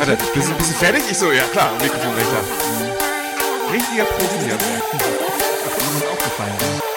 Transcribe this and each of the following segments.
Warte, bist du fertig? Ich so, ja klar, Mikrofon recht da. Richtiger Profi hier. Ist mir aufgefallen.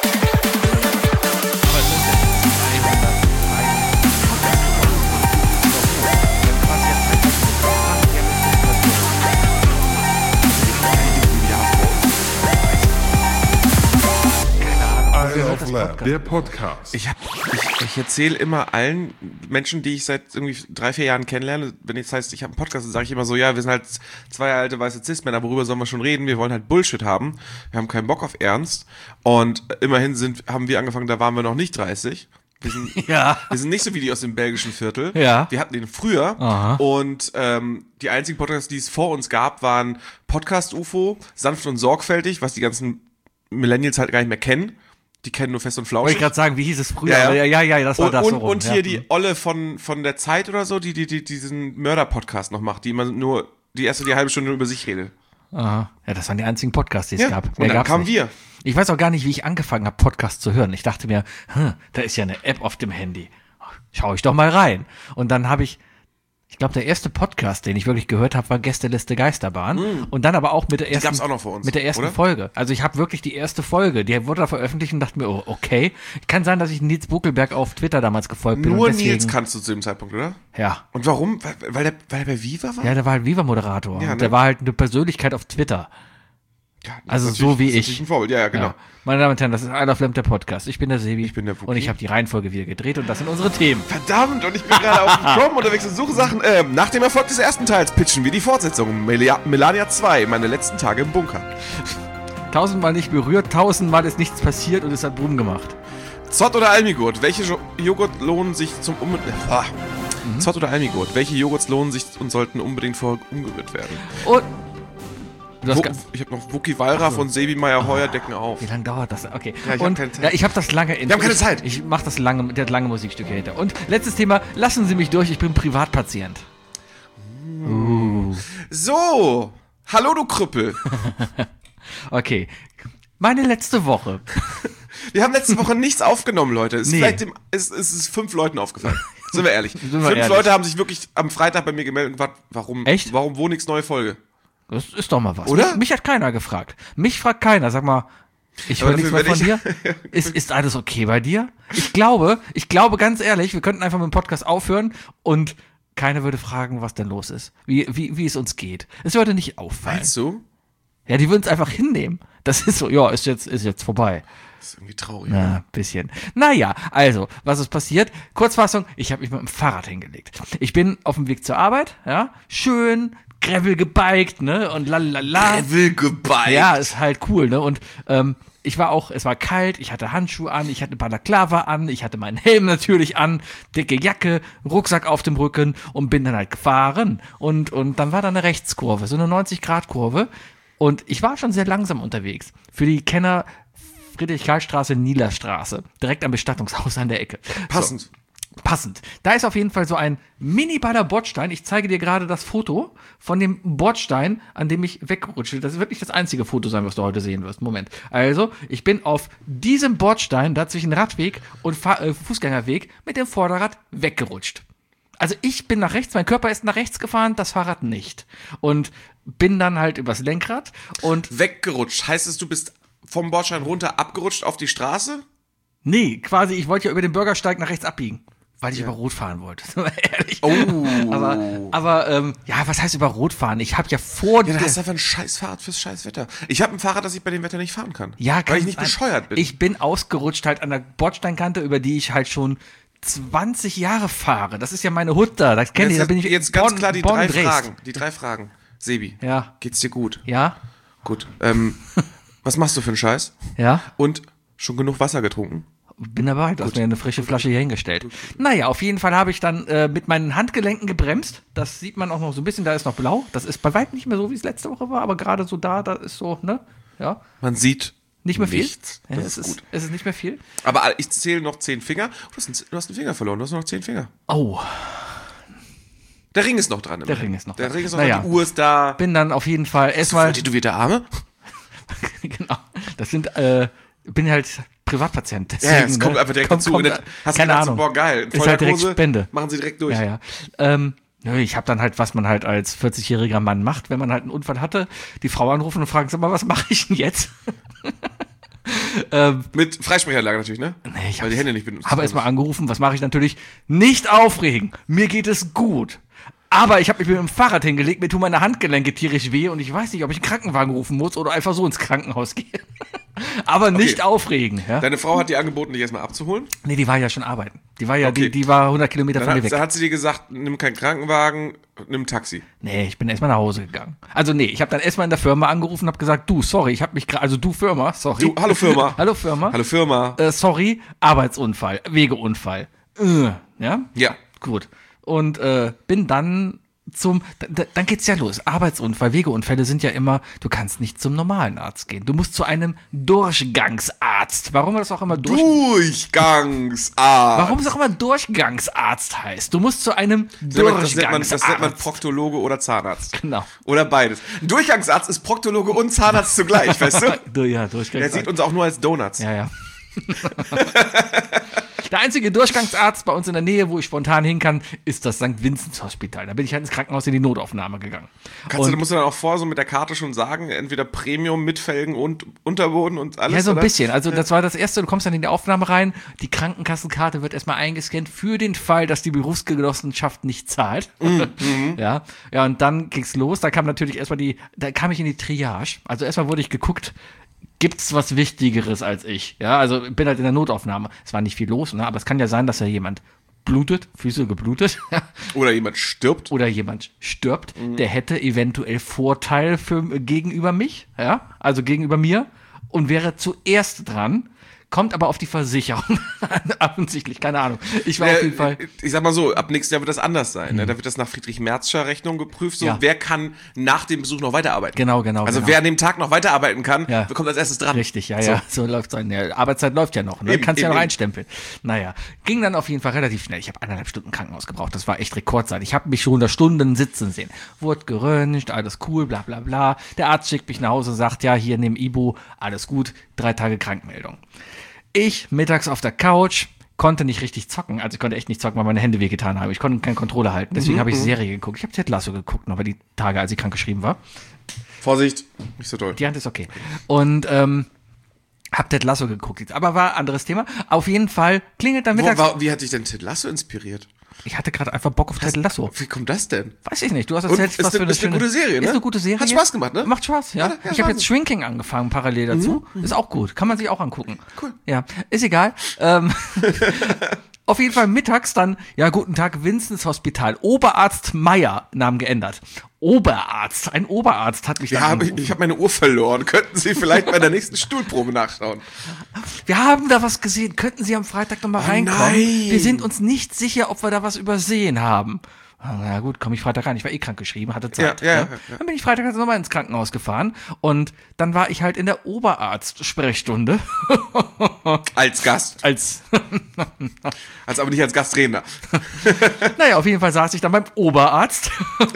Der Podcast. Ich erzähle immer allen Menschen, die ich seit irgendwie 3-4 Jahren kennenlerne, wenn jetzt heißt, ich habe einen Podcast, dann sage ich immer so, ja, wir sind halt 2 alte weiße Cis-Männer, worüber sollen wir schon reden? Wir wollen halt Bullshit haben. Wir haben keinen Bock auf Ernst. Und immerhin haben wir angefangen, da waren wir noch nicht 30. Wir sind nicht so wie die aus dem belgischen Viertel. Ja. Wir hatten den früher. Aha. Und die einzigen Podcasts, die es vor uns gab, waren Podcast UFO, Sanft und Sorgfältig, was die ganzen Millennials halt gar nicht mehr kennen. Die kennen nur Fest und Flauschig. Wollte ich gerade sagen, wie hieß es früher? Ja, das war das so rum. Und hier die Olle von der Zeit oder so, die diesen Mörder-Podcast noch macht, die immer nur die halbe Stunde über sich redet. Aha. Ja, das waren die einzigen Podcasts, die es gab. Und dann kamen wir. Ich weiß auch gar nicht, wie ich angefangen habe, Podcasts zu hören. Ich dachte mir, da ist ja eine App auf dem Handy. Schau ich doch mal rein. Und dann habe ich glaube, der erste Podcast, den ich wirklich gehört habe, war Gästeliste Geisterbahn. Und dann aber auch mit der ersten, die gab's auch noch vor uns, mit der ersten oder? Folge. Also ich habe wirklich die erste Folge, die wurde da veröffentlicht und dachte mir, oh, okay. Kann sein, dass ich Nils Buckelberg auf Twitter damals gefolgt bin. Nur und deswegen, Nils kannst du zu dem Zeitpunkt, oder? Ja. Und warum? Weil der bei Viva war? Ja, der war halt Viva-Moderator. Ja, ne? Und der war halt eine Persönlichkeit auf Twitter. Ja, Also so wie ich. Ein Vorbild. Ja, genau. Ja. Meine Damen und Herren, das ist I Love Lamp, der Podcast. Ich bin der Sebi. Ich bin der Wookie. Und ich habe die Reihenfolge wieder gedreht und das sind unsere Themen. Verdammt, und ich bin gerade auf dem Chrome unterwegs und suche Sachen. Nach dem Erfolg des ersten Teils pitchen wir die Fortsetzung. Melania 2, meine letzten Tage im Bunker. 1000-mal nicht berührt, 1000-mal ist nichts passiert und es hat Boom gemacht. Zott oder Almigurt, welche Joghurt lohnen sich zum Zott oder Almigurt, welche Joghurts lohnen sich und sollten unbedingt vorher umgerührt werden? Und ich habe noch Wookie Wallraff und Sebi Meyer-Heuer decken auf. wie lange dauert das? Okay. Ja, ich habe keine Zeit. Ja, ich habe das lange. Wir haben keine Zeit. Ich mache das lange, der hat lange Musikstücke hinter. Und letztes Thema, lassen Sie mich durch, ich bin Privatpatient. So, hallo du Krüppel. Okay. Meine letzte Woche. Wir haben letzte Woche nichts aufgenommen, Leute. Nee. Es ist 5 Leuten aufgefallen. Sind wir ehrlich. wir 5 ehrlich. Leute haben sich wirklich am Freitag bei mir gemeldet und gefragt, warum? Echt? Warum wo nix neue Folge? Das ist doch mal was. Oder? Mich hat keiner gefragt. Mich fragt keiner. Sag mal, ich höre Aber nichts mehr dafür von dir. Ist alles okay bei dir? Ich glaube ganz ehrlich, wir könnten einfach mit dem Podcast aufhören und keiner würde fragen, was denn los ist. Wie es uns geht. Es würde nicht auffallen. Meinst du? Ja, die würden es einfach hinnehmen. Das ist so, ja, ist jetzt vorbei. Das ist irgendwie traurig. Na, bisschen. Naja, also, was ist passiert? Kurzfassung, ich habe mich mit dem Fahrrad hingelegt. Ich bin auf dem Weg zur Arbeit, ja, schön Gravel gebiked, ne, und lalala. Gravel gebiked. Ja, ist halt cool, ne, und es war kalt, ich hatte Handschuhe an, ich hatte eine Balaklava an, ich hatte meinen Helm natürlich an, dicke Jacke, Rucksack auf dem Rücken und bin dann halt gefahren und dann war da eine Rechtskurve, so eine 90-Grad-Kurve und ich war schon sehr langsam unterwegs. Für die Kenner Friedrich-Karl-Straße, Nielerstraße, direkt am Bestattungshaus an der Ecke. Passend. So. Passend. Da ist auf jeden Fall so ein mini-baller Bordstein. Ich zeige dir gerade das Foto von dem Bordstein, an dem ich wegrutsche. Das wird nicht das einzige Foto sein, was du heute sehen wirst. Moment. Also, ich bin auf diesem Bordstein, da zwischen Radweg und Fußgängerweg, mit dem Vorderrad weggerutscht. Also ich bin nach rechts, mein Körper ist nach rechts gefahren, das Fahrrad nicht. Und bin dann halt übers Lenkrad und... Weggerutscht. Heißt es, du bist vom Bordstein runter abgerutscht auf die Straße? Nee, quasi, ich wollte ja über den Bürgersteig nach rechts abbiegen. Weil ich über Rot fahren wollte, ehrlich. Oh. Aber ja, was heißt über Rot fahren? Ich habe ja vor... Ja, da hast du einfach ein scheiß Fahrrad fürs scheiß Wetter. Ich habe ein Fahrrad, das ich bei dem Wetter nicht fahren kann. Ja, weil ich nicht bescheuert bin. Ich bin ausgerutscht halt an der Bordsteinkante, über die ich halt schon 20 Jahre fahre. Das ist ja meine Hut da, das kennt ihr. Da bin ich jetzt ganz klar die 3 Fragen. Die 3 Fragen. Sebi, ja. Geht's dir gut? Ja. Gut. Was machst du für einen Scheiß? Ja. Und schon genug Wasser getrunken? Bin dabei, du hast mir eine frische Flasche hier hingestellt. Naja, auf jeden Fall habe ich dann mit meinen Handgelenken gebremst. Das sieht man auch noch so ein bisschen, da ist noch blau. Das ist bei weitem nicht mehr so, wie es letzte Woche war, aber gerade so da ist so, ne? Ja. Man sieht nicht mehr viel. Nichts. Ja, es ist nicht mehr viel. Aber ich zähle noch 10 Finger. Du hast einen Finger verloren, du hast noch 10 Finger. Oh. Der Ring ist noch dran. Der Ring ist noch dran. Naja. Die Uhr ist da. Bin dann auf jeden Fall erstmal... Tätowierte Arme? Genau. Das sind, bin halt Privatpatient. Deswegen, ja, es kommt einfach direkt dazu. Hast keine Ahnung. So, boah, geil. Ist halt direkt Spende. Machen sie direkt durch. Ja. Nö, ich habe dann halt, was man halt als 40-jähriger Mann macht, wenn man halt einen Unfall hatte, die Frau anrufen und fragen, sag mal, was mache ich denn jetzt? Mit Freisprechanlage natürlich, ne? Nee, ich Weil die Hände nicht benutzt. habe erstmal angerufen, was mache ich natürlich? Nicht aufregen, mir geht es gut. Aber ich habe mich mit dem Fahrrad hingelegt, mir tun meine Handgelenke tierisch weh und ich weiß nicht, ob ich einen Krankenwagen rufen muss oder einfach so ins Krankenhaus gehe. Aber nicht aufregen. Ja? Deine Frau hat dir angeboten, dich erstmal abzuholen? Nee, die war ja schon arbeiten. Die war ja, Okay. die war 100 Kilometer von mir weg. Dann hat sie dir gesagt, nimm keinen Krankenwagen, nimm ein Taxi. Nee, ich bin erstmal nach Hause gegangen. Also nee, ich habe dann erstmal in der Firma angerufen und habe gesagt, du, sorry, ich habe mich gerade, also du Firma, sorry. Du, hallo Firma. Hallo Firma. Hallo Firma. Sorry, Arbeitsunfall, Wegeunfall. Ja? Ja. Gut. Und bin dann dann geht's ja los. Arbeitsunfall, Wegeunfälle sind ja immer, du kannst nicht zum normalen Arzt gehen. Du musst zu einem Durchgangsarzt. Warum das auch immer Durchgangsarzt. Warum es auch immer Durchgangsarzt heißt. Du musst zu einem Durchgangsarzt. Das nennt man Proktologe oder Zahnarzt. Genau. Oder beides. Ein Durchgangsarzt ist Proktologe und Zahnarzt zugleich, weißt du? Ja, Der Durchgangsarzt. sieht uns auch nur als Donuts. Ja. Der einzige Durchgangsarzt bei uns in der Nähe, wo ich spontan hin kann, ist das St. Vinzenz Hospital. Da bin ich halt ins Krankenhaus in die Notaufnahme gegangen. Musst du dann auch so mit der Karte schon sagen, entweder Premium mit Felgen und Unterboden und alles? Ja, so ein oder? bisschen. Also das war das Erste, du kommst dann in die Aufnahme rein, die Krankenkassenkarte wird erstmal eingescannt für den Fall, dass die Berufsgenossenschaft nicht zahlt. Ja, und dann ging's los. Da kam natürlich da kam ich in die Triage. Also erstmal wurde ich geguckt, gibt's was Wichtigeres als ich? Ja, also bin halt in der Notaufnahme. Es war nicht viel los, ne? Aber es kann ja sein, dass ja jemand blutet, Füße geblutet. Oder jemand stirbt. Oder jemand stirbt. Der hätte eventuell Vorteil gegenüber mich, ja, also gegenüber mir und wäre zuerst dran. Kommt aber auf die Versicherung offensichtlich, keine Ahnung. Ich war auf jeden Fall. Ich sag mal so, ab nächstes Jahr wird das anders sein. Ne? Da wird das nach Friedrich-Merzscher Rechnung geprüft. So, Ja. wer kann nach dem Besuch noch weiterarbeiten? Genau. Also wer an dem Tag noch weiterarbeiten kann, Ja. kommt als erstes dran. Richtig, ja, so läuft's ein. Ja, Arbeitszeit läuft ja noch, ne? Eben, Kannst ja noch eben. einstempeln. Naja, ging dann auf jeden Fall relativ schnell. Ich habe 1,5 Stunden Krankenhaus gebraucht. Das war echt Rekordzeit. Ich habe mich schon 100 Stunden sitzen sehen. Wurde geröntgt, alles cool, bla bla bla. Der Arzt schickt mich nach Hause und sagt, ja, hier nimm Ibu, alles gut, 3 Tage Krankmeldung. Ich mittags auf der Couch, konnte nicht richtig zocken. Also ich konnte echt nicht zocken, weil meine Hände wehgetan haben. Ich konnte keinen Controller halten. Deswegen habe ich Serie geguckt. Ich habe Ted Lasso geguckt, noch bei die Tage, als ich krank geschrieben war. Vorsicht, nicht so doll. Die Hand ist okay. Und hab Ted Lasso geguckt. Aber war anderes Thema. Auf jeden Fall klingelt dann mittags. Wie hat dich denn Ted Lasso inspiriert? Ich hatte gerade einfach Bock auf Ted Lasso. Wie kommt das denn? Weiß ich nicht. Du hast Und erzählt, ist eine gute Serie, ne? Ist eine gute Serie. Hat Spaß gemacht, ne? Macht Spaß, ja. Ja, Ich habe jetzt Shrinking angefangen parallel dazu. Ist auch gut. Kann man sich auch angucken. Cool. Ja, ist egal. Auf jeden Fall mittags dann, ja, guten Tag, Vinzenz Hospital. Oberarzt Meier, Namen geändert. Ein Oberarzt hat mich dann Ja, angerufen. ich habe meine Uhr verloren. Könnten Sie vielleicht bei der nächsten Stuhlprobe nachschauen? Wir haben da was gesehen. Könnten Sie am Freitag noch mal reinkommen? nein. Wir sind uns nicht sicher, ob wir da was übersehen haben. Na gut, komme ich Freitag rein. Ich war krank geschrieben, hatte Zeit. Ja. Dann bin ich Freitag also nochmal ins Krankenhaus gefahren und dann war ich halt in der Oberarzt-Sprechstunde. Als Gast. Als Aber nicht als Gastredner. naja, auf jeden Fall saß ich dann beim Oberarzt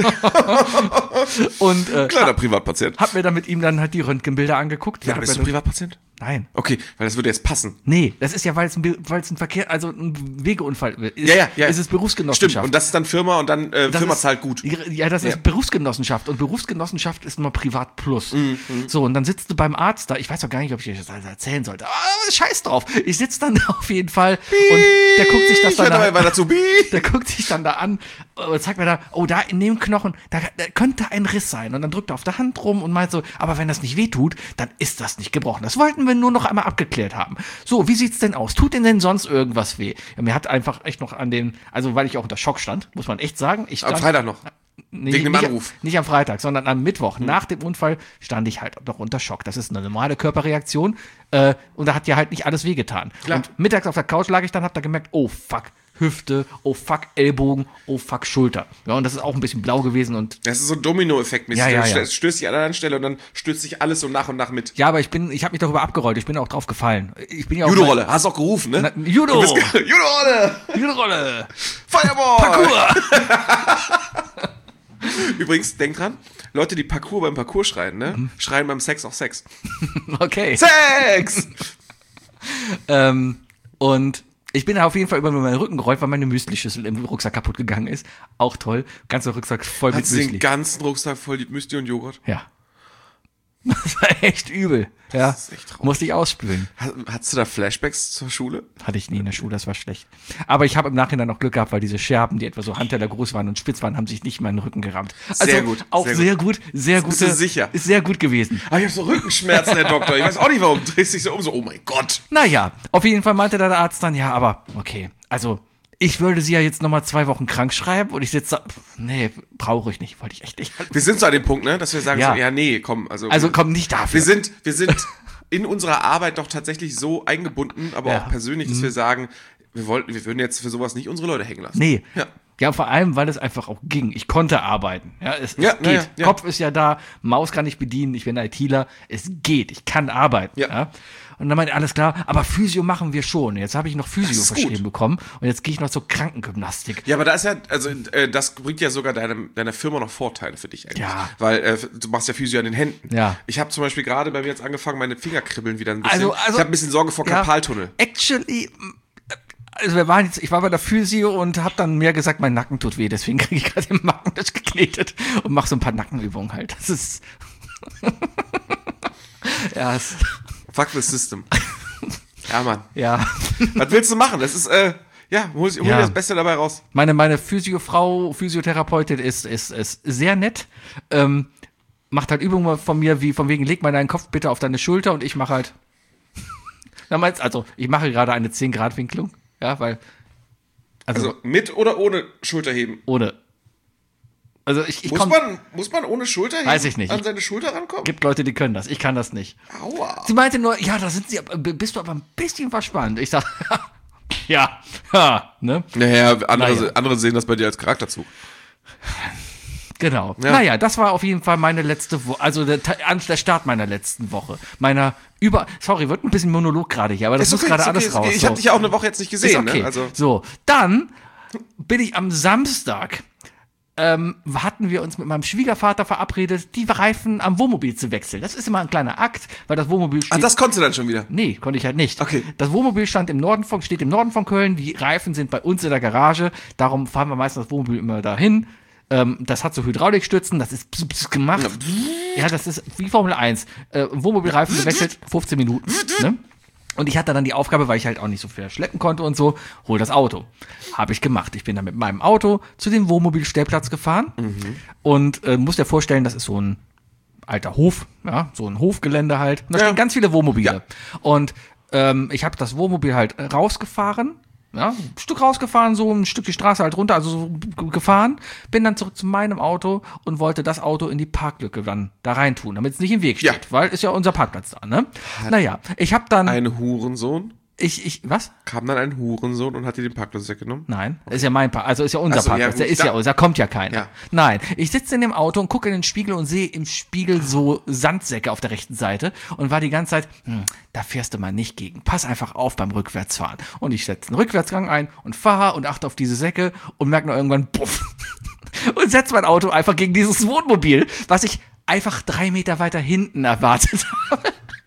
und Kleiner Privatpatient. hab mir dann mit ihm dann halt die Röntgenbilder angeguckt. Ja, bist du Privatpatient? Nein. Okay, weil das würde jetzt passen. Nee, das ist ja, weil es ein Verkehr, also ein Wegeunfall ist. Ja. Ist es Berufsgenossenschaft. Stimmt, und das ist dann Firma und dann Firma ist- zahlt gut. Ja, das ist Berufsgenossenschaft und Berufsgenossenschaft ist nur Privat plus. So, und dann sitzt du beim Arzt da, ich weiß auch gar nicht, ob ich das alles erzählen sollte, aber scheiß drauf. Ich sitze dann da auf jeden Fall und der guckt sich das Ich höre dann dabei an. weiter zu. Der guckt sich dann da an und zeigt mir da, oh, da in dem Knochen, da könnte ein Riss sein. Und dann drückt er auf der Hand rum und meint so, aber wenn das nicht wehtut, dann ist das nicht gebrochen. Das wollten wir nur noch einmal abgeklärt haben. So, wie sieht's denn aus? Tut denn sonst irgendwas weh? Ja, mir hat einfach echt noch also weil ich auch unter Schock stand, muss man echt sagen. Ich Am stand, Freitag noch. Nee, Wegen dem nicht, Anruf. Nicht am Freitag, sondern am Mittwoch. Nach dem Unfall stand ich halt noch unter Schock. Das ist eine normale Körperreaktion. Und da hat ja halt nicht alles wehgetan. Klar. Und mittags auf der Couch lag ich dann, hab da gemerkt, oh fuck, Hüfte, oh fuck, Ellbogen, oh fuck, Schulter. Ja, und das ist auch ein bisschen blau gewesen und Das ist so Domino-Effekt mäßig. Ja. Es stößt sich an einer anderen Stelle und dann stößt sich alles so nach und nach mit. ja, aber ich habe mich darüber abgerollt. Ich bin auch drauf gefallen. Ich bin ja auch Judo-Rolle, hast du auch gerufen, ne? Judo! Judo-Rolle! Judo-Rolle! Fireball! Parkour! Übrigens, denk dran, Leute, die Parkour beim Parkour schreien, ne? Schreien beim Sex auch Sex. Okay. Sex! Und Ich bin auf jeden Fall über meinen Rücken gerollt, weil meine Müsli-Schüssel im Rucksack kaputt gegangen ist. Auch toll. Ganzer Rucksack voll mit Müsli. Den ganzen Rucksack voll mit Müsli und Joghurt? Ja. Das war echt übel. Ja. Das ist echt traurig. Musste ich ausspülen. Hattest du da Flashbacks zur Schule? Hatte ich nie in der Schule, das war schlecht. Aber ich habe im Nachhinein noch Glück gehabt, weil diese Scherben, die etwa so Handteller groß waren und spitz waren, haben sich nicht in meinen Rücken gerammt. Also sehr gut. Auch sehr gut. Sehr Bist du sicher? Ist sehr gut gewesen. Aber ich habe so Rückenschmerzen, Herr Doktor. Ich weiß auch nicht, warum. Drehst dich so um, so, oh mein Gott. Naja, auf jeden Fall meinte der Arzt dann, ja, aber okay, also ich würde sie ja jetzt nochmal 2 Wochen krank schreiben und ich sitze da, nee, brauche ich nicht, wollte ich echt nicht. Wir sind so an dem Punkt, ne, dass wir sagen Ja. so, ja, nee, komm. Also komm nicht dafür. Wir sind in unserer Arbeit doch tatsächlich so eingebunden, aber Ja. auch persönlich, dass wir sagen, wir würden jetzt für sowas nicht unsere Leute hängen lassen. Nee. Ja. Ja, vor allem, weil es einfach auch ging. Ich konnte arbeiten. Ja, es Ja, geht. ja. Kopf ist ja da, Maus kann ich bedienen, ich bin ITler. Es geht, ich kann arbeiten. Ja. Ja. Und dann meinte alles klar, aber Physio machen wir schon. Jetzt habe ich noch Physio ist verschrieben gut. bekommen und jetzt gehe ich noch zur Krankengymnastik. Ja, aber da ist ja, also das bringt ja sogar deiner Firma noch Vorteile für dich eigentlich. Ja. Weil du machst ja Physio an den Händen. Ja. Ich habe zum Beispiel gerade bei mir jetzt angefangen, meine Finger kribbeln wieder ein bisschen. Also, ich habe ein bisschen Sorge vor Karpaltunnel. Actually, also ich war bei der Physio und habe dann mir gesagt, mein Nacken tut weh, deswegen kriege ich gerade den Magen geknetet und mache so ein paar Nackenübungen halt. Das ist ja, Fuck the system. Ja, Mann. ja. Was willst du machen? Das ist, hol dir Ja. das Beste dabei raus. Meine Physiotherapeutin ist sehr nett. Macht halt Übungen von mir, wie von wegen, leg mal deinen Kopf bitte auf deine Schulter und ich mache halt. Also, ich mache gerade eine 10-Grad-Winklung. Ja, weil. Also mit oder ohne Schulterheben? Ohne. Also ich komm, Muss man ohne Schulterheben Weiß ich nicht. an seine Schulter rankommen? gibt Leute, die können das. Ich kann das nicht. Aua. Sie meinte nur, ja, da sind sie, bist du aber ein bisschen verspannt. Ich sag, ja, ne? Naja, Naja. andere sehen das bei dir als Charakterzug. Genau. Ja. Naja, das war auf jeden Fall meine letzte Woche, also der Start meiner letzten Woche. Sorry, wird ein bisschen Monolog gerade hier, aber das muss gerade alles raus. Ich habe dich ja auch eine Woche jetzt nicht gesehen, Ist okay. ne? Also, So, dann bin ich am Samstag, hatten wir uns mit meinem Schwiegervater verabredet, die Reifen am Wohnmobil zu wechseln. Das ist immer ein kleiner Akt, weil das Wohnmobil steht. das konntest du dann schon wieder. Nee, konnte ich halt nicht. Okay. Das Wohnmobil steht im Norden von Köln, die Reifen sind bei uns in der Garage, darum fahren wir meistens das Wohnmobil immer dahin. Das hat so Hydraulikstützen, das ist gemacht. Ja, das ist wie Formel 1. Wohnmobilreifen gewechselt, 15 Minuten. Ne? Und ich hatte dann die Aufgabe, weil ich halt auch nicht so viel schleppen konnte und so, hol das Auto. Habe ich gemacht. Ich bin dann mit meinem Auto zu dem Wohnmobilstellplatz gefahren und musst dir vorstellen, das ist so ein alter Hof, ja, so ein Hofgelände halt. Und da stehen ganz viele Wohnmobile. Ja. Und ich habe das Wohnmobil halt rausgefahren, ja, ein Stück rausgefahren, so ein Stück die Straße halt runter, also so gefahren, bin dann zurück zu meinem Auto und wollte das Auto in die Parklücke dann da reintun, damit es nicht im Weg steht, Ja. weil ist ja unser Parkplatz da, ne? Naja, ich habe dann, Ein Hurensohn was? kam dann ein Hurensohn und hat dir den Parkplatz weggenommen. Nein, ist ja mein Parkplatz, also ist ja unser Ach so, ja, Parkplatz, gut, der ist ja unser, kommt ja keiner. Ja. Nein, ich sitze in dem Auto und gucke in den Spiegel und sehe im Spiegel so Sandsäcke auf der rechten Seite und war die ganze Zeit, da fährst du mal nicht gegen, pass einfach auf beim Rückwärtsfahren. Und ich setze einen Rückwärtsgang ein und fahre und achte auf diese Säcke und merke noch irgendwann, puff, und setze mein Auto einfach gegen dieses Wohnmobil, was ich einfach 3 Meter weiter hinten erwartet habe.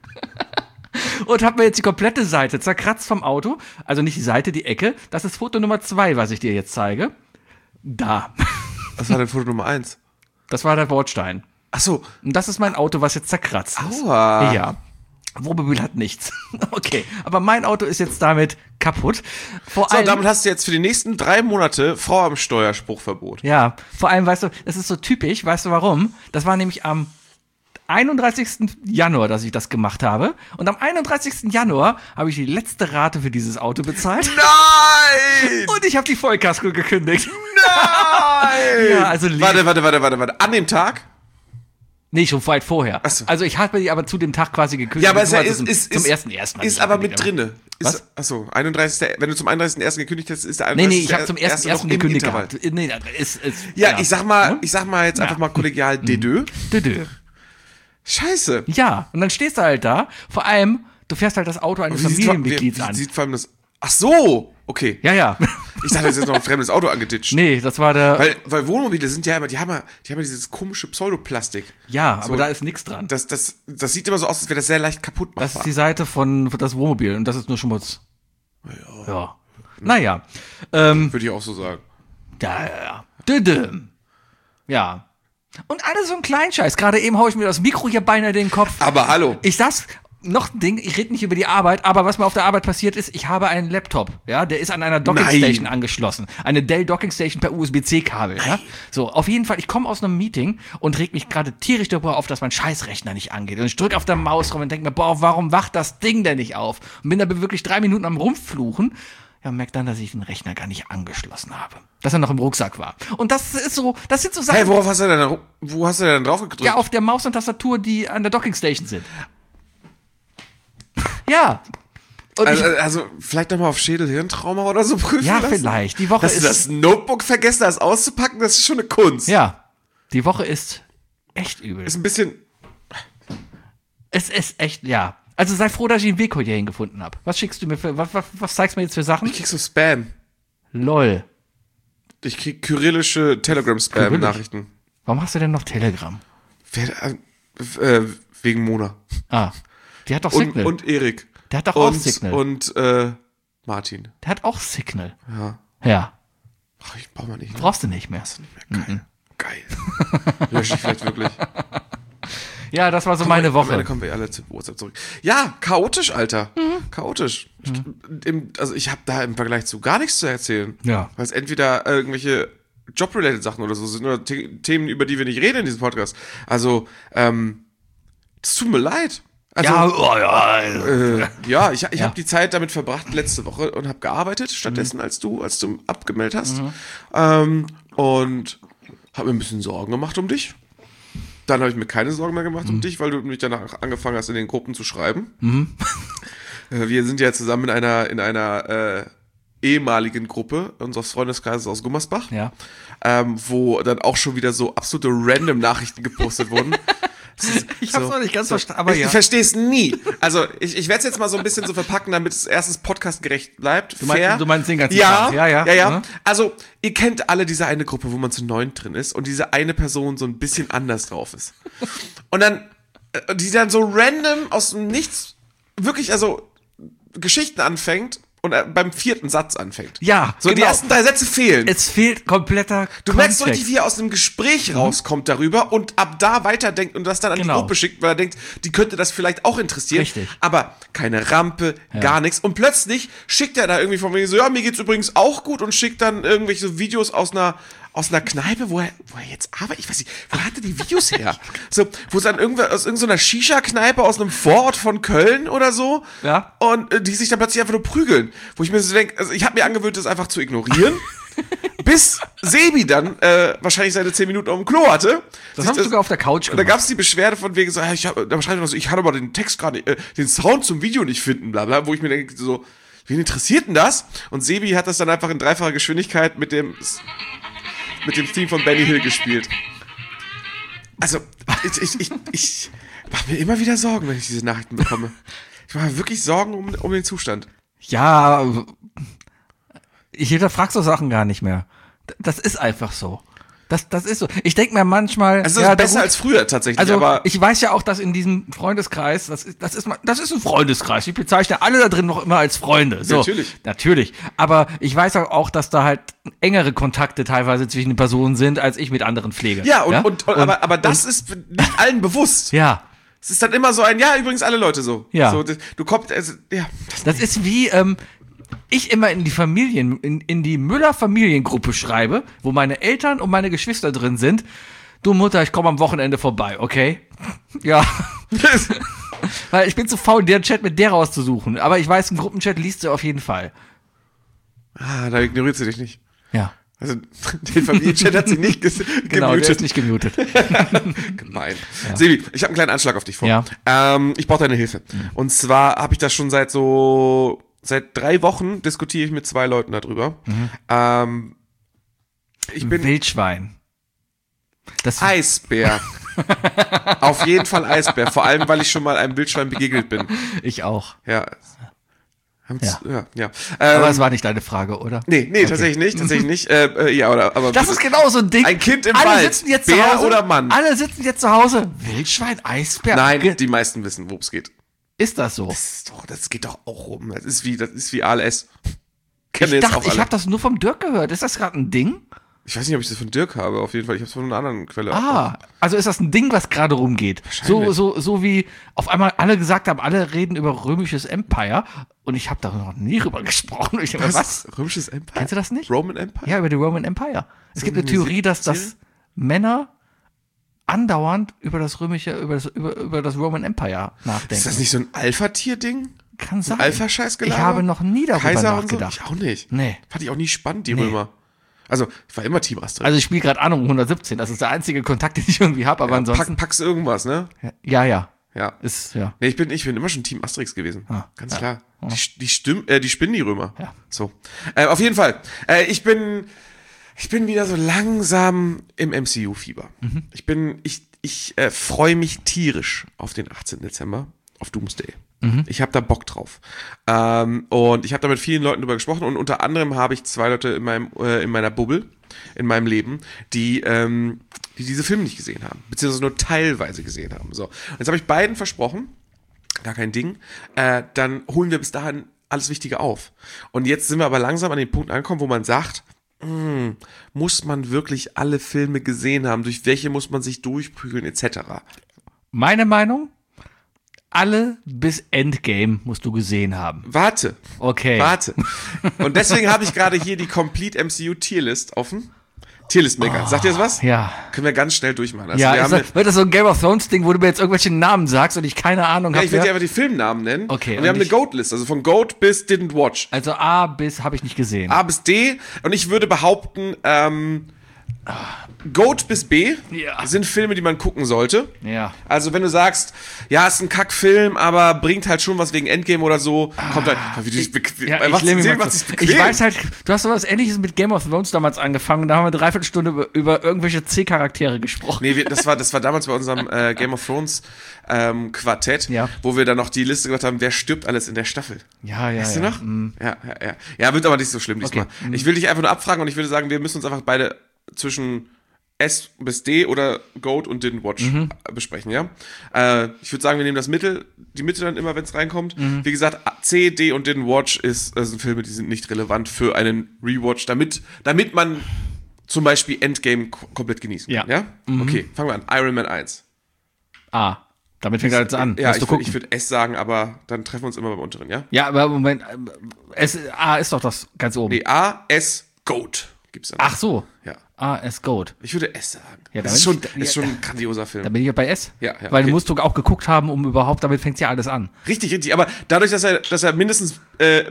Und habe mir jetzt die komplette Seite zerkratzt vom Auto. Also nicht die Seite, die Ecke. Das ist Foto Nummer 2, was ich dir jetzt zeige. Da. Was war denn Foto Nummer 1? Das war der Bordstein. Ach so. Und das ist mein Auto, was jetzt zerkratzt ist. Aua. Ja. Wohnmobil hat nichts. Okay. Aber mein Auto ist jetzt damit kaputt. Vor So, allem, damit hast du jetzt für die nächsten 3 Monate Frau am Steuerspruchverbot. ja, vor allem, weißt du, das ist so typisch. Weißt du warum? Das war nämlich am 31. Januar, dass ich das gemacht habe. Und am 31. Januar habe ich die letzte Rate für dieses Auto bezahlt. Nein! Und ich habe die Vollkasko gekündigt. Nein! Ja, also Warte. An dem Tag? Nee, schon weit vorher. Ach so. Also ich habe die aber zu dem Tag quasi gekündigt. Ja, aber es Also ist zum 1.1. Ist aber mit drinne. Was? Achso, wenn du zum 31.1. gekündigt hast, ist der 31.1. Nee, ich habe zum noch 1.1. im gekündigt Intervall. gehabt. Nee, Ja, ich sag mal jetzt einfach mal kollegial Dedö. Dö. Scheiße. Ja, und dann stehst du halt da. Vor allem, du fährst halt das Auto eines Familienmitglieds wie an. sieht vor allem das. Ach so, okay. Ja. Ich dachte, jetzt ist noch ein fremdes Auto angeditscht. Nee, das war der. Weil Wohnmobile sind ja immer, die haben ja dieses komische Pseudoplastik. Ja, aber So, da ist nichts dran. Das sieht immer so aus, als wäre das sehr leicht kaputt Das machbar. ist die Seite von das Wohnmobil und das ist nur Schmutz. Ja. Naja. Würde ich auch so sagen. Ja. Düdüm. Ja. Und alles so ein Kleinscheiß. Gerade eben hau ich mir das Mikro hier beinahe in den Kopf. Aber hallo. Ich saß, noch ein Ding, ich rede nicht über die Arbeit, aber was mir auf der Arbeit passiert ist, ich habe einen Laptop, ja, der ist an einer Dockingstation angeschlossen. Eine Dell Dockingstation per USB-C-Kabel, ja. So, auf jeden Fall, ich komme aus einem Meeting und reg mich gerade tierisch darüber auf, dass mein Scheißrechner nicht angeht. Und ich drücke auf der Maus rum und denke mir, boah, warum wacht das Ding denn nicht auf? Und bin da wirklich 3 Minuten am Rumfluchen. Ja, merkt dann, dass ich den Rechner gar nicht angeschlossen habe. Dass er noch im Rucksack war. Und das sind so Sachen. Hey, wo hast du denn drauf gedrückt? Ja, auf der Maus und Tastatur, die an der Dockingstation sind. Ja. Und also vielleicht nochmal auf Schädel-Hirntrauma oder so prüfen ja, lassen? vielleicht. Die Woche Dass du das Notebook vergessen hast auszupacken, das ist schon eine Kunst. Ja. Die Woche ist echt übel. Ist ein bisschen... Es ist echt, ja. Also sei froh, dass ich einen Weg hierhin gefunden habe. Was schickst du mir für, was zeigst du mir jetzt für Sachen? Ich krieg so Spam. LOL. Ich krieg kyrillische Telegram-Spam-Nachrichten. Warum hast du denn noch Telegram? Wegen Mona. Ah. Die hat doch Signal. Und Erik. Der hat doch auch Signal. Und Martin. Der hat auch Signal. Ja. Ja. Ach, ich brauch mal nicht mehr. Brauchst du nicht mehr. Geil. Lösche ich vielleicht wirklich. Ja, das war so meine Woche. Dann kommen wir alle zu WhatsApp zurück. Ja, chaotisch, Alter. Chaotisch. Also ich habe da im Vergleich zu gar nichts zu erzählen. Ja. Weil es entweder irgendwelche Job-related Sachen oder so sind oder Themen, über die wir nicht reden in diesem Podcast. Also, es tut mir leid. Also, ja, ich habe die Zeit damit verbracht letzte Woche und habe gearbeitet, stattdessen als du abgemeldet hast. Und habe mir ein bisschen Sorgen gemacht um dich. Dann habe ich mir keine Sorgen mehr gemacht um dich, weil du mich danach angefangen hast, in den Gruppen zu schreiben. Wir sind ja zusammen in einer ehemaligen Gruppe unseres Freundeskreises aus Gummersbach, wo dann auch schon wieder so absolute random Nachrichten gepostet wurden. Ich hab's noch nicht ganz verstanden, aber ich verstehe es nie. Also ich werde es jetzt mal so ein bisschen so verpacken, damit es erstens podcastgerecht bleibt. Du meinst den ganzen ja, Tag. Ja. Also ihr kennt alle diese eine Gruppe, wo man zu 9 drin ist und diese eine Person so ein bisschen anders drauf ist. Und dann, die dann so random aus dem Nichts wirklich, also Geschichten anfängt und beim 4. Satz anfängt. Ja, so die ersten 3 Sätze fehlen. Es fehlt kompletter Du merkst so richtig, wie er aus einem Gespräch rauskommt darüber und ab da weiterdenkt und das dann an die Gruppe schickt, weil er denkt, die könnte das vielleicht auch interessieren. Richtig. Aber keine Rampe, gar nichts. Und plötzlich schickt er da irgendwie von mir so, ja, mir geht's übrigens auch gut und schickt dann irgendwelche Videos aus einer Kneipe, wo er jetzt arbeitet. Ich weiß nicht, wo hat er die Videos her? So, wo es dann aus irgendeiner Shisha-Kneipe aus einem Vorort von Köln oder so. Ja. Und die sich dann plötzlich einfach nur prügeln. Wo ich mir so denke, also ich habe mir angewöhnt, das einfach zu ignorieren. Bis Sebi dann wahrscheinlich seine 10 Minuten auf dem Klo hatte. Das haben wir sogar auf der Couch gemacht. Da gab es die Beschwerde von wegen so, ich kann aber den Text gerade, den Sound zum Video nicht finden, bla bla, wo ich mir denke so, wen interessiert denn das? Und Sebi hat das dann einfach in 3-facher Geschwindigkeit mit dem Theme von Benny Hill gespielt. Also, ich mache mir immer wieder Sorgen, wenn ich diese Nachrichten bekomme. Ich mache mir wirklich Sorgen um den Zustand. Ja, ich hinterfrag so Sachen gar nicht mehr. Das ist einfach so. Das ist so. Ich denke mir manchmal. Also das ist besser als früher tatsächlich. Also aber ich weiß ja auch, dass in diesem Freundeskreis, das ist ein Freundeskreis. Ich bezeichne alle da drin noch immer als Freunde. So, natürlich. Aber ich weiß auch, dass da halt engere Kontakte teilweise zwischen den Personen sind, als ich mit anderen pflege. Ja, aber das ist nicht allen bewusst. Ja. Es ist dann immer so ein, ja, übrigens alle Leute so. Ja. So, du kommst, also, ja. Das ist wie, ich immer in die Müller-Familiengruppe schreibe, wo meine Eltern und meine Geschwister drin sind. Du Mutter, ich komme am Wochenende vorbei, okay? Ja. Weil ich bin zu faul, den Chat mit der rauszusuchen. Aber ich weiß, einen Gruppenchat liest du auf jeden Fall. Ah, da ignoriert sie dich nicht. Ja. Also, den Familienchat hat sie nicht gemutet. Genau, der ist nicht gemutet. Gemein. Ja. Sebi, ich habe einen kleinen Anschlag auf dich vor. Ja. Ich brauche deine Hilfe. Und zwar habe ich das schon seit 3 Wochen diskutiere ich mit 2 Leuten darüber. Ich bin Wildschwein. Eisbär. Auf jeden Fall Eisbär. Vor allem, weil ich schon mal einem Wildschwein begegnet bin. Ich auch. Ja. Ja. Aber es war nicht deine Frage, oder? Nee, okay. Tatsächlich nicht. Aber das ist genau so ein Ding. Ein Kind im alle Wald. Sitzen jetzt Bär zu Hause, oder Mann? Alle sitzen jetzt zu Hause. Wildschwein, Eisbär. Nein, die meisten wissen, worum es geht. Ist das so? Das geht doch auch rum. Das ist wie ALS. kennen Ich jetzt auch dachte, ich alle. habe das nur vom Dirk gehört. Ist das gerade ein Ding? Ich weiß nicht, ob ich das von Dirk habe, auf jeden Fall. Ich habe es von einer anderen Quelle. Also ist das ein Ding, was gerade rumgeht. So wie auf einmal alle gesagt haben, alle reden über römisches Empire und ich habe da noch nie drüber gesprochen. Ich denke, was? Römisches Empire? Kennst du das nicht? Roman Empire? Ja, über die Roman Empire. Es gibt eine Theorie, dass Serie? Männer andauernd über das Roman Empire nachdenken. Ist das nicht so ein Alpha-Tier-Ding? Kann sein. Alpha-Scheißgelaber? Ich habe noch nie darüber Kaiser und so? nachgedacht. Ich auch nicht. Nee. Fand ich auch nie spannend, die Römer. Also, ich war immer Team Asterix. Also ich spiele gerade Ahnung 117, das ist der einzige Kontakt, den ich irgendwie habe, aber ansonsten. Pax irgendwas, ne? Ja. Ja. Ist, ja. Nee, ich bin immer schon Team Asterix gewesen. Ganz klar. Die spinnen die Römer. Ja. So. Auf jeden Fall. Ich bin wieder so langsam im MCU-Fieber. Ich freue mich tierisch auf den 18. Dezember, auf Doomsday. Ich habe da Bock drauf. Und ich habe da mit vielen Leuten drüber gesprochen und unter anderem habe ich 2 Leute in meiner Bubble, in meinem Leben, die diese Filme nicht gesehen haben, beziehungsweise nur teilweise gesehen haben. So. Und jetzt habe ich beiden versprochen, gar kein Ding, dann holen wir bis dahin alles Wichtige auf. Und jetzt sind wir aber langsam an den Punkt angekommen, wo man sagt, muss man wirklich alle Filme gesehen haben, durch welche muss man sich durchprügeln, etc. Meine Meinung? Alle bis Endgame musst du gesehen haben. Warte. Okay. Warte. Und deswegen habe ich gerade hier die Complete MCU Tierlist offen. Tierlist-Maker. Sagt ihr das was? Ja. Können wir ganz schnell durchmachen. Also Ja, wir haben wird das so ein Game of Thrones Ding, wo du mir jetzt irgendwelche Namen sagst und ich keine Ahnung habe? ich will dir einfach die Filmnamen nennen. Okay. Und wir haben eine Goat-List, also von Goat bis Didn't Watch. Also A bis habe ich nicht gesehen. A bis D. Und ich würde behaupten, Goat bis B Ja. sind Filme, die man gucken sollte. Ja. Also wenn du sagst, ja, ist ein Kackfilm, aber bringt halt schon was wegen Endgame oder so, kommt halt, wie du dich Ich weiß halt, du hast sowas Ähnliches mit Game of Thrones damals angefangen und da haben wir 3/4 Stunde über irgendwelche C-Charaktere gesprochen. Nee, das war damals bei unserem Game of Thrones Quartett, Ja. wo wir dann noch die Liste gemacht haben, wer stirbt alles in der Staffel. Ja. Weißt du noch? Ja. Ja, wird aber nicht so schlimm diesmal. Okay. Ich will dich einfach nur abfragen und ich würde sagen, wir müssen uns einfach beide zwischen S bis D oder Goat und Didn't Watch besprechen, ja? Ich würde sagen, wir nehmen die Mitte dann immer, wenn es reinkommt. Wie gesagt, C, D und Didn't Watch sind Filme, die sind nicht relevant für einen Rewatch, damit man zum Beispiel Endgame komplett genießen kann, ja? Okay, fangen wir an. Iron Man 1. A. Damit fängt alles an. Ja, Musst du gucken. ich würd S sagen, aber dann treffen wir uns immer beim unteren, ja? Ja, aber Moment, A ist doch das ganz oben. Nee, A, S, Goat gibt's dann. Ach so. Ja. A ist Goat. Ich würde S sagen. Ja, das ist schon ein grandioser Film. Da bin ich ja bei S. Ja, Weil okay. musst du auch geguckt haben, um überhaupt, damit fängt ja alles an. Richtig. Aber dadurch, dass er mindestens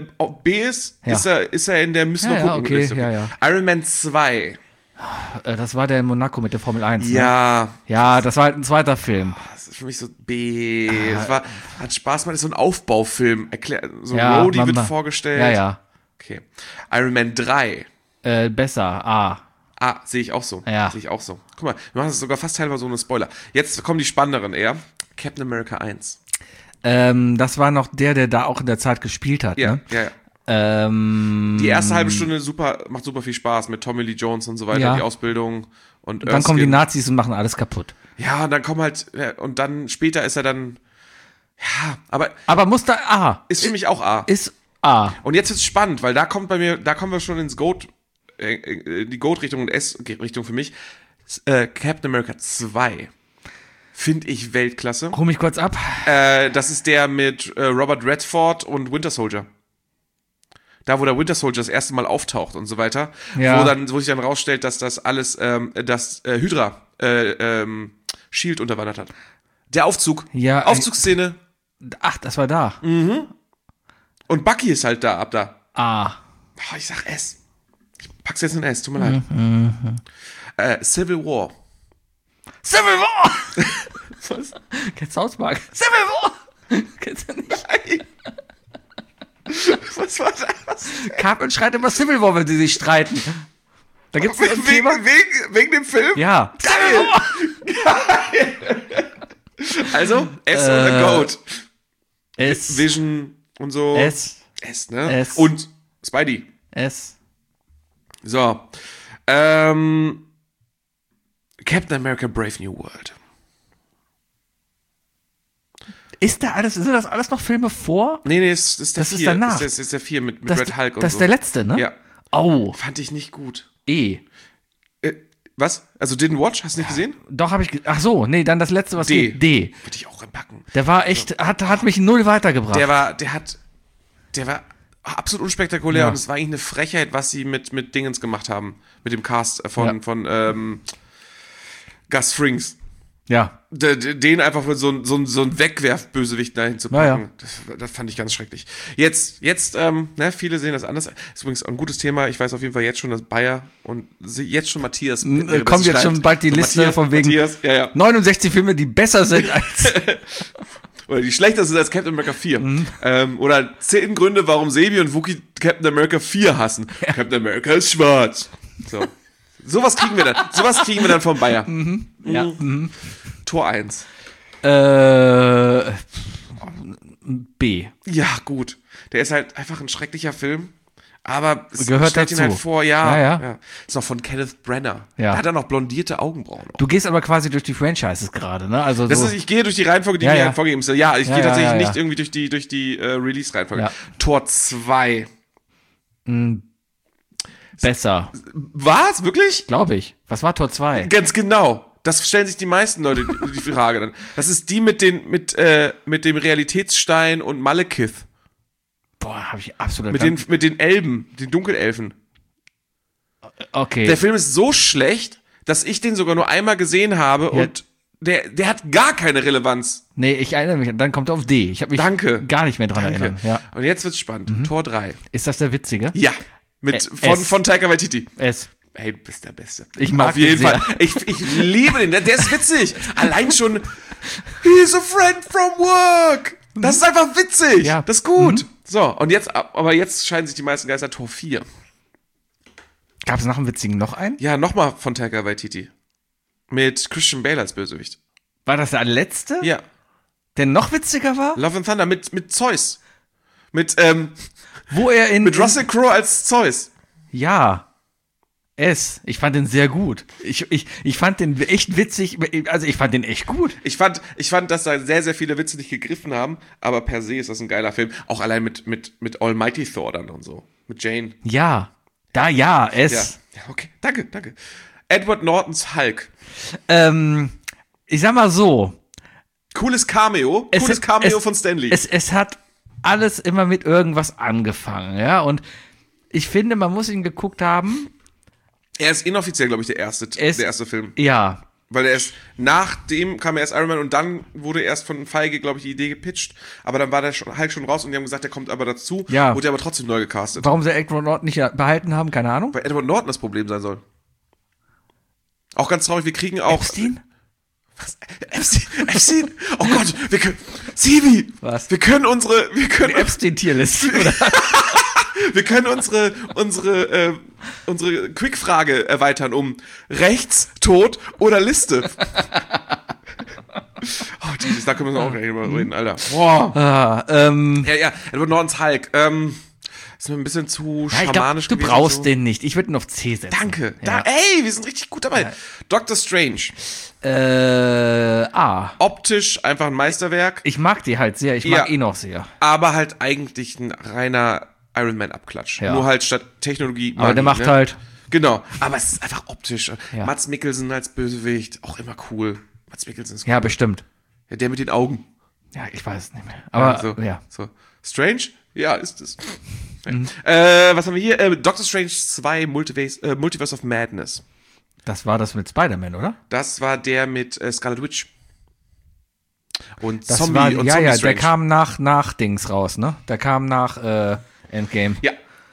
B ist, Ja. ist er in der müssen wir Ja, gucken. okay, Liste. ja. Iron Man 2. Das war der in Monaco mit der Formel 1. Ne? Ja. Ja, das war halt ein zweiter Film. Das ist für mich so B. Hat Spaß gemacht, ist so ein Aufbaufilm. So ein Ja, Rhodey wird Mama. vorgestellt. Ja. Okay. Iron Man 3. Besser. A. Ah, sehe ich auch so. Ja. Sehe ich auch so. Guck mal, wir machen das sogar fast teilweise so eine Spoiler. Jetzt kommen die spannenderen eher. Captain America 1. Das war noch der da auch in der Zeit gespielt hat. Ja, Ne? ja. Die Die erste halbe Stunde macht super viel Spaß mit Tommy Lee Jones und so weiter, Ja. die Ausbildung. Und Dann kommen die Erskine. Nazis und machen alles kaputt. Ja, und dann kommen halt, ja, und dann später ist er dann, ja, aber Aber Muster A. ist für mich auch A. Ist A. Und jetzt wird's spannend, weil da kommen wir schon ins Goat, die Goat-Richtung und S-Richtung für mich. Captain America 2 finde ich Weltklasse. Hol mich kurz ab. Das ist der mit Robert Redford und Winter Soldier. Da, wo der Winter Soldier das erste Mal auftaucht und so weiter. Ja. Wo sich dann rausstellt, dass das alles, Hydra Shield unterwandert hat. Der Aufzug. Ja, Aufzugsszene. Ach, das war da. Und Bucky ist halt da, ab da. A. Oh, ich sag S. Ich pack's jetzt in S, tut mir leid. Civil War. Civil War! Was? Kennst du South Park? Civil War! Kennst du nicht? Nein. Was war das? Cartman schreit immer Civil War, wenn sie sich streiten. Da gibt's ein Thema. Wegen dem Film? Ja. Geil! Also, S oder Goat. S. Vision und so. S. S, ne? S. Und Spidey. S. So. Captain America Brave New World. Sind das alles noch Filme vor? Nee, das ist der Das ist 4. danach. Das ist der 4 mit Red Hulk und Das so. ist der letzte, ne? Ja. Oh, Fand ich nicht gut. Was? Also Didn't Watch? Hast du nicht gesehen? doch habe ich. Ach so, nee, dann das letzte, was D. geht. D. Würde ich auch reinpacken. Der war echt, hat mich null weitergebracht. Der war absolut unspektakulär Ja. und es war eigentlich eine Frechheit, was sie mit Dingens gemacht haben. Mit dem Cast von Gus Frings. Ja. Den einfach für so ein Wegwerf-Bösewicht dahin zu packen. Ja. Das fand ich ganz schrecklich. Jetzt, viele sehen das anders. Ist übrigens ein gutes Thema. Ich weiß auf jeden Fall jetzt schon, dass Bayer und jetzt schon Matthias Kommt jetzt schon bald die Liste Matthias, von wegen Matthias, ja. 69 Filme, die besser sind als. Oder die schlechter sind als Captain America 4. Oder 10 Gründe, warum Sebi und Wookie Captain America 4 hassen. Ja. Captain America ist schwarz. So. Sowas kriegen wir dann von Bayer. Ja. Tor 1. B. Ja, gut. Der ist halt einfach ein schrecklicher Film. Aber es Gehört stellt ihn dazu. halt vor, Ja. Ist noch von Kenneth Branagh. Ja. Da hat er noch blondierte Augenbrauen. Du gehst aber quasi durch die Franchises gerade, ne? Also so. Ich gehe durch die Reihenfolge, die Ja, mir ja. vorgegeben ist. Ja, ich gehe Ja, tatsächlich ja. nicht irgendwie durch die Release-Reihenfolge. Ja. Tor 2. besser, Was? Wirklich? glaube ich. Was war Tor 2? Ganz genau. Das stellen sich die meisten Leute die Frage dann. Das ist die mit dem Realitätsstein und Malekith. Boah, habe ich absolut. Mit den Elben, den Dunkelelfen. Okay. Der Film ist so schlecht, dass ich den sogar nur einmal gesehen habe Ja. und der hat gar keine Relevanz. Nee, ich erinnere mich. Dann kommt er auf D. Ich habe mich Danke. gar nicht mehr dran erinnern. Ja. Und jetzt wird's spannend. Tor 3. Ist das der witzige? Ja. Von Taika Waititi. S. Hey, du bist der Beste. Ich mag Auf jeden den sehr. Fall. Ich liebe den. Der ist witzig. Allein schon, he's a friend from work. Das ist einfach witzig. Ja. Das ist gut. So, und jetzt scheinen sich die meisten Geister. Tor 4. Gab es nach dem witzigen noch einen? Ja, nochmal von Taika Waititi. Mit Christian Bale als Bösewicht. War das der letzte? Ja. Der noch witziger war? Love and Thunder mit Zeus. Mit Wo er Russell Crowe als Zeus. Ja. S. Ich fand den sehr gut. Ich fand den echt witzig. Also ich fand den echt gut. Ich fand, dass da sehr, sehr viele Witze nicht gegriffen haben, aber per se ist das ein geiler Film. Auch allein mit Almighty Thor dann und so. Mit Jane. Ja. S. Ja, okay. Danke. Edward Nortons Hulk. Ich sag mal so. Cooles Cameo von Stanley. Es hat alles immer mit irgendwas angefangen, ja. Und ich finde, man muss ihn geguckt haben. Er ist inoffiziell, glaube ich, der erste Film. Ja. Weil nachdem kam erst Iron Man und dann wurde erst von Feige, glaube ich, die Idee gepitcht. Aber dann war der Hulk schon raus und die haben gesagt, der kommt aber dazu. Ja. Wurde aber trotzdem neu gecastet. Warum sie Edward Norton nicht behalten haben, keine Ahnung. Weil Edward Norton das Problem sein soll. Auch ganz traurig, wir kriegen auch... Epstein? Was? Epstein? Oh Gott, wir können... Sibi! Was? Wir können Epstein-Tierliste, oder? Wir können unsere Quick-Frage erweitern um rechts, tot oder Liste. Oh, Jesus, da können wir auch gleich mal reden, Alter. Boah. Ja, Edward Nortons Hulk. Ist mir ein bisschen zu schamanisch du gewesen. brauchst so. den nicht. Ich würde ihn auf C setzen. Danke. Ja. Ey, wir sind richtig gut dabei. Ja. Doctor Strange. A. Optisch einfach ein Meisterwerk, Ich mag die halt sehr. Ich mag ihn auch sehr. aber halt eigentlich ein reiner Iron Man-Abklatsch. Ja. Nur halt statt Technologie. Aber der Magie, macht ne? halt. Genau. Aber es ist einfach optisch. Ja. Mads Mikkelsen als Bösewicht, auch immer cool. Mads Mikkelsen ist cool. Ja, bestimmt. Ja, der mit den Augen. Ja, ich weiß es nicht mehr. Aber, ja. So. Strange? Ja, ist es. Was haben wir hier? Doctor Strange 2 Multiverse of Madness. Das war das mit Spider-Man, oder? Das war der mit Scarlet Witch. Und Das Zombie war, und ja, Zombie ja, Strange. der kam nach Dings raus, ne? Der kam nach Endgame. Ja.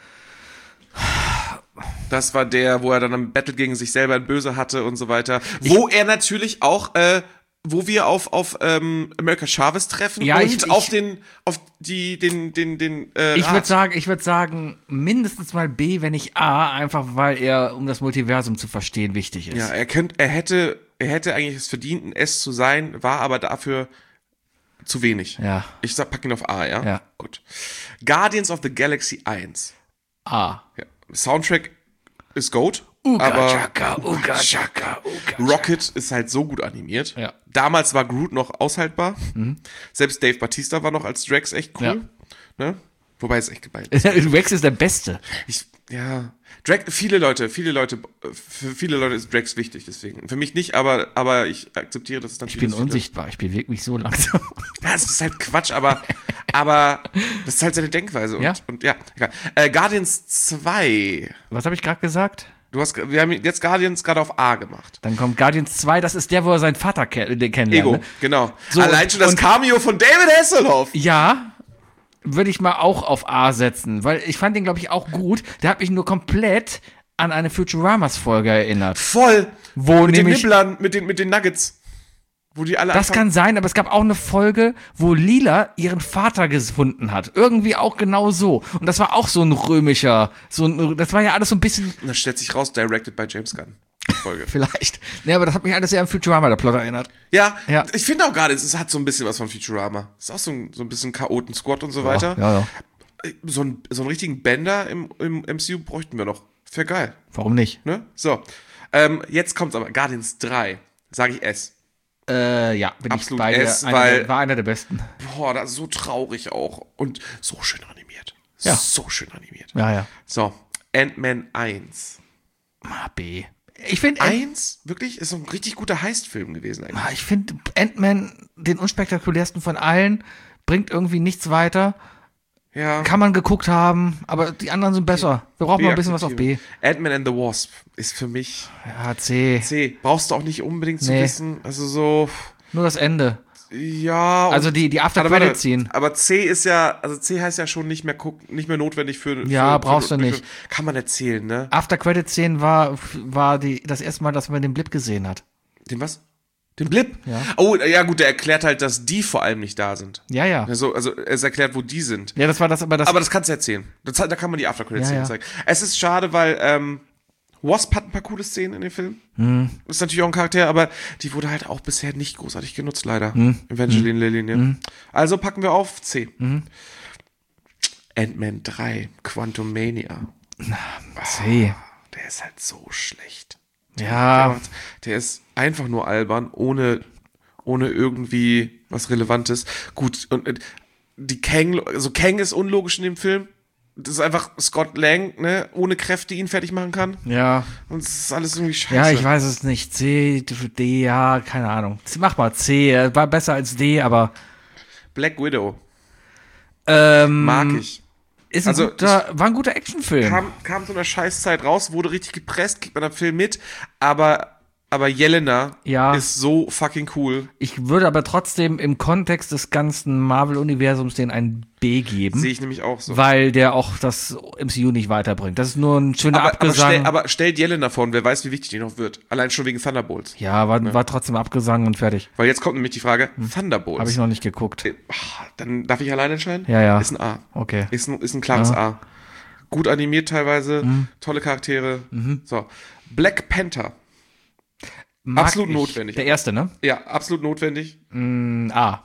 Das war der, wo er dann am Battle gegen sich selber ein Böse hatte und so weiter. Wo er natürlich auch, wo wir auf America Chavez treffen Ja, und ich würde sagen, mindestens mal B, wenn nicht A, einfach weil er, um das Multiversum zu verstehen, wichtig ist. Ja, er hätte eigentlich es verdient, ein S zu sein, war aber dafür zu wenig. Ja. Ich pack ihn auf A, ja? Ja. Gut. Guardians of the Galaxy 1. A. Ja. Soundtrack ist Goat. Aber Chaka, Uga Chaka, Uga Rocket ist halt so gut animiert. Ja. Damals war Groot noch aushaltbar. Selbst Dave Bautista war noch als Drax echt cool. Ne? Wobei es echt geballt ist. Rex ist der Beste. Viele Leute, für viele Leute ist Drax wichtig, deswegen. Für mich nicht, aber ich akzeptiere das dann. Ich bin unsichtbar, ich bewege mich so langsam. Ja, es ist halt Quatsch, aber das ist halt seine Denkweise. Und ja, egal. Guardians 2. Was habe ich gerade gesagt? Wir haben jetzt Guardians gerade auf A gemacht. Dann kommt Guardians 2, das ist der, wo er seinen Vater kennenlernt. Ego, Ne? genau. So, Allein schon das Cameo von David Hasselhoff. Ja, würde ich mal auch auf A setzen, weil ich fand den, glaube ich, auch gut. Der hat mich nur komplett an eine Futuramas-Folge erinnert. Voll. Wo mit den nämlich, Nibblern, mit den Nuggets. Wo die alle das kann sein, aber es gab auch eine Folge, wo Lila ihren Vater gefunden hat. Irgendwie auch genau so. Und das war auch so ein römischer, das war ja alles so ein bisschen. Und dann stellt sich raus, directed by James Gunn. Folge. Vielleicht. Nee, aber das hat mich alles sehr an Futurama, der Plot, erinnert. Ja, Ja. Ich finde auch gerade, es hat so ein bisschen was von Futurama. Es ist auch so ein bisschen Chaoten-Squad und so weiter. Ja. So einen richtigen Bender im MCU bräuchten wir noch. Wäre geil. Warum nicht? Ne? So. Jetzt kommt's aber. Guardians 3. Sage ich S. Ja, bin Absolut ich bei dir. S, weil- War einer der besten. Boah, das ist so traurig auch. Und so schön animiert. Ja. So schön animiert. Ja. So. Ant-Man 1. B. Ich finde 1, wirklich, ist so ein richtig guter Heist-Film gewesen eigentlich. Ich finde Ant-Man den unspektakulärsten von allen, bringt irgendwie nichts weiter. Ja. Kann man geguckt haben, aber die anderen sind besser. Wir brauchen mal ein bisschen was auf B. Ant-Man and the Wasp ist für mich Ja, C. C. Brauchst du auch nicht unbedingt zu Nee. wissen. Also so, Nur das Ende. ja. Also die After-Credit-Scene. Aber C ist ja, also C heißt ja schon nicht mehr notwendig für. Ja, brauchst du nicht. Kann man erzählen, ne? After-Credit-Scene war das erste Mal, dass man den Blip gesehen hat. Den was? Den Blip? Ja. Oh, ja gut, der erklärt halt, dass die vor allem nicht da sind. Ja. Also es erklärt, wo die sind. Ja, das war das, aber Aber das kannst du erzählen. Da kann man die After-Credit-Szenen Ja. zeigen. Es ist schade, weil Wasp hat ein paar coole Szenen in dem Film. Ist natürlich auch ein Charakter, aber die wurde halt auch bisher nicht großartig genutzt, leider. Evangeline Lilly, ne? Also packen wir auf C. Ant-Man 3, Quantumania. C. Der ist halt so schlecht. Ja. Der ist einfach nur albern, ohne irgendwie was Relevantes. Gut, und die Kang ist unlogisch in dem Film. Das ist einfach Scott Lang, ne, ohne Kräfte ihn fertig machen kann. Ja. Und es ist alles irgendwie scheiße. Ja, ich weiß es nicht. C, D, ja, keine Ahnung. Mach mal C. War besser als D, aber. Black Widow. Mag ich. Ist war ein guter Actionfilm. Kam zu einer Scheißzeit raus, wurde richtig gepresst, kriegt man am Film mit, aber Yelena ist so fucking cool. Ich würde aber trotzdem im Kontext des ganzen Marvel-Universums den ein B geben. Sehe ich nämlich auch so. Weil der auch das MCU nicht weiterbringt. Das ist nur ein schöner Abgesang. Aber stellt Yelena vor und wer weiß, wie wichtig die noch wird. Allein schon wegen Thunderbolts. Ja, war trotzdem Abgesang und fertig. Weil jetzt kommt nämlich die Frage, Thunderbolts. Habe ich noch nicht geguckt. Dann darf ich alleine entscheiden? Ja. Ist ein A. Okay. Ist ein klares A. Gut animiert teilweise, tolle Charaktere. So. Black Panther. Absolut notwendig. Der erste, ne? Ja, absolut notwendig. A.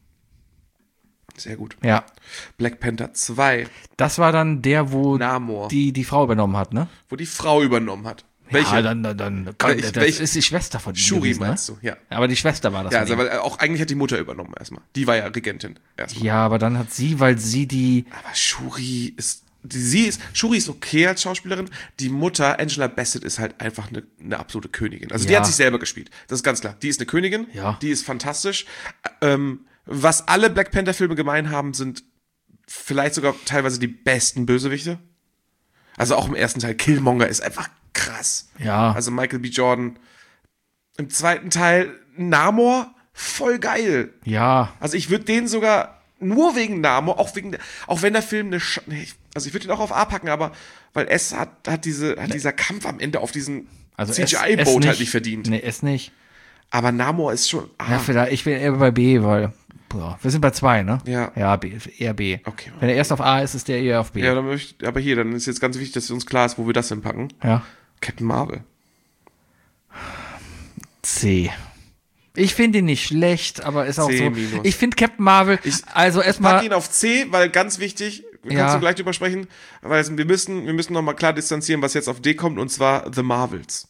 Sehr gut. Ja. Black Panther 2. Das war dann der, wo Namor. die Frau übernommen hat, ne? Wo die Frau übernommen hat. Welche? Ja, dann das ist die Schwester von ihm Shuri gewesen, meinst du, ja. Aber die Schwester war das. Ja, von also, ihm. weil auch eigentlich hat die Mutter übernommen erstmal. Die war ja Regentin erstmal. Ja, aber dann hat sie, weil sie die. Aber Shuri ist okay als Schauspielerin. Die Mutter, Angela Bassett, ist halt einfach eine absolute Königin. Also die Ja. hat sich selber gespielt. Das ist ganz klar. Die ist eine Königin. Ja. Die ist fantastisch. Was alle Black Panther-Filme gemein haben, sind vielleicht sogar teilweise die besten Bösewichte. Also auch im ersten Teil. Killmonger ist einfach krass. Ja. Also Michael B. Jordan. Im zweiten Teil Namor, voll geil. Ja. Also ich würde den sogar nur wegen Namor, auch wenn der Film also ich würde ihn auch auf A packen, aber weil es hat dieser Kampf am Ende auf diesen CGI-Boat halt nicht verdient. Nee, es nicht. Aber Namor ist schon A. Ja, vielleicht, ich bin eher bei B, weil wir sind bei 2, ne? Ja. Ja, B, eher B. Okay. Wenn er erst auf A ist, ist der eher auf B. Ja, dann ist jetzt ganz wichtig, dass uns klar ist, wo wir das hinpacken. Ja. Captain Marvel. C. Ich finde ihn nicht schlecht, aber ist auch C so. minus. Ich finde Captain Marvel, also Pack erstmal. ihn auf C, weil ganz wichtig, Kannst du gleich drüber sprechen? Weil wir müssen nochmal klar distanzieren, was jetzt auf D kommt, und zwar The Marvels.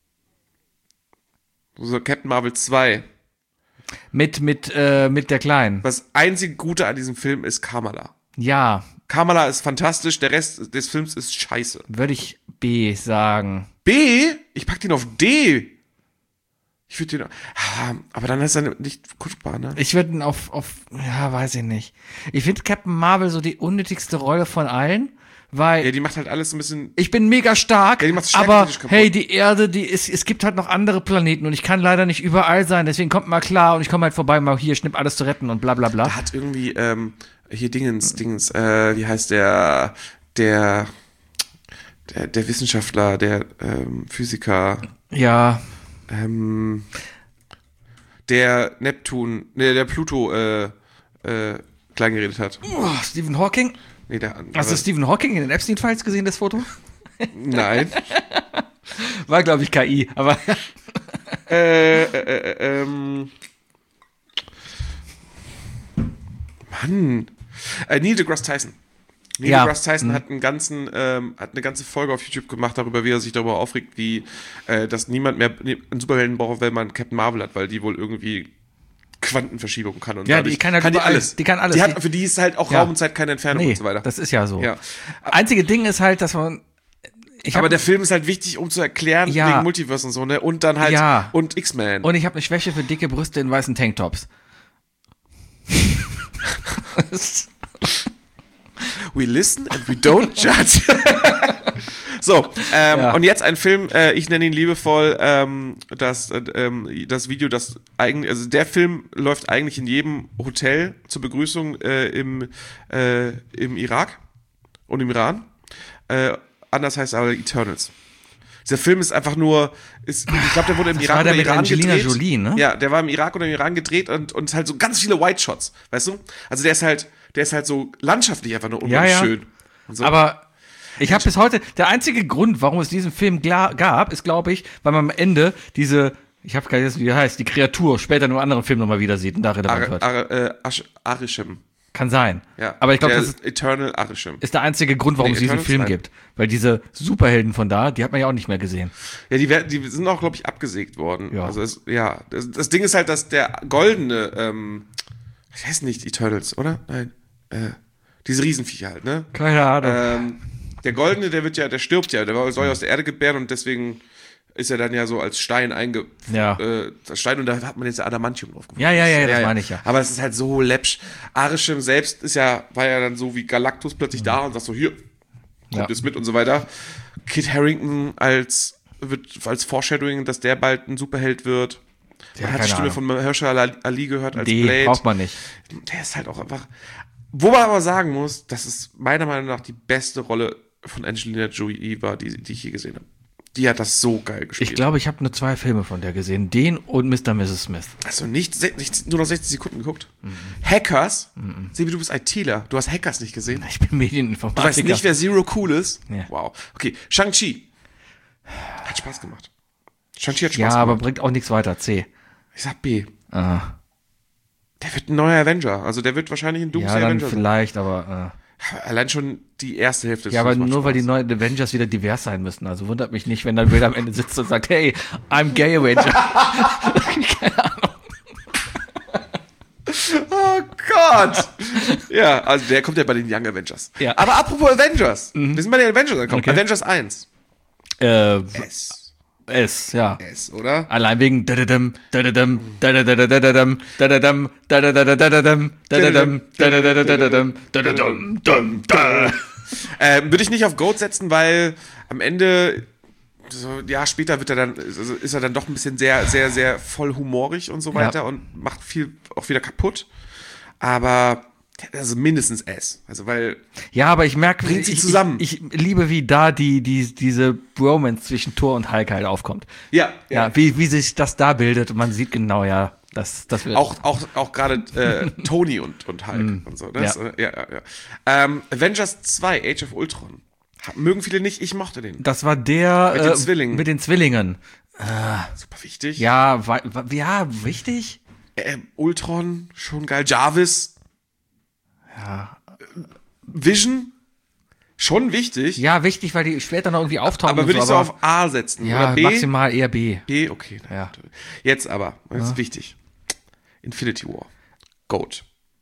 So Captain Marvel 2. Mit der Kleinen. Das einzige Gute an diesem Film ist Kamala. Ja. Kamala ist fantastisch, der Rest des Films ist scheiße. Würde ich B sagen. B? Ich pack den auf D. Ich würde den, aber dann ist er nicht guckbar, ne? Ich würde ihn auf, ja, weiß ich nicht. Ich finde Captain Marvel so die unnötigste Rolle von allen, weil. Ja, die macht halt alles ein bisschen. Ich bin mega stark, ja, die macht's aber kaputt. hey, die Erde, es gibt halt noch andere Planeten und ich kann leider nicht überall sein, deswegen kommt mal klar und ich komme halt vorbei, mal hier, schnipp alles zu retten und bla bla bla. Da hat irgendwie, hier Dingens, wie heißt der Wissenschaftler, der Physiker. Ja. Der der Pluto klein geredet hat. Oh, Stephen Hawking? Nee, Hast du Stephen Hawking in den Epstein-Files gesehen, das Foto? Nein. War, glaube ich, KI, aber. Mann. Neil deGrasse Tyson. Neil deGrasse Tyson hat eine ganze Folge auf YouTube gemacht darüber, wie er sich darüber aufregt, wie dass niemand mehr einen Superhelden braucht, wenn man Captain Marvel hat, weil die wohl irgendwie Quantenverschiebung kann und ja, die kann halt alles. Die kann alles. Für die ist halt auch Raum und Zeit keine Entfernung und so weiter. Das ist ja so. Ja. Einzige Ding ist halt, dass man. Aber der Film ist halt wichtig, um zu erklären, wegen Multiverse und so, ne? Und dann halt, und X-Men. Und ich habe eine Schwäche für dicke Brüste in weißen Tanktops. We listen and we don't judge. So, und jetzt ein Film, ich nenne ihn liebevoll, das Video, das eigentlich, also der Film läuft eigentlich in jedem Hotel zur Begrüßung im Irak und im Iran. Anders heißt aber Eternals. Dieser Film ist einfach nur, ich glaube, der wurde im Irak oder im Iran Angelina gedreht. Jolie, ne? Ja, der war im Irak oder im Iran gedreht und halt so ganz viele White Shots, weißt du? Also der ist halt so landschaftlich einfach nur unglaublich schön. So. Aber ich habe bis heute, der einzige Grund, warum es diesen Film gab, ist, glaube ich, weil man am Ende ich habe keine Ahnung, wie die heißt, die Kreatur später in einem anderen Film nochmal wieder sieht und da relevant wird. Arishem. Kann sein. Ja, aber ich glaube, das ist Eternal Arishem. Ist der einzige Grund, warum es diesen Film gibt. Weil diese Superhelden von da, die hat man ja auch nicht mehr gesehen. Ja, die sind auch, glaube ich, abgesägt worden. Ja. Also das Ding ist halt, dass der goldene, ich weiß nicht, Eternals, oder? Nein. Diese Riesenviecher halt, ne? Keine Ahnung. Der goldene, der stirbt ja, soll ja aus der Erde gebären und deswegen ist er dann ja so als Stein Stein, und da hat man jetzt Adamantium drauf gefunden. Ja, das meine ich ja. Aber es ist halt so läppsch. Arishem selbst war ja dann so wie Galactus plötzlich da und sagt so, hier, kommt jetzt mit und so weiter. Kit Harington wird als Foreshadowing, dass der bald ein Superheld wird. Man hat die Stimme von Mahershala Ali gehört als Blade. Braucht man nicht. Der ist halt auch einfach, wo man aber sagen muss, dass es meiner Meinung nach die beste Rolle von Angelina Jolie war, die ich je gesehen habe. Die hat das so geil gespielt. Ich glaube, ich habe nur 2 Filme von der gesehen. Den und Mr. und Mrs. Smith. Also nicht nur noch 60 Sekunden geguckt. Hackers? Sebi, du bist ITler. Du hast Hackers nicht gesehen. Ich bin Medieninformatiker. Du weißt nicht, wer Zero Cool ist? Ja. Wow. Okay, Shang-Chi. Hat Spaß gemacht. Shang-Chi hat Spaß gemacht. Ja, aber bringt auch nichts weiter. C. Ich sag B. Ah. Der wird ein neuer Avenger. Also der wird wahrscheinlich ein Doomsday Ja, dann Avenger. vielleicht, aber Allein schon die erste Hälfte. ja, aber nur weil die neuen Avengers wieder divers sein müssen. Also wundert mich nicht, wenn dann Will am Ende sitzt und sagt, hey, I'm gay Avenger. Keine Ahnung. Oh Gott! Ja, also der kommt ja bei den Young Avengers. Ja. Aber apropos Avengers. Wir sind bei den Avengers angekommen. Okay. Avengers 1. S, ja. S, oder? Allein wegen dadadam, dadadam, dadadadadadam, dadadam, dadadadadadam, dadadam, dadadadadadam, dadadam, dam, da. Würde ich nicht auf Goat setzen, weil am Ende, so, ja, später ist er dann doch ein bisschen sehr, sehr, sehr voll humorig und so weiter und macht viel auch wieder kaputt. Aber also mindestens S. Also weil. Ja, aber ich merke, bringt sie zusammen. Ich liebe, wie da diese Bromance zwischen Thor und Hulk halt aufkommt. Ja. Wie sich das da bildet und man sieht genau, das wird. Auch gerade Tony und Hulk und so. Ne? Ja. Avengers 2, Age of Ultron. Mögen viele nicht, ich mochte den. Das war der mit den Zwillingen. Mit den Zwillingen. Super wichtig. Ja, wichtig. Ultron, schon geil. Jarvis. Ja. Vision, schon wichtig. Ja, wichtig, weil die später noch irgendwie auftauchen. Aber würde ich so auf A setzen. Ja, oder B? maximal eher B. B, okay. Ja. Jetzt aber, das ist wichtig. Infinity War. Goat.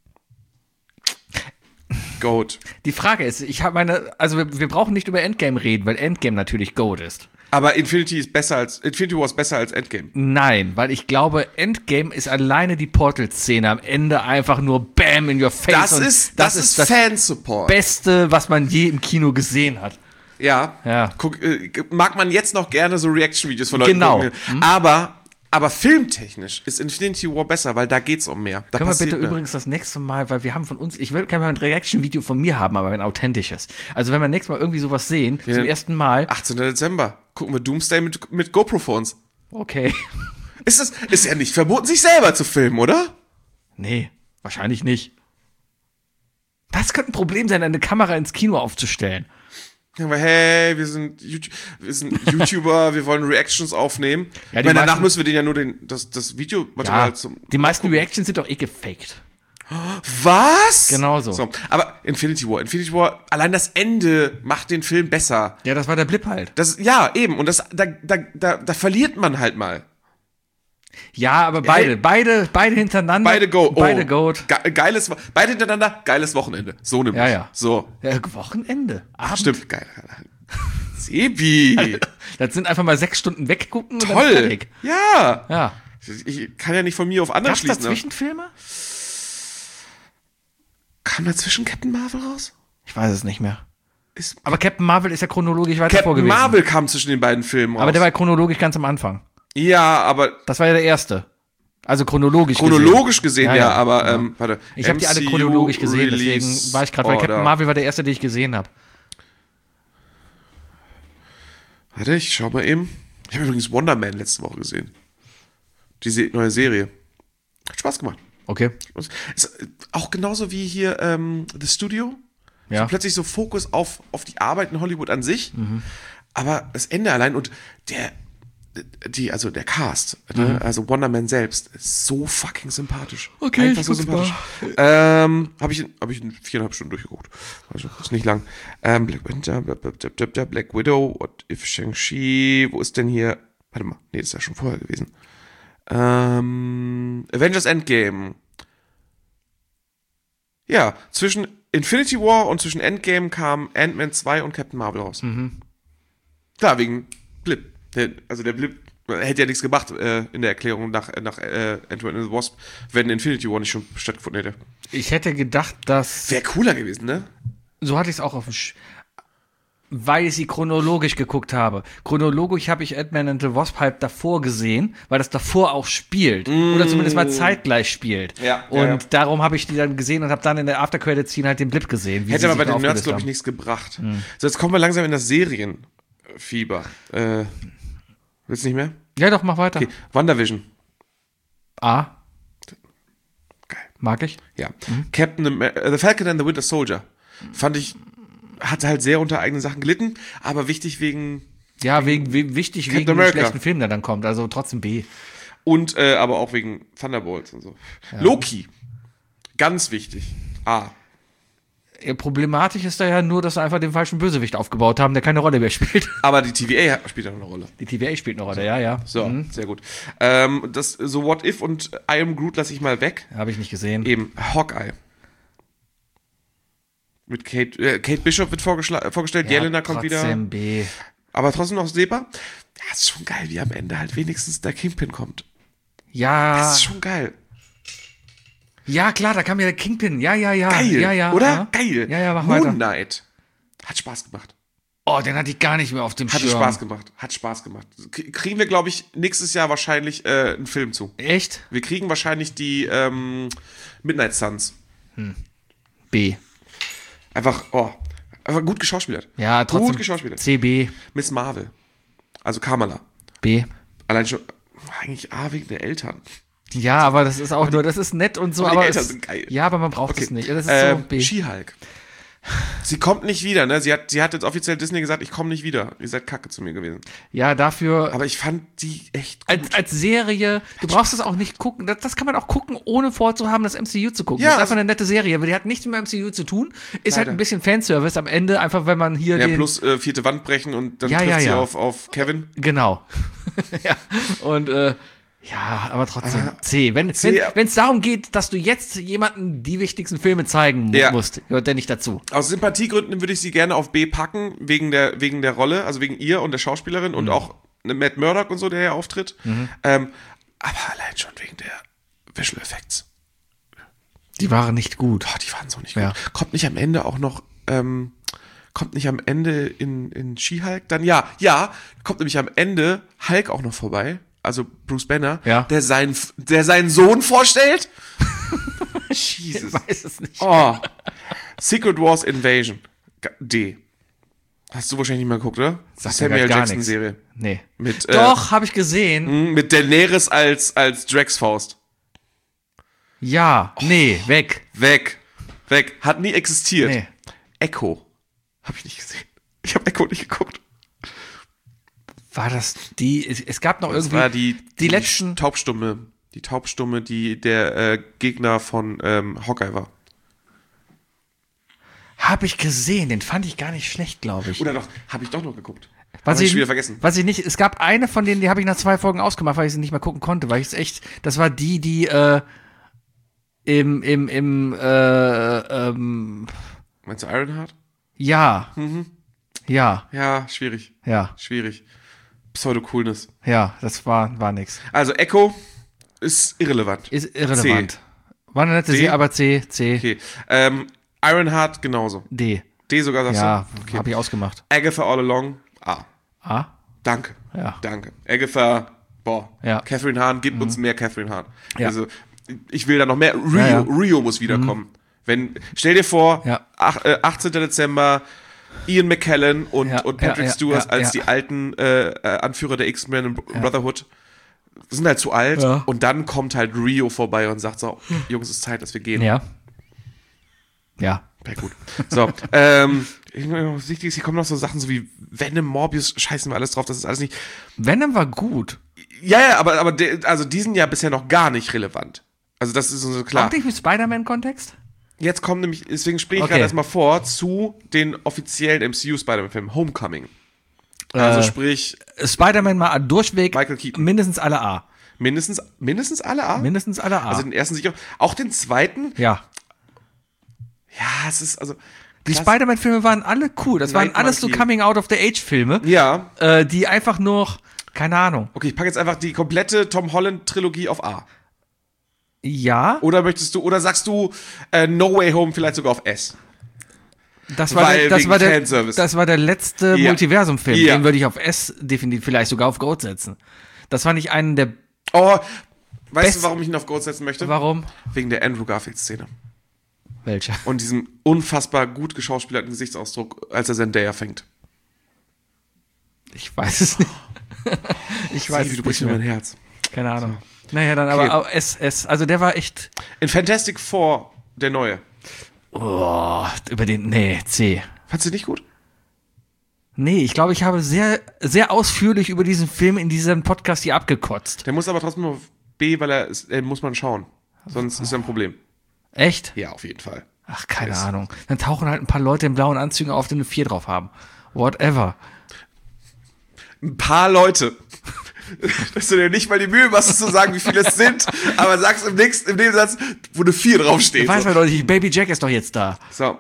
Die Frage ist, also wir brauchen nicht über Endgame reden, weil Endgame natürlich Goat ist. Aber Infinity War ist besser als Endgame. Nein, weil ich glaube, Endgame ist alleine die Portal-Szene am Ende einfach nur Bam in your face. Das ist Fansupport. Beste, was man je im Kino gesehen hat. Ja. Mag man jetzt noch gerne so Reaction-Videos von Leuten genau. gucken. Aber filmtechnisch ist Infinity War besser, weil da geht's um mehr. Da Können wir bitte mehr. übrigens das nächste Mal, weil wir haben von uns, ich will kein ein Reaction-Video von mir haben, aber ein authentisches. Also wenn wir nächstes Mal irgendwie sowas sehen, zum ersten Mal. 18. Dezember. Gucken wir Doomsday mit GoPro-Phones. Okay. Ist ja nicht verboten, sich selber zu filmen, oder? Nee, wahrscheinlich nicht. Das könnte ein Problem sein, eine Kamera ins Kino aufzustellen. Hey, wir sind YouTuber, wir wollen Reactions aufnehmen. Ja, danach müssen wir denen ja nur das Videomaterial die meisten Reactions sind doch gefaked. Was? Genau so. Aber Infinity War, allein das Ende macht den Film besser. Ja, das war der Blip halt. Ja, eben. Und da verliert man halt mal. Ja, aber beide hintereinander. Beide Goat. Beide hintereinander, geiles Wochenende. So nämlich. Ja. So. Ja, Wochenende. Abend. Stimmt, geil. Sebi. Das sind einfach mal 6 Stunden weggucken und Toll. dann fertig. Ja. Ich kann ja nicht von mir auf andere schließen. Gab's da Zwischenfilme? Kam dazwischen Captain Marvel raus? Ich weiß es nicht mehr. Aber Captain Marvel ist ja chronologisch weiter vor gewesen. Captain Marvel kam zwischen den beiden Filmen raus. Aber der war chronologisch ganz am Anfang. Ja, aber... Das war ja der erste. Also chronologisch gesehen, ja, aber warte. Ich habe die alle chronologisch gesehen, deswegen war ich gerade, weil Captain Marvel war der erste, den ich gesehen habe. Warte, ich schau mal eben. Ich habe übrigens Wonder Man letzte Woche gesehen. Diese neue Serie. Hat Spaß gemacht. Okay. Ist auch genauso wie hier The Studio. Ja. So plötzlich so Fokus auf die Arbeit in Hollywood an sich. Aber das Ende allein und der Cast, ne? Also Wonder Man selbst, ist so fucking sympathisch. Okay, einfach so sympathisch. Habe ich in 4,5 Stunden durchgeguckt. Also, ist nicht lang. Black Widow, What If Shang-Chi, wo ist denn hier? Warte mal, nee, das ist ja schon vorher gewesen. Avengers Endgame. Ja, zwischen Infinity War und zwischen Endgame kam Ant-Man 2 und Captain Marvel raus. Klar, wegen Blip. Der Blip hätte ja nichts gemacht in der Erklärung nach Ant-Man and the Wasp, wenn Infinity War nicht schon stattgefunden hätte. Ich hätte gedacht, dass... Wäre cooler gewesen, ne? So hatte ich es auch auf dem... Weil ich sie chronologisch geguckt habe. Chronologisch habe ich Ant-Man and the Wasp halt davor gesehen, weil das davor auch spielt. Oder zumindest mal zeitgleich spielt. Ja, und darum habe ich die dann gesehen und habe dann in der After-Credit-Scene halt den Blip gesehen. Hätte aber bei den Nerds, glaube ich, nichts gebracht. So, jetzt kommen wir langsam in das Serienfieber. Willst du nicht mehr? Ja, doch, mach weiter. Okay, WandaVision. A. Geil. Mag ich. Ja. The Falcon and the Winter Soldier. Fand ich, hat halt sehr unter eigenen Sachen gelitten, aber wichtig wegen... Ja, wegen dem schlechten Film, der dann kommt. Also trotzdem B. Und aber auch wegen Thunderbolts und so. Ja. Loki. Ganz wichtig. A. Problematisch ist da ja nur, dass sie einfach den falschen Bösewicht aufgebaut haben, der keine Rolle mehr spielt. Aber die TVA spielt ja noch eine Rolle. Die TVA spielt eine Rolle, ja. So, sehr gut. So What If und I Am Groot lasse ich mal weg. Habe ich nicht gesehen. Eben, Hawkeye. Mit Kate Bishop wird vorgestellt, Jelena kommt wieder. Trotzdem B. Aber trotzdem noch sehbar. Ja, ist schon geil, wie am Ende halt wenigstens der Kingpin kommt. Ja. Das ist schon geil. Ja, klar, da kam ja der Kingpin. Ja. Geil, ja, oder? Ja. Geil. Ja, mach weiter. Moon Knight. Hat Spaß gemacht. Oh, den hatte ich gar nicht mehr auf dem Schirm. Hat Spaß gemacht. Kriegen wir, glaube ich, nächstes Jahr wahrscheinlich einen Film zu. Echt? Wir kriegen wahrscheinlich die Midnight Suns. B. Einfach gut geschauspielert. Ja, trotzdem. Gut geschauspielert. CB. Miss Marvel. Also Kamala. B. Allein schon, eigentlich A wegen der Eltern. Ja, aber das ist auch nur, das ist nett und so, aber die aber Eltern sind geil. Ja, aber man braucht es nicht. Das ist so B. She-Hulk. Sie kommt nicht wieder, ne? Sie hat jetzt offiziell Disney gesagt, ich komme nicht wieder. Ihr seid kacke zu mir gewesen. Ja, dafür. Aber ich fand die echt gut. Als Serie, du brauchst es auch nicht gucken. Das kann man auch gucken, ohne vorzuhaben, das MCU zu gucken. Ja, das ist einfach eine nette Serie, aber die hat nichts mit dem MCU zu tun. Ist halt Leider. ein bisschen Fanservice am Ende, einfach wenn man hier Ja, den. plus vierte Wand brechen und dann Ja, trifft ja, sie ja. auf Kevin. Genau. Ja. Und ja, aber trotzdem C. Wenn C, es darum geht, dass du jetzt jemanden die wichtigsten Filme zeigen Ja. musst, gehört der nicht dazu. Aus Sympathiegründen würde ich sie gerne auf B packen, wegen der Rolle, also wegen ihr und der Schauspielerin und auch Matt Murdock und so, der ja auftritt. Aber allein schon wegen der Visual Effects. Die waren nicht gut. Boah, die waren so nicht Ja. gut. Kommt nicht am Ende auch noch, kommt nicht am Ende in She-Hulk dann? Ja, kommt nämlich am Ende Hulk auch noch vorbei. Also Bruce Banner, Ja. der seinen Sohn vorstellt. Jesus. Ich weiß es nicht. Oh. Secret Wars Invasion. D. Hast du wahrscheinlich nicht mal geguckt, oder? Sagt mir Samuel grad gar Jackson nix. Serie. Nee. Mit, Doch, habe ich gesehen. mit Daenerys als Drax Faust. Ja. Nee, weg. Weg. Hat nie existiert. Nee. Echo. Habe ich nicht gesehen. Ich habe Echo nicht geguckt. War das die? Es gab noch Das irgendwie war die letzten. Taubstumme. Die Taubstumme, die der Gegner von Hawkeye war. Habe ich gesehen, den fand ich gar nicht schlecht, glaube ich. Oder doch, habe ich doch noch geguckt. Was Hab ich wieder vergessen. Was ich nicht, es gab eine von denen, die habe ich nach 2 Folgen ausgemacht, weil ich sie nicht mehr gucken konnte, weil ich es echt, das war die Meinst du Ironheart? ja. Ja, Ja, schwierig. ja, Pseudo-Coolness. ja, das war nix. Also Echo ist irrelevant. Ist irrelevant. War eine nette D? Serie, aber C, Okay. Ironheart genauso. D. D sogar, sagst Ja, du? Okay. habe ich ausgemacht. Agatha All Along. A. A? Danke. Ja. Danke. Agatha, Ja. Catherine Hahn, gib uns mehr Catherine Hahn. Ja. Also, ich will da noch mehr. Ja. Rio muss wiederkommen. Stell dir vor, Ja. 18. Dezember, Ian McKellen und Patrick Stewart als ja. die alten Anführer der X-Men und Brotherhood sind halt zu alt. Ja. Und dann kommt halt Rio vorbei und sagt so, Jungs, es ist Zeit, dass wir gehen. Ja. Ja. Ja, gut. So, wichtig ist, hier kommen noch so Sachen so wie Venom, Morbius, scheißen wir alles drauf, das ist alles nicht. Venom war gut. Ja, aber die sind ja bisher noch gar nicht relevant. Also das ist so klar. Auch nicht mit Spider-Man-Kontext? Jetzt kommen nämlich, deswegen springe ich Okay. gerade erstmal vor zu den offiziellen MCU-Spider-Man-Filmen, Homecoming. Also sprich, Spider-Man mal durchweg Michael Keaton. mindestens alle A. mindestens alle A? Mindestens alle A. Also den ersten sicher. Auch den zweiten? ja. Ja, es ist, also. Die krass. Spider-Man-Filme waren alle cool. Das waren Night alles so Monkey. Coming-out-of-the-Age-Filme, Ja. die einfach nur, keine Ahnung. Okay, ich packe jetzt einfach die komplette Tom Holland-Trilogie auf A. Ja, Oder sagst du No Way Home vielleicht sogar auf S? das war, Weil das, wegen war der, Fanservice. das war der letzte Ja. Multiversum-Film. Ja. Den würde ich auf S definitiv, vielleicht sogar auf Goat setzen. Das fand ich einen der. Oh, weißt Best- du, warum ich ihn auf Gold setzen möchte? Warum? Wegen der Andrew Garfield-Szene. Welcher? Und diesem unfassbar gut geschauspielerten Gesichtsausdruck, als er Zendaya fängt. Ich weiß es nicht. Ich weiß Wie es du brichst nicht mir mehr. mein Herz. Keine Ahnung. Naja, dann Okay. aber S. Also der war echt. In Fantastic Four, der neue. Oh, über den. Nee, C. Fandst du nicht gut? Nee, ich glaube, ich habe sehr, sehr ausführlich über diesen Film in diesem Podcast hier abgekotzt. Der muss aber trotzdem auf B, weil er muss man schauen. Sonst ist er ein Problem. Echt? Ja, auf jeden Fall. Ach, keine Ahnung. Dann tauchen halt ein paar Leute in blauen Anzügen auf, die eine 4 drauf haben. Whatever. Ein paar Leute. Dass du dir nicht mal die Mühe machst, es zu sagen, wie viele es sind, aber sagst im Nebensatz, wo eine 4 draufsteht. Ich weiß mal, Leute, Baby Jack ist doch jetzt da. So.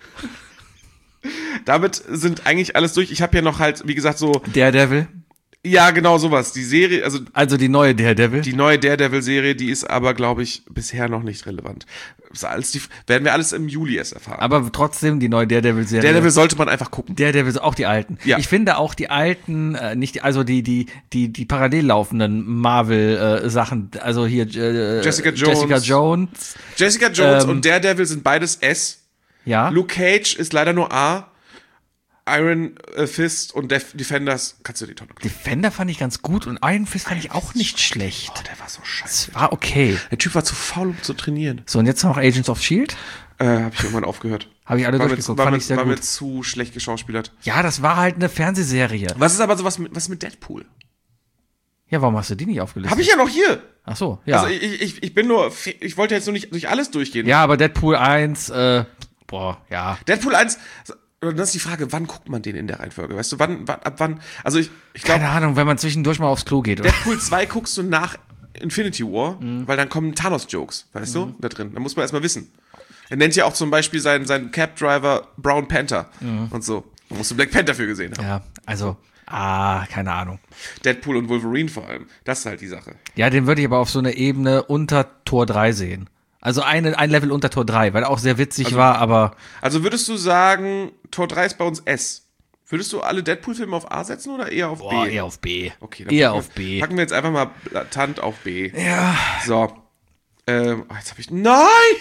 Damit sind eigentlich alles durch. Ich habe ja noch halt, wie gesagt, so, Daredevil. ja, genau sowas. Die Serie, also Also die neue Daredevil. die neue Daredevil-Serie, die ist aber, glaube ich, bisher noch nicht relevant. Werden wir alles im Juli erst erfahren. Aber trotzdem die neue Daredevil-Serie. Daredevil sollte man einfach gucken. Daredevil, auch die alten. Ja. Ich finde auch die alten, also die parallel laufenden Marvel-Sachen, also hier Jessica Jones. Jessica Jones und Daredevil sind beides S. Ja. Luke Cage ist leider nur A. Iron Fist und Defenders, kannst du die Tonne klicken. Defender fand ich ganz gut und Iron Fist fand ich auch nicht schlecht. Oh, der war so scheiße. War okay. Der Typ war zu faul, um zu trainieren. So, und jetzt noch Agents of S.H.I.E.L.D. Habe ich irgendwann aufgehört. Habe ich alle durchgeguckt, fand ich sehr war gut. mir zu schlecht geschauspielert. Ja, das war halt eine Fernsehserie. Was ist aber so was mit Deadpool? Ja, warum hast du die nicht aufgelistet? Habe ich ja noch hier. Ach so, ja. Also ich bin nur, ich wollte jetzt nur nicht durch alles durchgehen. Ja, aber Deadpool 1, ja. Deadpool 1, das ist die Frage, wann guckt man den in der Reihenfolge? Weißt du, ab wann, also ich glaube, Keine Ahnung, wenn man zwischendurch mal aufs Klo geht, oder? Deadpool 2 guckst du nach Infinity War, weil dann kommen Thanos-Jokes, weißt du, da drin. Da muss man erstmal wissen. Er nennt ja auch zum Beispiel seinen Cab-Driver Brown Panther und so. Da musst du Black Panther für gesehen haben. Ja, also, keine Ahnung. Deadpool und Wolverine vor allem. Das ist halt die Sache. Ja, den würde ich aber auf so eine Ebene unter Tor 3 sehen. Also ein Level unter Tor 3, weil er auch sehr witzig war, aber... Also würdest du sagen, Tor 3 ist bei uns S? Würdest du alle Deadpool-Filme auf A setzen oder eher auf B? Eher auf B. Okay, Eher auf B. Packen wir jetzt einfach mal blatant auf B. Ja. So. Jetzt habe ich... Nein!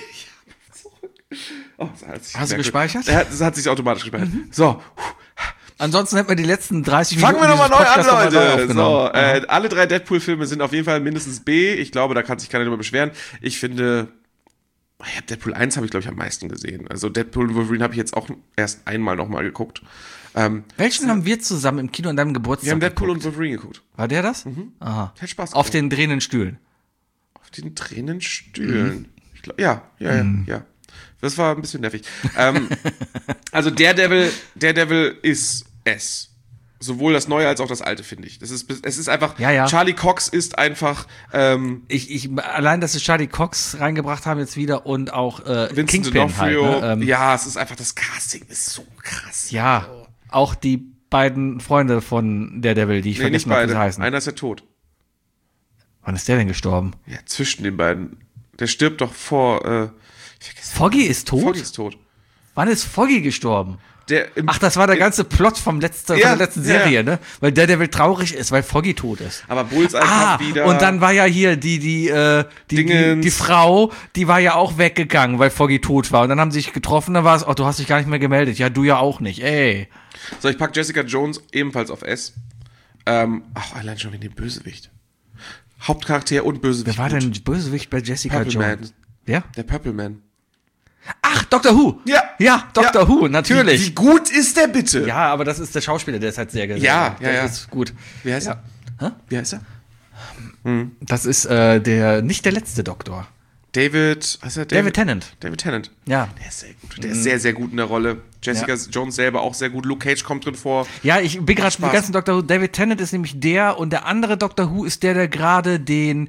Oh, Hast du gespeichert? Das hat sich automatisch gespeichert. So. Ansonsten hätten wir die letzten 30 Fangen Minuten wir nochmal neu an, Podcasts Leute. So, aufgenommen. alle 3 Deadpool-Filme sind auf jeden Fall mindestens B. Ich glaube, da kann sich keiner drüber beschweren. Ich finde, Deadpool 1 habe ich, glaube ich, am meisten gesehen. Also Deadpool und Wolverine habe ich jetzt auch erst einmal nochmal geguckt. Welchen haben wir zusammen im Kino an deinem Geburtstag Wir haben Deadpool geguckt? und Wolverine geguckt. War der das? Aha. Hat Spaß gemacht. Auf den drehenden Stühlen. Auf den Tränenstühlen. Ich glaub, ja. Das war ein bisschen nervig. Also Daredevil ist S. Sowohl das Neue als auch das Alte, finde ich. Es ist einfach, Ja. Charlie Cox ist einfach, Allein, dass sie Charlie Cox reingebracht haben jetzt wieder und auch Vincent Kingpin D'Onofrio. halt, ne? Ja, es ist einfach, das Casting ist so krass. Ja, auch die beiden Freunde von Daredevil, die ich Nee, nicht vergessen habe, wie sie beide. heißen. Einer ist ja tot. Wann ist der denn gestorben? Ja, zwischen den beiden. Der stirbt doch vor, Foggy ist tot? Foggy ist tot. Wann ist Foggy gestorben? Ach, das war der ganze Plot von der letzten Serie, ne? Weil Daredevil traurig ist, weil Foggy tot ist. Aber Bullseye kommt wieder. Und dann war ja hier die Frau, die war ja auch weggegangen, weil Foggy tot war. Und dann haben sie sich getroffen, dann war es, du hast dich gar nicht mehr gemeldet. Ja, du ja auch nicht, ey. So, ich pack Jessica Jones ebenfalls auf S. Allein schon wegen dem Bösewicht. Hauptcharakter und Bösewicht. Wer war denn Bösewicht bei Jessica Purple Jones? Man. Wer? Der Purple Man. Ach, Dr. Who. Ja, Dr. Who, natürlich. Wie gut ist der bitte? Ja, aber das ist der Schauspieler, der ist halt sehr gut. Ja. Das ist gut. Wie heißt er? Wie heißt er? Das ist nicht der letzte Doktor. David Tennant. David Tennant. Ja. Der ist sehr gut. Der ist sehr, sehr gut in der Rolle. Jessica Jones selber auch sehr gut. Luke Cage kommt drin vor. Ja, ich bin gerade Spaß. den ganzen Dr. Who. David Tennant ist nämlich der und der andere Dr. Who ist der gerade den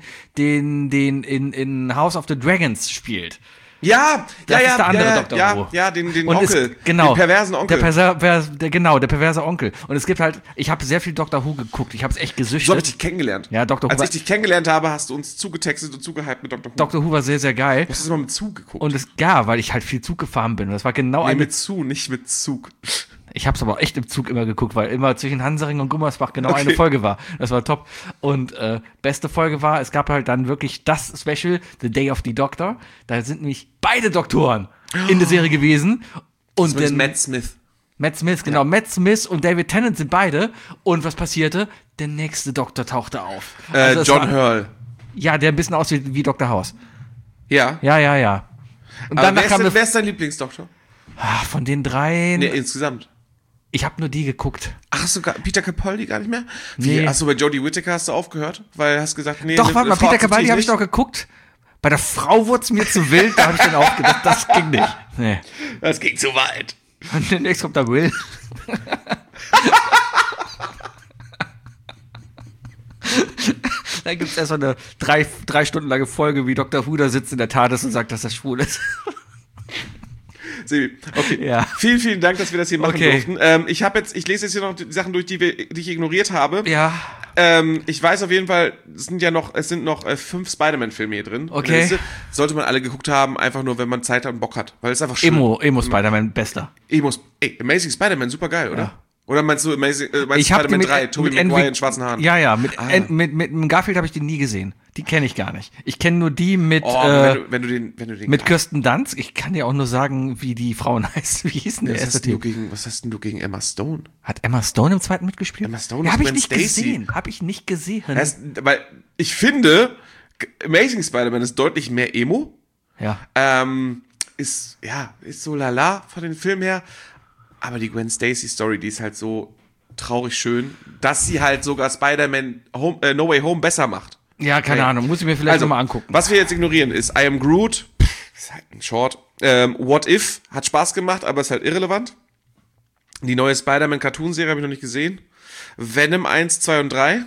in House of the Dragons spielt. Ja, Das ist der andere Dr. Who. Ja, den Und Onkel. den perversen Onkel. Der perverse Onkel. Und es gibt halt, ich habe sehr viel Dr. Who geguckt. Ich habe es echt gesüchtet. So habe ich dich kennengelernt. Ja, Dr. Who. Als ich dich kennengelernt habe, hast du uns zugetextet und zugehypt mit Dr. Who. Dr. Who war sehr, sehr geil. Du hast es mal mit Zug geguckt. Und weil ich halt viel Zug gefahren bin. Und das war genau mit Zug, nicht mit Zug. Ich habe es aber auch echt im Zug immer geguckt, weil immer zwischen Hansaring und Gummersbach genau eine Folge war. Das war top. Und beste Folge war, es gab halt dann wirklich das Special, The Day of the Doctor. Da sind nämlich beide Doktoren in der Serie gewesen. Und das ist dann Matt Smith. Matt Smith, genau. Ja. Matt Smith und David Tennant sind beide. Und was passierte? Der nächste Doktor tauchte auf. John Hurl. Ja, der ein bisschen aussieht wie Dr. House. Ja. Ja. Und aber wer ist dein Lieblingsdoktor? Von den dreien. Nee, insgesamt. Ich habe nur die geguckt. Ach, hast du Peter Capaldi gar nicht mehr? Nee. Achso, bei Jodie Whittaker hast du aufgehört? Weil hast gesagt, nee. Doch, warte mal, Peter Capaldi habe ich doch geguckt. Bei der Frau wurde es mir zu wild, da habe ich dann aufgedacht, das ging nicht. Nee. Das ging zu weit. Und demnächst kommt da Will. Dann gibt es erst so eine drei Stunden lange Folge, wie Dr. Who da sitzt in der TARDIS und sagt, dass das schwul ist. Sebi, okay. Ja. Vielen, vielen Dank, dass wir das hier machen durften. Ich lese jetzt hier noch die Sachen durch, die ich ignoriert habe. Ja. Ich weiß auf jeden Fall, es sind noch 5 Spider-Man-Filme hier drin. Okay. Sollte man alle geguckt haben, einfach nur, wenn man Zeit hat und Bock hat. Weil es einfach schön. Emo Spider-Man, bester. Amazing Spider-Man, super geil, oder? Ja. Oder meinst du Spider-Man 3, Tobey Maguire in schwarzen Haaren? Ja, mit Garfield habe ich die nie gesehen. Die kenne ich gar nicht. Ich kenne nur die mit wenn du den mit Kirsten Dunst. Ich kann dir auch nur sagen, wie die Frauen heißt. Wie hieß denn der erste Typ? Was hast denn du gegen Emma Stone? Hat Emma Stone im zweiten mitgespielt? Emma Stone ja, ist habe ich Gwen nicht Stacy. gesehen. Habe ich nicht gesehen. Weil ich finde, Amazing Spider-Man ist deutlich mehr Emo. Ja. ist so lala von den Filmen her. Aber die Gwen Stacy Story, die ist halt so traurig schön, dass sie halt sogar Spider-Man No Way Home besser macht. Ja, keine Ahnung, muss ich mir vielleicht nochmal angucken. Was wir jetzt ignorieren ist I Am Groot, ist halt ein Short. What If hat Spaß gemacht, aber ist halt irrelevant. Die neue Spider-Man-Cartoon-Serie habe ich noch nicht gesehen. Venom 1, 2 und 3.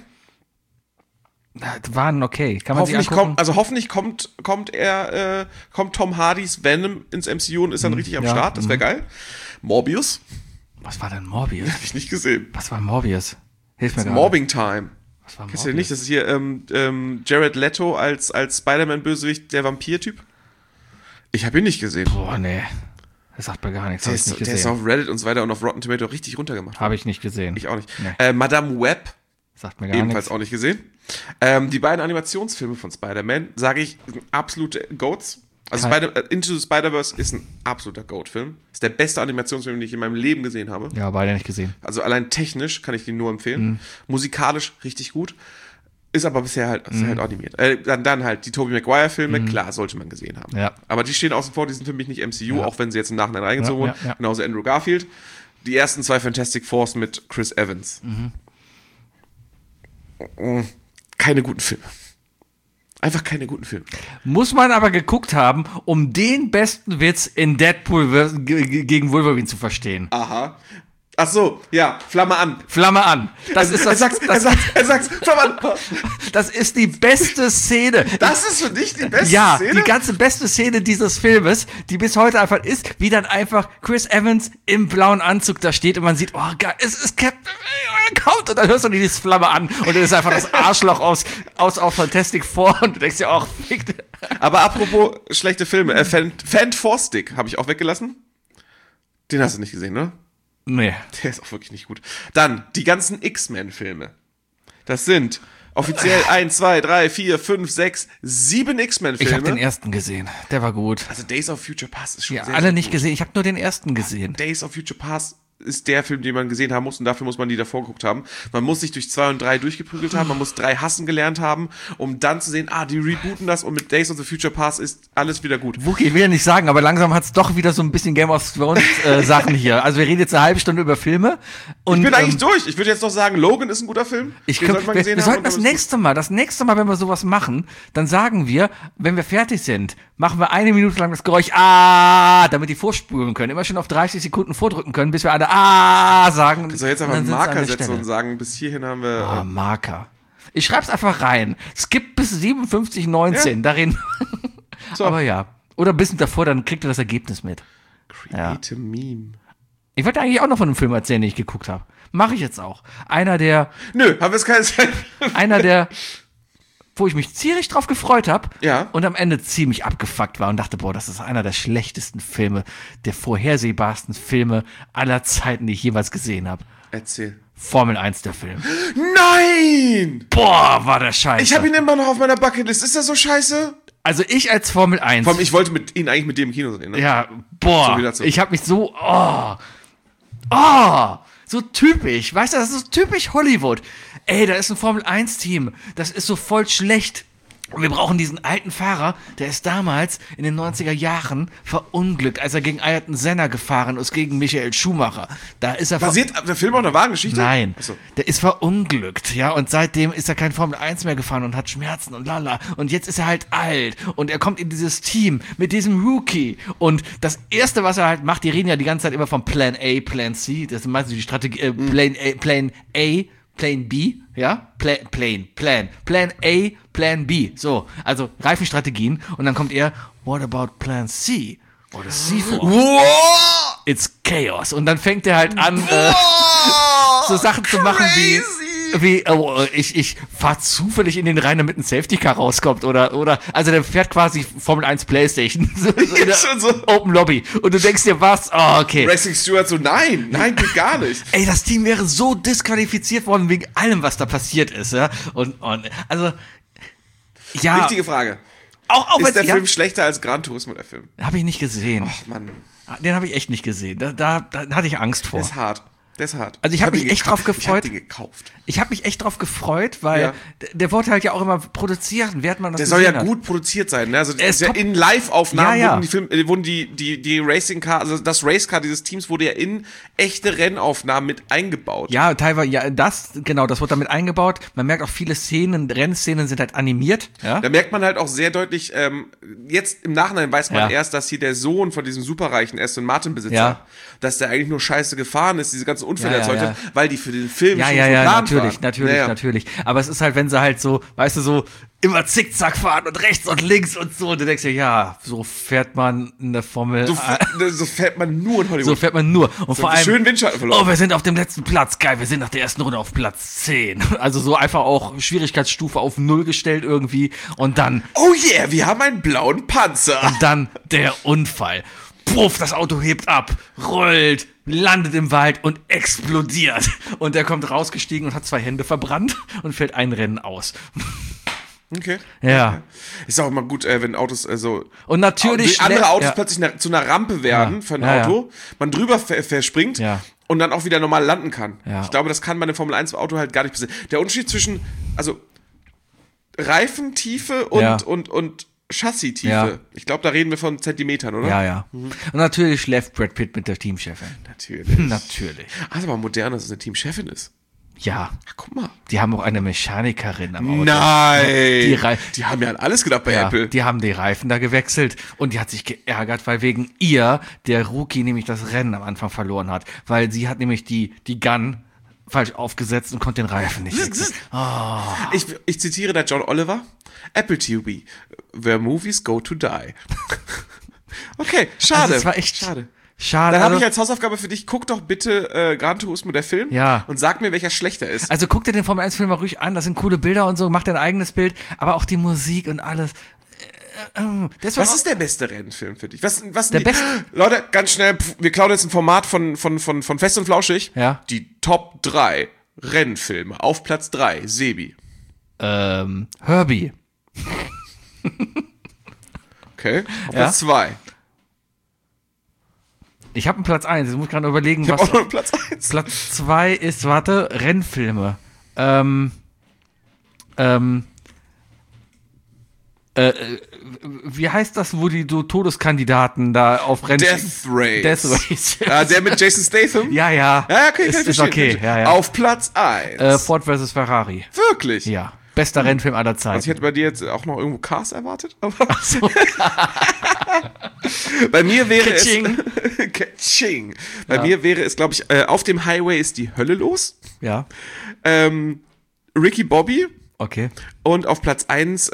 Waren okay. Kann man sich angucken? Hoffentlich kommt Tom Hardys Venom ins MCU und ist dann richtig am Start. Das wäre geil. Morbius. Was war denn Morbius? Hab ich nicht gesehen. Was war Morbius? Hilf mir gerade. Mobbing Time. Was war Kennst du den nicht? Das ist hier Jared Leto als Spider-Man-Bösewicht, der Vampir-Typ. Ich habe ihn nicht gesehen. Boah, nee. Das sagt mir gar nichts. Der ist auf Reddit und so weiter und auf Rotten Tomato richtig runtergemacht. Habe ich nicht gesehen. Ich auch nicht. Nee. Madame Web. Sagt mir gar Ebenfalls nichts. auch nicht gesehen. Die beiden Animationsfilme von Spider-Man, sage ich, sind absolute Goats. Also Into the Spider-Verse ist ein absoluter Goat-Film. Ist der beste Animationsfilm, den ich in meinem Leben gesehen habe. Ja, beide nicht gesehen. Also allein technisch kann ich den nur empfehlen. Musikalisch richtig gut. Ist aber bisher halt animiert. Dann halt die Tobey Maguire-Filme, klar, sollte man gesehen haben. Ja. Aber die stehen außen vor, die sind für mich nicht MCU, auch wenn sie jetzt im Nachhinein reingezogen wurden. Ja. Genauso Andrew Garfield. Die ersten 2 Fantastic Fours mit Chris Evans. Keine guten Filme. Einfach keine guten Filme. Muss man aber geguckt haben, um den besten Witz in Deadpool gegen Wolverine zu verstehen. Aha. Ach so, ja, Flamme an. Flamme an. Das ist das. Er sagt's, Flamme an. Das ist die beste Szene. Das ist für dich die beste Ja, Szene? die ganze beste Szene dieses Filmes, die bis heute einfach ist, wie dann einfach Chris Evans im blauen Anzug da steht und man sieht, oh geil, es ist Captain kommt und dann hörst du dieses Flamme an und dann ist einfach das Arschloch aus Fantastic Four und du denkst dir auch, fick. Aber apropos schlechte Filme, Fantastic habe ich auch weggelassen. Den hast du nicht gesehen, ne? Nee. Der ist auch wirklich nicht gut. Dann, die ganzen X-Men-Filme. Das sind offiziell 1, 2, 3, 4, 5, 6, 7 X-Men-Filme. Ich habe den ersten gesehen. Der war gut. Also Days of Future Past ist schon Ja, sehr, alle sehr nicht gut. gesehen. Ich habe nur den ersten gesehen. Days of Future Past ist der Film, den man gesehen haben muss und dafür muss man die davor geguckt haben. Man muss sich durch 2 und 3 durchgeprügelt haben, man muss 3 hassen gelernt haben, um dann zu sehen, die rebooten das und mit Days of the Future Past ist alles wieder gut. Wookie, ich will ja nicht sagen, aber langsam hat's doch wieder so ein bisschen Game of Thrones Sachen hier. Also wir reden jetzt eine halbe Stunde über Filme. Und, Ich bin eigentlich durch. Ich würde jetzt noch sagen, Logan ist ein guter Film. Den sollte man gesehen wir haben sollten und das nächste Mal, wenn wir sowas machen, dann sagen wir, wenn wir fertig sind, machen wir 1 Minute lang das Geräusch damit die vorspulen können. Immer schon auf 30 Sekunden vordrücken können, bis wir alle sagen. Ich soll jetzt einfach einen Marker setzen und sagen, bis hierhin haben wir... Marker. Ich schreib's einfach rein. Skip bis 57,19. Ja. Da reden So. Aber ja. Oder ein bisschen davor, dann kriegt ihr das Ergebnis mit. Create a Meme. Ich wollte eigentlich auch noch von einem Film erzählen, den ich geguckt habe. Mache ich jetzt auch. Einer der, Haben wir es keine Zeit. wo ich mich ziemlich drauf gefreut habe Ja. und am Ende ziemlich abgefuckt war und dachte, boah, das ist einer der schlechtesten Filme, der vorhersehbarsten Filme aller Zeiten, die ich jeweils gesehen habe. Erzähl. Formel 1 der Film. Nein! Boah, war der scheiße. Ich habe ihn immer noch auf meiner Bucketlist. Ist das so scheiße? Also ich als Formel 1. Vor allem, ich wollte ihn eigentlich mit dem im Kino sehen. Ne? Ja, So boah, wie dazu. ich habe mich so, so typisch, weißt du, das ist so typisch Hollywood. Ey, da ist ein Formel-1-Team, das ist so voll schlecht. Und wir brauchen diesen alten Fahrer, der ist damals in den 90er Jahren verunglückt, als er gegen Ayrton Senna gefahren ist, gegen Michael Schumacher. Da ist er Basiert der Film auf einer wahren Geschichte? Nein, Achso. der ist verunglückt, ja, und seitdem ist er kein Formel 1 mehr gefahren und hat Schmerzen und lala. Und jetzt ist er halt alt und er kommt in dieses Team mit diesem Rookie. Und das Erste, was er halt macht, die reden ja die ganze Zeit immer von Plan A, Plan C, das ist meistens die Strategie, Plan A, Plan B, ja? Plan A, Plan B. So, also Reifenstrategien. Und dann kommt er, what about Plan C? Oder C4? Wow! It's Chaos. Und dann fängt er halt an, so Sachen zu machen wie ich fahr zufällig in den Rhein, damit ein Safety Car rauskommt oder also der fährt quasi Formel 1 Playstation so in der Schon so. Open Lobby und du denkst dir was, okay. Racing Stewart so, nein, geht gar nicht. Ey, das Team wäre so disqualifiziert worden wegen allem, was da passiert ist, ja? Und also ja, Wichtige Frage. auch Ist der ja, Film schlechter als Gran Turismo, der Film? habe ich nicht gesehen. Ach, Mann. Den habe ich echt nicht gesehen. Da hatte ich Angst vor. Ist hart. Der ist hart. Also ich habe mich echt drauf gefreut. Ich hab den gekauft. Ich habe mich echt drauf gefreut, weil der wurde halt ja auch immer produziert. Wer hat man das Der soll ja hat? gut produziert sein, ne? Also Er ist ja top. in Live-Aufnahmen Ja, wurden die Racing Car, also das Race Car dieses Teams wurde ja in echte Rennaufnahmen mit eingebaut. Ja, teilweise, das wurde damit eingebaut. Man merkt auch viele Rennszenen sind halt animiert. Ja? Da merkt man halt auch sehr deutlich, jetzt im Nachhinein weiß man erst, dass hier der Sohn von diesem superreichen Aston Martin Besitzer, dass der eigentlich nur scheiße gefahren ist, diese ganzen Unfälle erzeugt hat, weil die für den Film schon geplant waren. Natürlich. Aber es ist halt, wenn sie halt so, weißt du, so immer zickzack fahren und rechts und links und so, und du denkst dir, ja, so fährt man in der Formel. So fährt man nur in Hollywood. So fährt man nur. Und vor allem, schön Windschatten verloren. Oh, wir sind auf dem letzten Platz, geil, wir sind nach der ersten Runde auf Platz 10. Also so einfach auch Schwierigkeitsstufe auf 0 gestellt irgendwie und dann. Oh yeah, wir haben einen blauen Panzer. Und dann der Unfall. Puff, das Auto hebt ab, rollt, landet im Wald und explodiert. Und er kommt rausgestiegen und hat 2 Hände verbrannt und fällt ein Rennen aus. Okay. Ja. Ist auch immer gut, wenn Autos so und natürlich andere Autos plötzlich zu einer Rampe werden für ein Auto, man drüber verspringt und dann auch wieder normal landen kann. Ja. Ich glaube, das kann bei einem Formel 1 Auto halt gar nicht passieren. Der Unterschied zwischen Reifentiefe und Chassistiefe. Ich glaube, da reden wir von Zentimetern, oder? Ja. Und natürlich schläft Brad Pitt mit der Teamchefin. Natürlich. Also aber modern, dass es eine Teamchefin ist. Ja. Ach, guck mal. Die haben auch eine Mechanikerin am Auto. Nein! Die haben ja an alles gedacht bei Apple. Die haben die Reifen da gewechselt und die hat sich geärgert, weil wegen ihr der Rookie nämlich das Rennen am Anfang verloren hat. Weil sie hat nämlich die Gun falsch aufgesetzt und konnte den Reifen nicht wechseln. Oh. Ich zitiere da John Oliver. Apple TV, where movies go to die. Okay, schade. Also das war echt schade. Dann habe ich als Hausaufgabe für dich, guck doch bitte Gran Turismo, der Film, und sag mir, welcher schlechter ist. Also guck dir den Formel 1 Film mal ruhig an, das sind coole Bilder und so, mach dein eigenes Bild, aber auch die Musik und alles. Was ist der beste Rennfilm für dich? Was der beste? Leute, ganz schnell, wir klauen jetzt ein Format von Fest und Flauschig. Ja. Die Top 3 Rennfilme. Auf Platz 3, Sebi. Herbie. Okay. Auf Platz 2. Ich habe einen Platz 1, ich muss gerade überlegen, ich was. Ich habe auch noch einen Platz 1. Platz 2 ist, Rennfilme. Wie heißt das, wo die Todeskandidaten da auf Rennen... Death Race. Ja, der mit Jason Statham? Ja. Ja, okay, ist okay. Ja. Auf Platz 1. Ford vs. Ferrari. Wirklich? Ja. Bester Rennfilm aller Zeiten. Also ich hätte bei dir jetzt auch noch irgendwo Cars erwartet. Ach so. Bei mir wäre mir wäre es, glaube ich, auf dem Highway ist die Hölle los. Ja. Ricky Bobby. Okay. Und auf Platz 1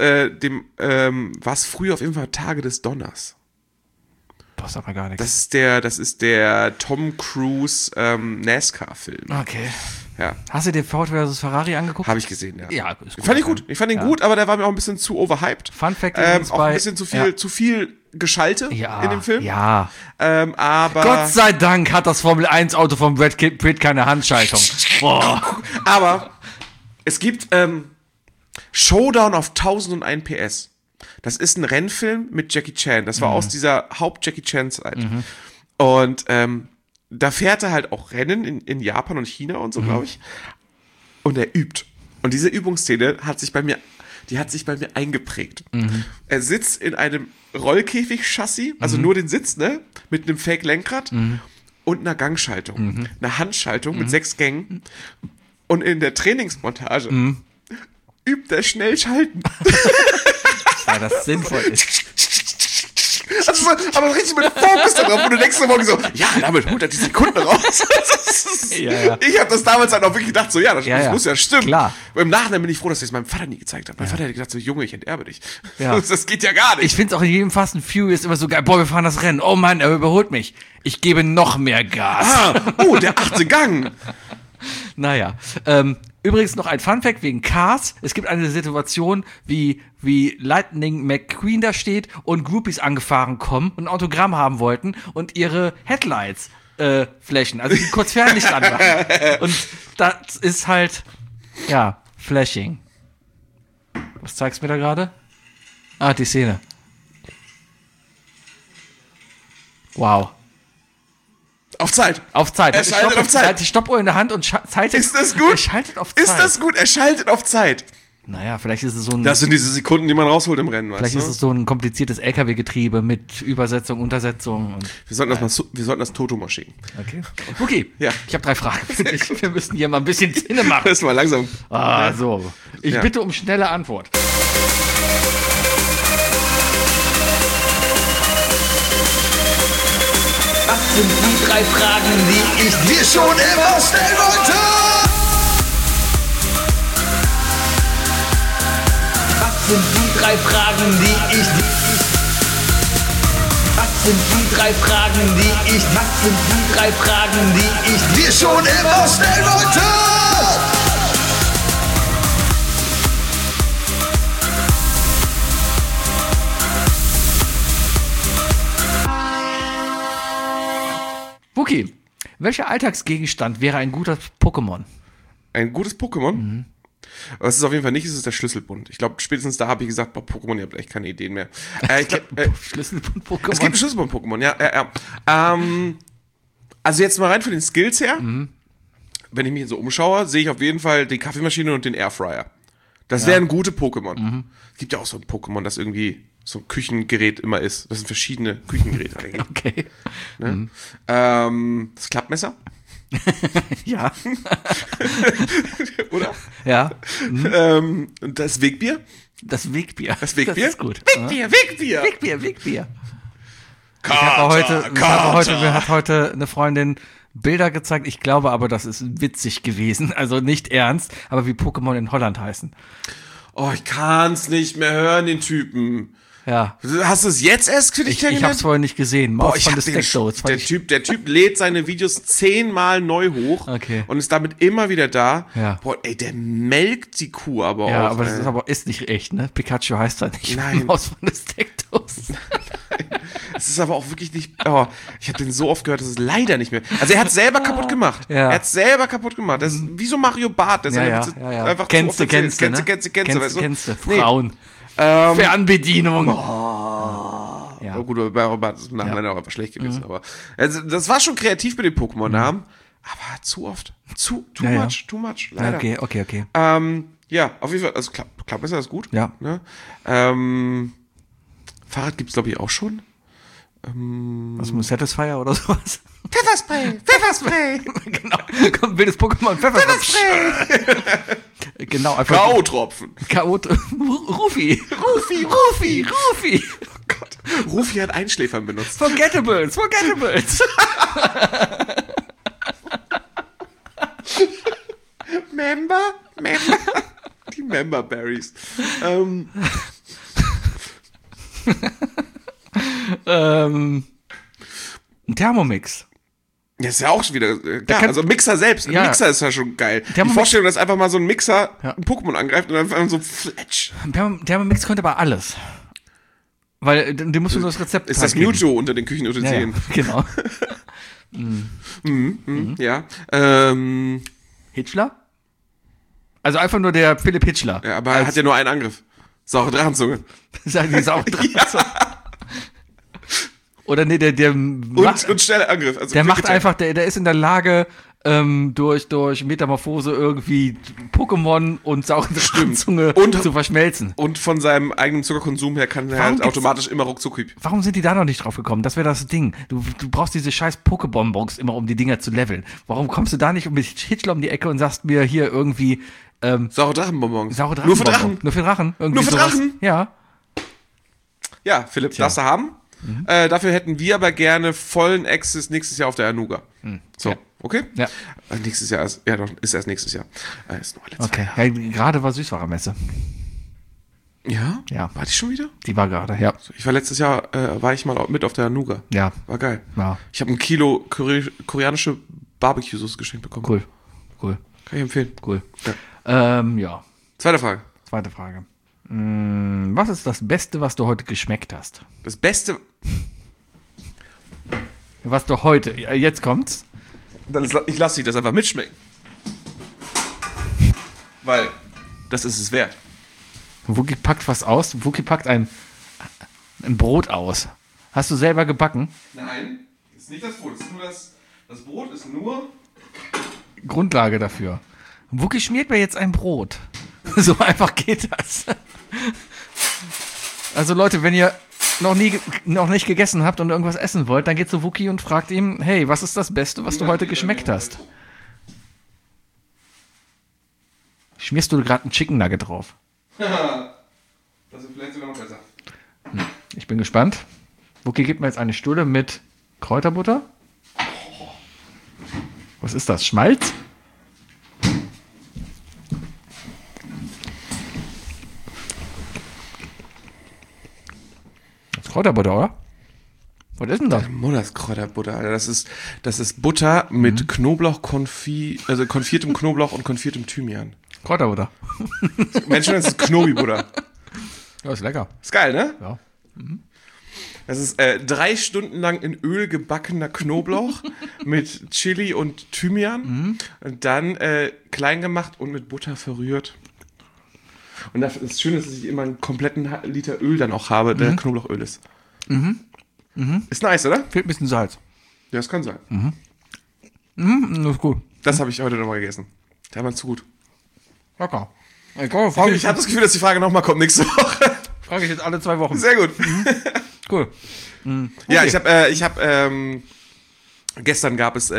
was früher auf jeden Fall Tage des Donners. Das sagt mir gar nichts. Das ist der Tom Cruise NASCAR-Film. Okay. Ja. Hast du dir Ford vs. Ferrari angeguckt? Habe ich gesehen, ja. Ja, ist gut. Fand ich gut. Ich fand ihn gut, aber der war mir auch ein bisschen zu overhyped. Fun Fact auch ein bisschen zu viel Geschalte in dem Film. Ja. Aber Gott sei Dank hat das Formel 1 Auto von Brad Pitt keine Handschaltung. Boah. Aber es gibt Showdown auf 1001 PS. Das ist ein Rennfilm mit Jackie Chan. Das war aus dieser Haupt-Jackie Chan-Zeit. Und da fährt er halt auch Rennen in Japan und China und so, glaube ich. Und er übt. Und diese Übungsszene hat sich bei mir eingeprägt. Er sitzt in einem Rollkäfig-Chassis, also nur den Sitz, ne? Mit einem Fake-Lenkrad und einer Gangschaltung. Eine Handschaltung mit 6 Gängen. Und in der Trainingsmontage übt er schnell schalten. Weil das sinnvoll ist. Also, aber richtig mit Fokus darauf, wo du denkst morgen so, ja, damit holt er die Sekunden raus. Ja. Ich habe das damals halt auch wirklich gedacht, so, das muss ja stimmen. Klar. Und im Nachhinein bin ich froh, dass ich es meinem Vater nie gezeigt habe. Mein Vater hätte gesagt, so, Junge, ich enterbe dich. Ja. Das geht ja gar nicht. Ich finde es auch in jedem Fast and Furious immer so geil, boah, wir fahren das Rennen. Oh Mann, er überholt mich. Ich gebe noch mehr Gas. Der 8. Gang. Naja, übrigens noch ein Funfact wegen Cars. Es gibt eine Situation, wie Lightning McQueen da steht und Groupies angefahren kommen und ein Autogramm haben wollten und ihre Headlights flashen, also die kurz Fernlicht anmachen. Und das ist halt, Flashing. Was zeigst du mir da gerade? Die Szene. Wow. Auf Zeit. Auf Zeit. Er schaltet auf Zeit. Er hat die Stoppuhr in der Hand und schaltet. Ist das gut? Er schaltet auf Zeit. Ist das gut? Er schaltet auf Zeit. Naja, vielleicht ist es so ein. Das sind diese Sekunden, die man rausholt im Rennen, Vielleicht ist es so ein kompliziertes LKW-Getriebe mit Übersetzung, Untersetzung. Und wir sollten das Toto mal schicken. Okay. Ja. Ich habe 3 Fragen. Wir müssen hier mal ein bisschen Sinne machen. Das ist mal langsam. So. Ich bitte um schnelle Antwort. Was sind die 3 Fragen, die ich dir schon immer stellen wollte? Was sind die 3 Fragen, die ich dir... Was sind die 3 Fragen, die ich... Was sind die 3 Fragen, die ich dir schon immer stellen wollte? Wookie, welcher Alltagsgegenstand wäre ein guter Pokémon? Ein gutes Pokémon? Was es auf jeden Fall nicht ist, ist der Schlüsselbund. Ich glaube, spätestens da habe ich gesagt, bei Pokémon, ihr habt echt keine Ideen mehr. Schlüsselbund-Pokémon? Es gibt ein Schlüsselbund-Pokémon, ja. Also jetzt mal rein von den Skills her. Wenn ich mich so umschaue, sehe ich auf jeden Fall die Kaffeemaschine und den Airfryer. Das wären gute Pokémon. Es gibt ja auch so ein Pokémon, das irgendwie so ein Küchengerät immer ist. Das sind verschiedene Küchengeräte eigentlich. Okay. Ne? Das Klappmesser. Ja. Oder? Ja. Und das Wegbier. Das Wegbier. Das Wegbier? Das ist gut. Wegbier. Mir hat heute eine Freundin Bilder gezeigt. Ich glaube aber, das ist witzig gewesen. Also nicht ernst, aber wie Pokémon in Holland heißen. Oh, ich kann's nicht mehr hören, den Typen. Ja. Hast du es jetzt erst für dich Ich kennengelernt? hab's vorher nicht gesehen. Boah, ich hab der Typ lädt seine Videos 10-mal neu hoch und ist damit immer wieder da. Ja. Boah, ey, der melkt die Kuh aber auch. Ja, aber das ist nicht echt, ne? Pikachu heißt da nicht. Nein. Maus von des Tektos. Es ist aber auch wirklich nicht. Oh, ich habe den so oft gehört, das ist leider nicht mehr. Also er hat selber kaputt gemacht. Ja. Er hat selber kaputt gemacht. Das ist wie so Mario Barth. Der Ja. einfach Kennst du, weißt du? Frauen. Fernbedienung. Ja. Oh, gut, bei Barth ist im Nachhinein auch einfach schlecht gewesen. Aber also, das war schon kreativ mit den Pokémon-Namen. Aber zu oft. Too much, leider. Okay. Ja, auf jeden Fall. Also Klappmesser ist gut. Ja. Ne? Fahrrad gibt's glaube ich auch schon. Was mit Satisfyer oder sowas? Pfefferspray! Genau. Kommt ein wildes Pokémon. Pfefferspray! Genau, einfach. K.O.-Tropfen. Rufi! Oh Gott. Rufi hat Einschläfern benutzt. Forgettables! Member? Die Member Berries. Ein Thermomix. Ja, ist ja auch schon wieder klar. Also Mixer selbst. Ein Mixer ist ja schon geil. Die Vorstellung, dass einfach mal so ein Mixer ein Pokémon angreift und dann einfach so fletsch. Thermomix könnte aber alles. Weil dem musst du das Rezept ist das Mewtwo unter den Küchenutensilien. Ja, genau. Ja. Hitchler? Also einfach nur der Philipp Hitchler. Ja, aber er hat ja nur einen Angriff. Saure Drachenzunge. Sagen die saure Drachenzunge. Oder nee, der macht, und schneller Angriff. Also der macht einfach, der ist in der Lage, durch Metamorphose irgendwie Pokémon und saure Drachenzunge zu verschmelzen. Und von seinem eigenen Zuckerkonsum her kann er halt automatisch immer ruckzuck. Warum sind die da noch nicht drauf gekommen? Das wäre das Ding. Du brauchst diese scheiß Pokébonbons immer, um die Dinger zu leveln. Warum kommst du da nicht mit Hitchler um die Ecke und sagst mir hier irgendwie saure Drachenbonbons. Nur für Drachen. Nur für Drachen. Nur für Drachen? Ja. Ja, Philipp, darfst du haben. Dafür hätten wir aber gerne vollen Access nächstes Jahr auf der Anuga. So, okay? Ja. Nächstes Jahr ist erst nächstes Jahr. Ist nur alle 2 Jahre. Ja, gerade war Süßwarenmesse. Ja? Ja. War die schon wieder? Die war gerade, ja. Ich war letztes Jahr, war ich mal mit auf der Anuga. Ja. War geil. Ja. Ich habe 1 Kilo koreanische Barbecue-Sauce geschenkt bekommen. Cool. Kann ich empfehlen. Cool. Ja. Zweite Frage. Was ist das Beste, was du heute geschmeckt hast? Das Beste... Was du heute... Jetzt kommt's. Ich lasse dich das einfach mitschmecken. Weil das ist es wert. Wookie packt was aus. Wookie packt ein Brot aus. Hast du selber gebacken? Nein, das ist nicht das Brot. Das ist nur Das Brot ist nur... Grundlage dafür. Wookie schmiert mir jetzt ein Brot. So einfach geht das. Also Leute, wenn ihr noch nicht gegessen habt und irgendwas essen wollt, dann geht zu Wookie und fragt ihm, hey, was ist das Beste, was du heute geschmeckt hast? Schmierst du gerade einen Chicken Nugget drauf? Das ist vielleicht sogar noch besser. Ich bin gespannt. Wookie gibt mir jetzt eine Stulle mit Kräuterbutter. Was ist das? Schmalz? Das ist Kräuterbutter, oder? Was ist denn das? Mutters Kräuterbutter, Alter. Das ist Butter mit Knoblauch, also konfiertem Knoblauch und konfiertem Thymian. Kräuterbutter. Menschen, das ist Knobi-Butter. Ja, ist lecker. Ist geil, ne? Ja. Das ist 3 Stunden lang in Öl gebackener Knoblauch mit Chili und Thymian. Und dann klein gemacht und mit Butter verrührt. Und das Schöne ist, dass ich immer einen kompletten Liter Öl dann auch habe, der Knoblauchöl ist. Ist nice, oder? Fehlt ein bisschen Salz. Ja, das kann sein. Das ist gut. Das habe ich heute nochmal gegessen. Der war zu gut. Lecker. Ich habe das Gefühl, dass die Frage nochmal kommt nächste Woche. Frage ich jetzt alle 2 Wochen. Sehr gut. Cool. Ja, ich habe gestern gab es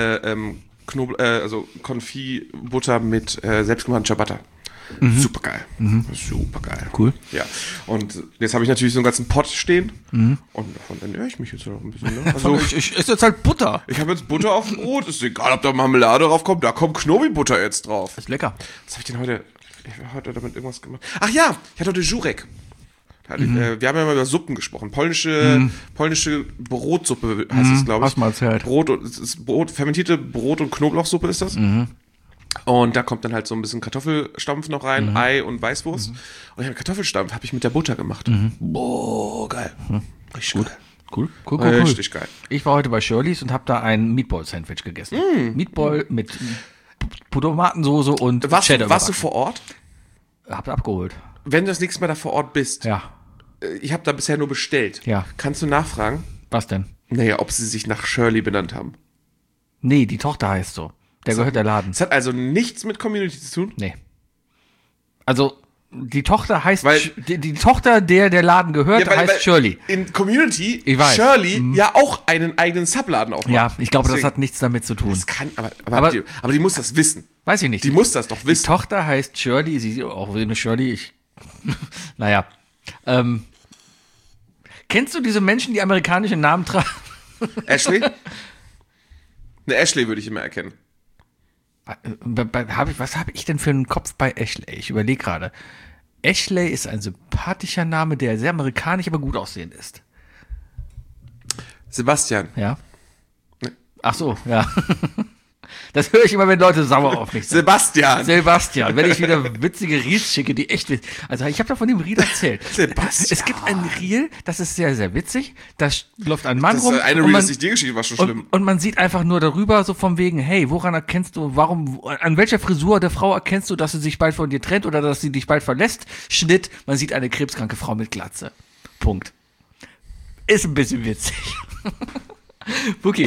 also Konfitbutter mit selbstgemachter Ciabatta. Super geil. Super geil. Cool. Ja. Und jetzt habe ich natürlich so einen ganzen Pott stehen. Und davon ernähre ich mich jetzt noch ein bisschen. Ne? Also, Ich esse jetzt halt Butter. ich habe jetzt Butter auf dem Brot. Ist egal, ob da Marmelade drauf kommt. Da kommt Knobi-Butter jetzt drauf. Ist lecker. Was habe ich denn heute? Ich habe heute damit irgendwas gemacht. Ach ja, ich hatte heute Jurek. Wir haben ja mal über Suppen gesprochen. Polnische Brotsuppe heißt es, glaube ich. Hast mal erzählt. Fermentierte Brot- und Knoblauchsuppe ist das. Und da kommt dann halt so ein bisschen Kartoffelstampf noch rein, Ei und Weißwurst. Und den Kartoffelstampf habe ich mit der Butter gemacht. Boah, geil. Richtig gut. Cool. Richtig geil. Ich war heute bei Shirley's und habe da ein Meatball-Sandwich gegessen. Meatball mit Tomatensoße und Cheddar. Warst du vor Ort? Habt abgeholt. Wenn du das nächste Mal da vor Ort bist, Ja. Ich habe da bisher nur bestellt. Ja. Kannst du nachfragen? Was denn? Naja, ob sie sich nach Shirley benannt haben. Nee, die Tochter heißt so. Der gehört der Laden. Das hat also nichts mit Community zu tun? Nee. Also, die Tochter heißt, Weil- die Tochter, der Laden gehört, heißt Shirley. In Community Ich weiß. Shirley ja auch einen eigenen Subladen aufmacht. Ja, ich glaube, das Deswegen- hat nichts damit zu tun. Das kann, aber Aber- die muss das wissen. Weiß ich nicht. Die muss das doch Die wissen. Tochter heißt Shirley, sie ist auch eine Shirley, naja. Kennst du diese Menschen, die amerikanische Namen tragen? Ashley? Eine Ashley würde ich immer erkennen. Was habe ich denn für einen Kopf bei Ashley? Ich überlege gerade. Ashley ist ein sympathischer Name, der sehr amerikanisch, aber gut aussehend ist. Sebastian. Ja? Ach so, ja. Das höre ich immer, wenn Leute sauer auf mich sind. Sebastian. Sebastian, wenn ich wieder witzige Reels schicke, die echt witzig. Also ich habe da von dem Reel erzählt. Sebastian. Es gibt ein Reel, das ist sehr, sehr witzig. Da läuft ein Mann Das rum. ist eine und Reel, man- das ich dir geschickt war schon schlimm. und man sieht einfach nur darüber, so von wegen, hey, woran erkennst du, an welcher Frisur der Frau erkennst du, dass sie sich bald von dir trennt oder dass sie dich bald verlässt? Schnitt, man sieht eine krebskranke Frau mit Glatze. Punkt. Ist ein bisschen witzig. Okay.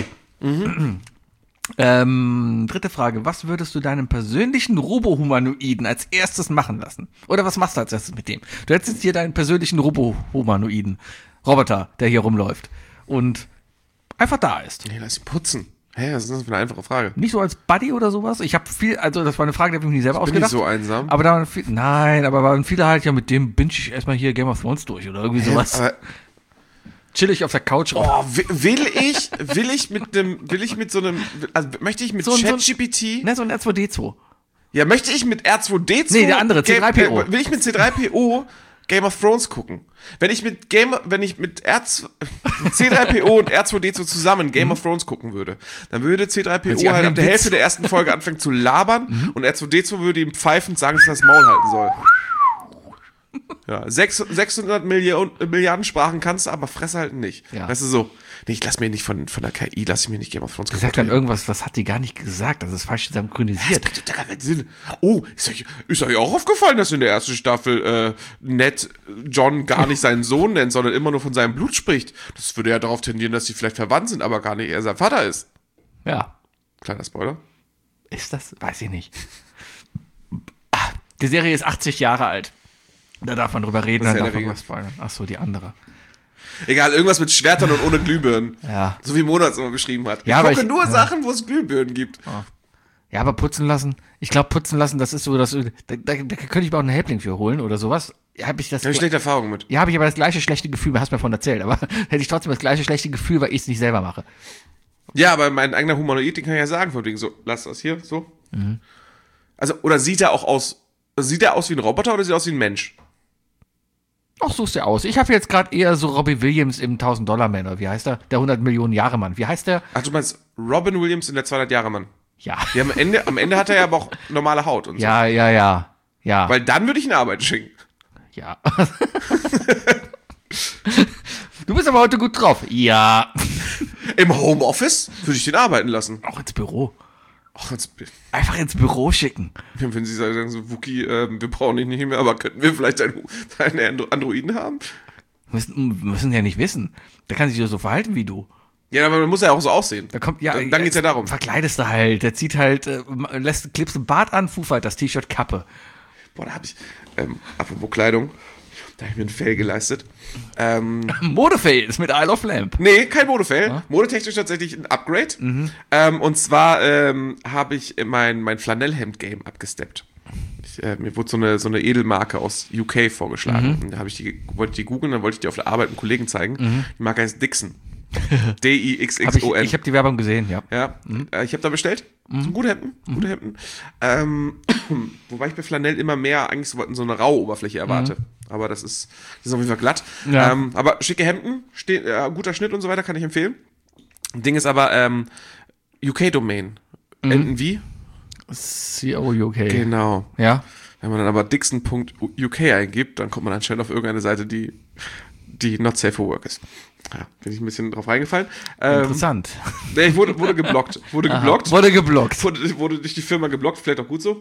Dritte Frage. Was würdest du deinem persönlichen Robohumanoiden als erstes machen lassen? Oder was machst du als erstes mit dem? Du hättest jetzt hier deinen persönlichen Robohumanoiden. Roboter, der hier rumläuft. Und einfach da ist. Nee, lass ihn putzen. Hä, was ist das für eine einfache Frage? Nicht so als Buddy oder sowas. Ich habe viel, also das war eine Frage, die habe ich mir nicht selber Bin ich ausgedacht. so einsam? Aber da waren viele, nein, aber waren viele halt, ja, mit dem binge ich erstmal hier Game of Thrones durch oder irgendwie sowas. Aber, Chill ich auf der Couch rum. oh, will ich mit so einem, also möchte ich mit So ein- ChatGPT, Ne, so ein R2D2. ja, möchte ich mit R2D2, Nee, der andere, C3PO. Will ich mit C3PO Game of Thrones gucken? Wenn ich mit C3PO und R2D2 zusammen Game of Thrones gucken würde, dann würde Hört sich C3PO an halt wie ab ein der Witz. Hälfte der ersten Folge anfangen zu labern und R2D2 würde ihm pfeifend sagen, dass er das Maul halten soll. Ja, 600 Milliarden Sprachen kannst du, aber Fresse halten nicht. Ja. Weißt du so, nee, ich lass mir nicht von der KI, lass ich mir nicht Game of Thrones Die sagt dann gucken. irgendwas, das hat die gar nicht gesagt. Das ist falsch synchronisiert. Das macht total keinen Sinn. Oh, ist euch auch aufgefallen, dass in der ersten Staffel Ned John gar nicht seinen Sohn nennt, sondern immer nur von seinem Blut spricht? Das würde ja darauf tendieren, dass sie vielleicht verwandt sind, aber gar nicht er sein Vater ist. Ja. Kleiner Spoiler. Ist das? Weiß ich nicht. Die Serie ist 80 Jahre alt. Da darf man drüber reden. Das ist Dann ja darf man der was spoilern. Achso, die andere. Egal, irgendwas mit Schwertern und ohne Glühbirnen. Ja. So wie Mona es immer beschrieben hat. Ja, ich aber gucke nur Sachen, wo es Glühbirnen gibt. Ja, aber putzen lassen. Ich glaube, putzen lassen, das ist so, da könnte ich mir auch einen Helpling für holen oder sowas. Habe ich das? Da habe ich schlechte Erfahrungen mit. Ja, habe ich aber das gleiche schlechte Gefühl, hast mir davon erzählt, aber hätte ich trotzdem das gleiche schlechte Gefühl, weil ich es nicht selber mache. Ja, aber mein eigener Humanoid, den kann ich ja sagen, von wegen so, lass das hier, so. Also, oder sieht er aus wie ein Roboter oder sieht er aus wie ein Mensch? Ach, so ist der aus. Ich habe jetzt gerade eher so Robbie Williams im 1000-Dollar-Man, oder wie heißt der? Der 100 Millionen Jahre Mann. Wie heißt der? Ach, du meinst Robin Williams in der 200-Jahre-Mann? Ja. Ja, am Ende hat er ja aber auch normale Haut und so. Ja. Weil dann würde ich ihn arbeiten schicken. Ja. Du bist aber heute gut drauf. Ja. Im Homeoffice würde ich den arbeiten lassen. Auch ins Büro. Ach, jetzt, Einfach ins Büro schicken. wenn sie sagen so, Wookie, wir brauchen dich nicht mehr, aber könnten wir vielleicht einen Androiden haben? Müssen ja nicht wissen. Der kann sich ja so verhalten wie du. Ja, aber man muss ja auch so aussehen. Da kommt, ja, Dann geht's ja darum. Verkleidest du halt. Der zieht halt, klebst ein Bart an, Foo Fighters T-Shirt, Kappe. Boah, da habe ich, apropos Kleidung, da habe ich mir ein Fail geleistet. Modefail ist mit Isle of Lamp. Nee, kein Modefail. Modetechnisch tatsächlich ein Upgrade. Und zwar habe ich mein Flanellhemd-Game abgesteppt. Mir wurde so eine Edelmarke aus UK vorgeschlagen. Und da wollte ich die googeln, dann wollte ich die auf der Arbeit einem Kollegen zeigen. Die Marke heißt Dixon. D-I-X-X-O-N. Ich habe die Werbung gesehen, ja. Ja, ich habe da bestellt. So gute Hemden. Wobei ich bei Flanell immer mehr eigentlich so eine raue Oberfläche erwarte. Aber das ist auf jeden Fall glatt. Ja. Aber schicke Hemden, guter Schnitt und so weiter, kann ich empfehlen. Ding ist aber UK-Domain. Enden wie? C-O-U-K. Genau. Ja. Wenn man dann aber Dixon.uk eingibt, dann kommt man anscheinend auf irgendeine Seite, die not safe for work ist. Ja, bin ich ein bisschen drauf reingefallen. Interessant. Nee, ich wurde geblockt. Wurde durch die Firma geblockt, vielleicht auch gut so.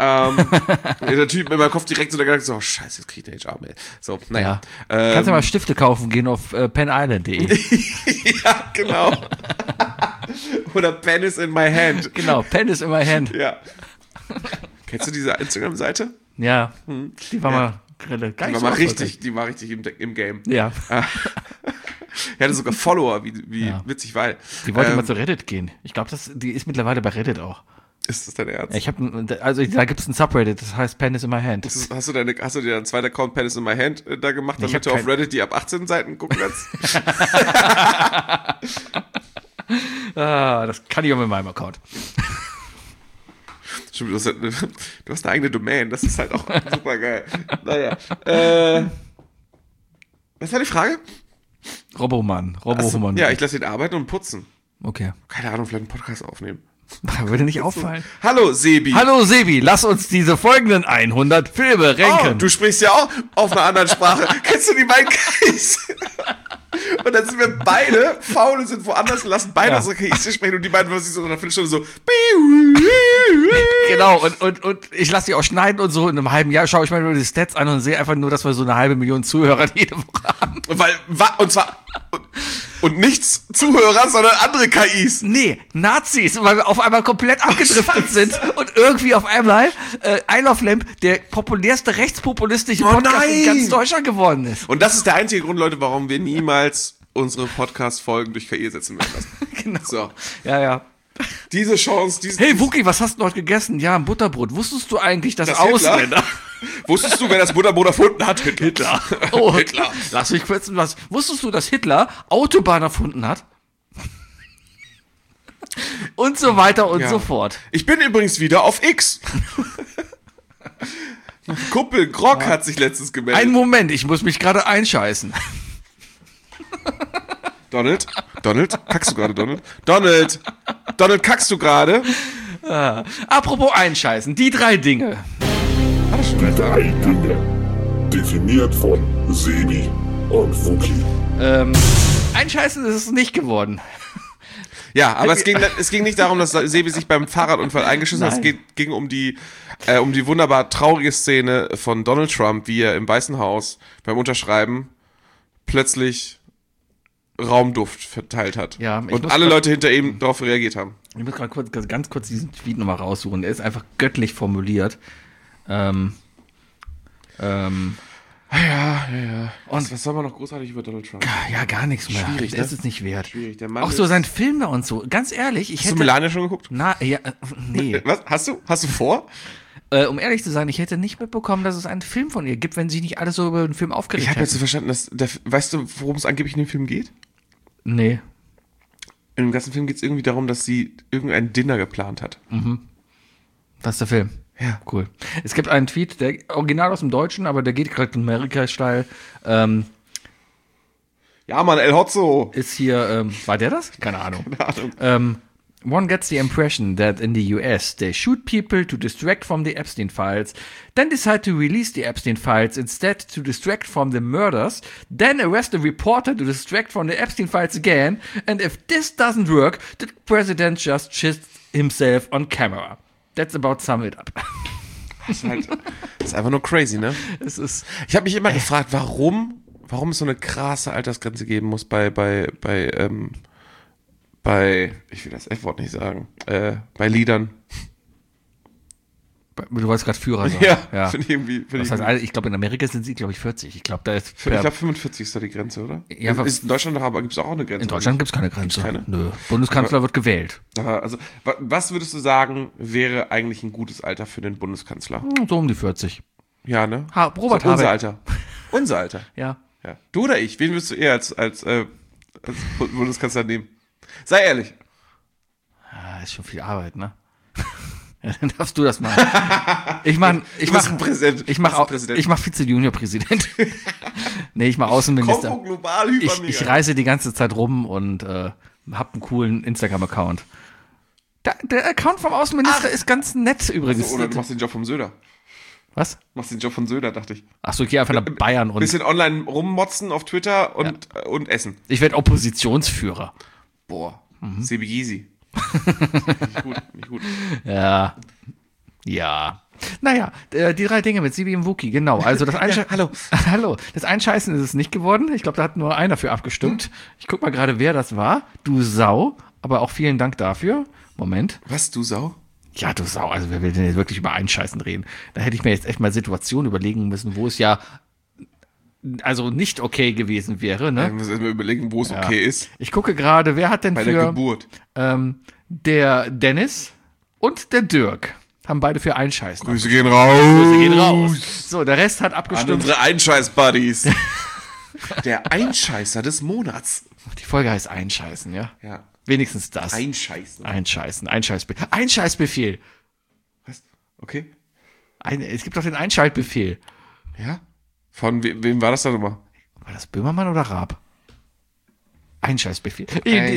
Der Typ in meinem Kopf direkt so da gedacht, so, oh, scheiße, jetzt krieg ich eine HR-Mail. So, naja. Kannst du mal Stifte kaufen, gehen auf penisland.de. Ja, genau. Oder Pen is in my hand. Genau, Pen is in my hand. Ja. Kennst du diese Instagram-Seite? Ja, die war mal Die war richtig im Game. Ja. Er hatte sogar Follower, wie witzig, weil. Die wollte mal zu Reddit gehen. Ich glaube, die ist mittlerweile bei Reddit auch. Ist das dein Ernst? Da gibt es ein Subreddit, das heißt Pen is in my hand. Hast du dir einen zweiten Account Pen is in my hand da gemacht, damit du auf Reddit die ab 18 Seiten gucken kannst? Das kann ich auch mit meinem Account. Stimmt, du hast eine eigene Domain, das ist halt auch super geil. Naja. Was war die Frage? Robohuman. Ja, ich lasse ihn arbeiten und putzen. Okay. Keine Ahnung, vielleicht einen Podcast aufnehmen. Würde nicht auffallen. Hallo, Sebi. Hallo, Sebi. Lass uns diese folgenden 100 Filme ranken. Oh, du sprichst ja auch auf einer anderen Sprache. Kennst du die beiden KIs? Und dann sind wir beide faul und sind woanders und lassen beide unsere KIs sprechen und die beiden was sich so in einer Viertelstunde so. Genau, und ich lasse die auch schneiden und so in einem halben Jahr schaue ich mir nur die Stats an und sehe einfach nur, dass wir so 500.000 Zuhörer jede Woche haben. Und nichts Zuhörer, sondern andere KIs. Nee, Nazis, weil wir auf einmal komplett abgedriftet sind und irgendwie auf einmal Isle of Lamp der populärste rechtspopulistische Podcast in ganz Deutschland geworden ist. Und das ist der einzige Grund, Leute, warum wir niemals unsere Podcast-Folgen durch KI ersetzen werden lassen. Genau. So. Ja. Diese Chance, Hey Wookie, was hast du heute gegessen? Ja, ein Butterbrot. Wusstest du eigentlich, dass Ausländer... Wusstest du, wer das Butterbrot erfunden hat? Hitler. Oh, Hitler. Lass mich kurz was. Wusstest du, dass Hitler Autobahn erfunden hat? Und so weiter und so fort. Ich bin übrigens wieder auf X. Kumpel Grog hat sich letztens gemeldet. Einen Moment, ich muss mich gerade einscheißen. Donald, kackst du gerade, Donald? Donald, kackst du gerade? Apropos einscheißen, die 3 Dinge. Die 3 Dinge. Definiert von Sebi und Wookie. Einscheißen ist es nicht geworden. Ja, aber es ging nicht darum, dass Sebi sich beim Fahrradunfall eingeschissen hat. Es ging um die wunderbar traurige Szene von Donald Trump, wie er im Weißen Haus beim Unterschreiben plötzlich Raumduft verteilt hat. Ja, und alle Leute hinter ihm darauf reagiert haben. Ich muss gerade ganz kurz diesen Tweet nochmal raussuchen. Der ist einfach göttlich formuliert. Ja. Und was soll man noch großartig über Donald Trump? Ja, gar nichts mehr. Schwierig, Der ne? ist es nicht wert. Schwierig, der Mann Auch so ist- sein Film da und so. Ganz ehrlich, Hast du Melania schon geguckt? Nee. Was? Hast du vor? Um ehrlich zu sein, ich hätte nicht mitbekommen, dass es einen Film von ihr gibt, wenn sie nicht alle so über den Film aufgeregt Ich habe hätten. jetzt so verstanden, weißt du, worum es angeblich in dem Film geht? Nee. In dem ganzen Film geht es irgendwie darum, dass sie irgendein Dinner geplant hat. Was ist der Film? Ja. Cool. Es gibt einen Tweet, der original aus dem Deutschen, aber der geht gerade in Amerika-Style. Ja, Mann, El Hotzo. Ist hier, war der das? Keine Ahnung. Keine Ahnung. One gets the impression that in the US they shoot people to distract from the Epstein files, then decide to release the Epstein files instead to distract from the murders, then arrest a reporter to distract from the Epstein files again, and if this doesn't work, the president just shits himself on camera. That's about sum it up. Das ist einfach nur crazy, ne? Es ist Ich habe mich immer gefragt, warum es so eine krasse Altersgrenze geben muss bei, ich will das F-Wort nicht sagen, bei Liedern. du wolltest gerade Führer sagen. Ja. Finde ich irgendwie. Das heißt, ich glaube, in Amerika sind sie, glaube ich, 40. Ich glaube, da ist. Ich glaube, 45 ist da die Grenze, oder? Ja, ist in Deutschland noch, aber gibt es auch eine Grenze? In Deutschland gibt es keine Grenze. keine? Nö. Bundeskanzler wird gewählt. Also, was würdest du sagen, wäre eigentlich ein gutes Alter für den Bundeskanzler? So um die 40. Ja, ne? Robert so unser Habeck. Alter. Unser Alter. Ja. Ja. Du oder ich? Wen würdest du eher als Bundeskanzler nehmen? Sei ehrlich. Ist schon viel Arbeit, ne? Ja, dann darfst du das machen. Ich Du bist ein Präsident. Ich mach Du bist ein Präsident. ich mach Vize-Junior-Präsident. Nee, ich mach Außenminister. Kongo global hypermega. Ich reise die ganze Zeit rum und hab einen coolen Instagram-Account. Der Account vom Außenminister ist ganz nett übrigens. Oder du machst den Job vom Söder. Was? Machst den Job von Söder, dachte ich. Achso, ich gehe einfach nach Bayern und Bisschen online rummotzen auf Twitter und essen. ich werde Oppositionsführer. Boah. Sebi Gysi. Nicht gut. Ja. Ja. Naja, die 3 Dinge mit Sibi und Wookie, genau. Also das hallo. Hallo. Das Einscheißen ist es nicht geworden. Ich glaube, da hat nur einer für abgestimmt. Ich guck mal gerade, wer das war. Du Sau. Aber auch vielen Dank dafür. Moment. Was, du Sau? Ja, du Sau. Also wer will denn jetzt wirklich über Einscheißen reden? Da hätte ich mir jetzt echt mal Situationen überlegen müssen, wo es ja also nicht okay gewesen wäre. Ne? Ich muss erst mal überlegen, wo es okay ist. Ich gucke gerade, wer hat denn Bei der für Geburt. der Dennis und der Dirk haben beide für Einscheißen. Grüße gehen raus. Grüße gehen raus. So, der Rest hat An abgestimmt. unsere Einscheiß-Buddies. Der Einscheißer des Monats. Die Folge heißt Einscheißen, ja? Ja. Wenigstens das. Einscheißen. Einscheißen. Einscheißbefehl. Was? Okay. Es gibt doch den Einschaltbefehl. Ja. Von wem war das da nochmal? War das Böhmermann oder Raab? Einscheißbefehl.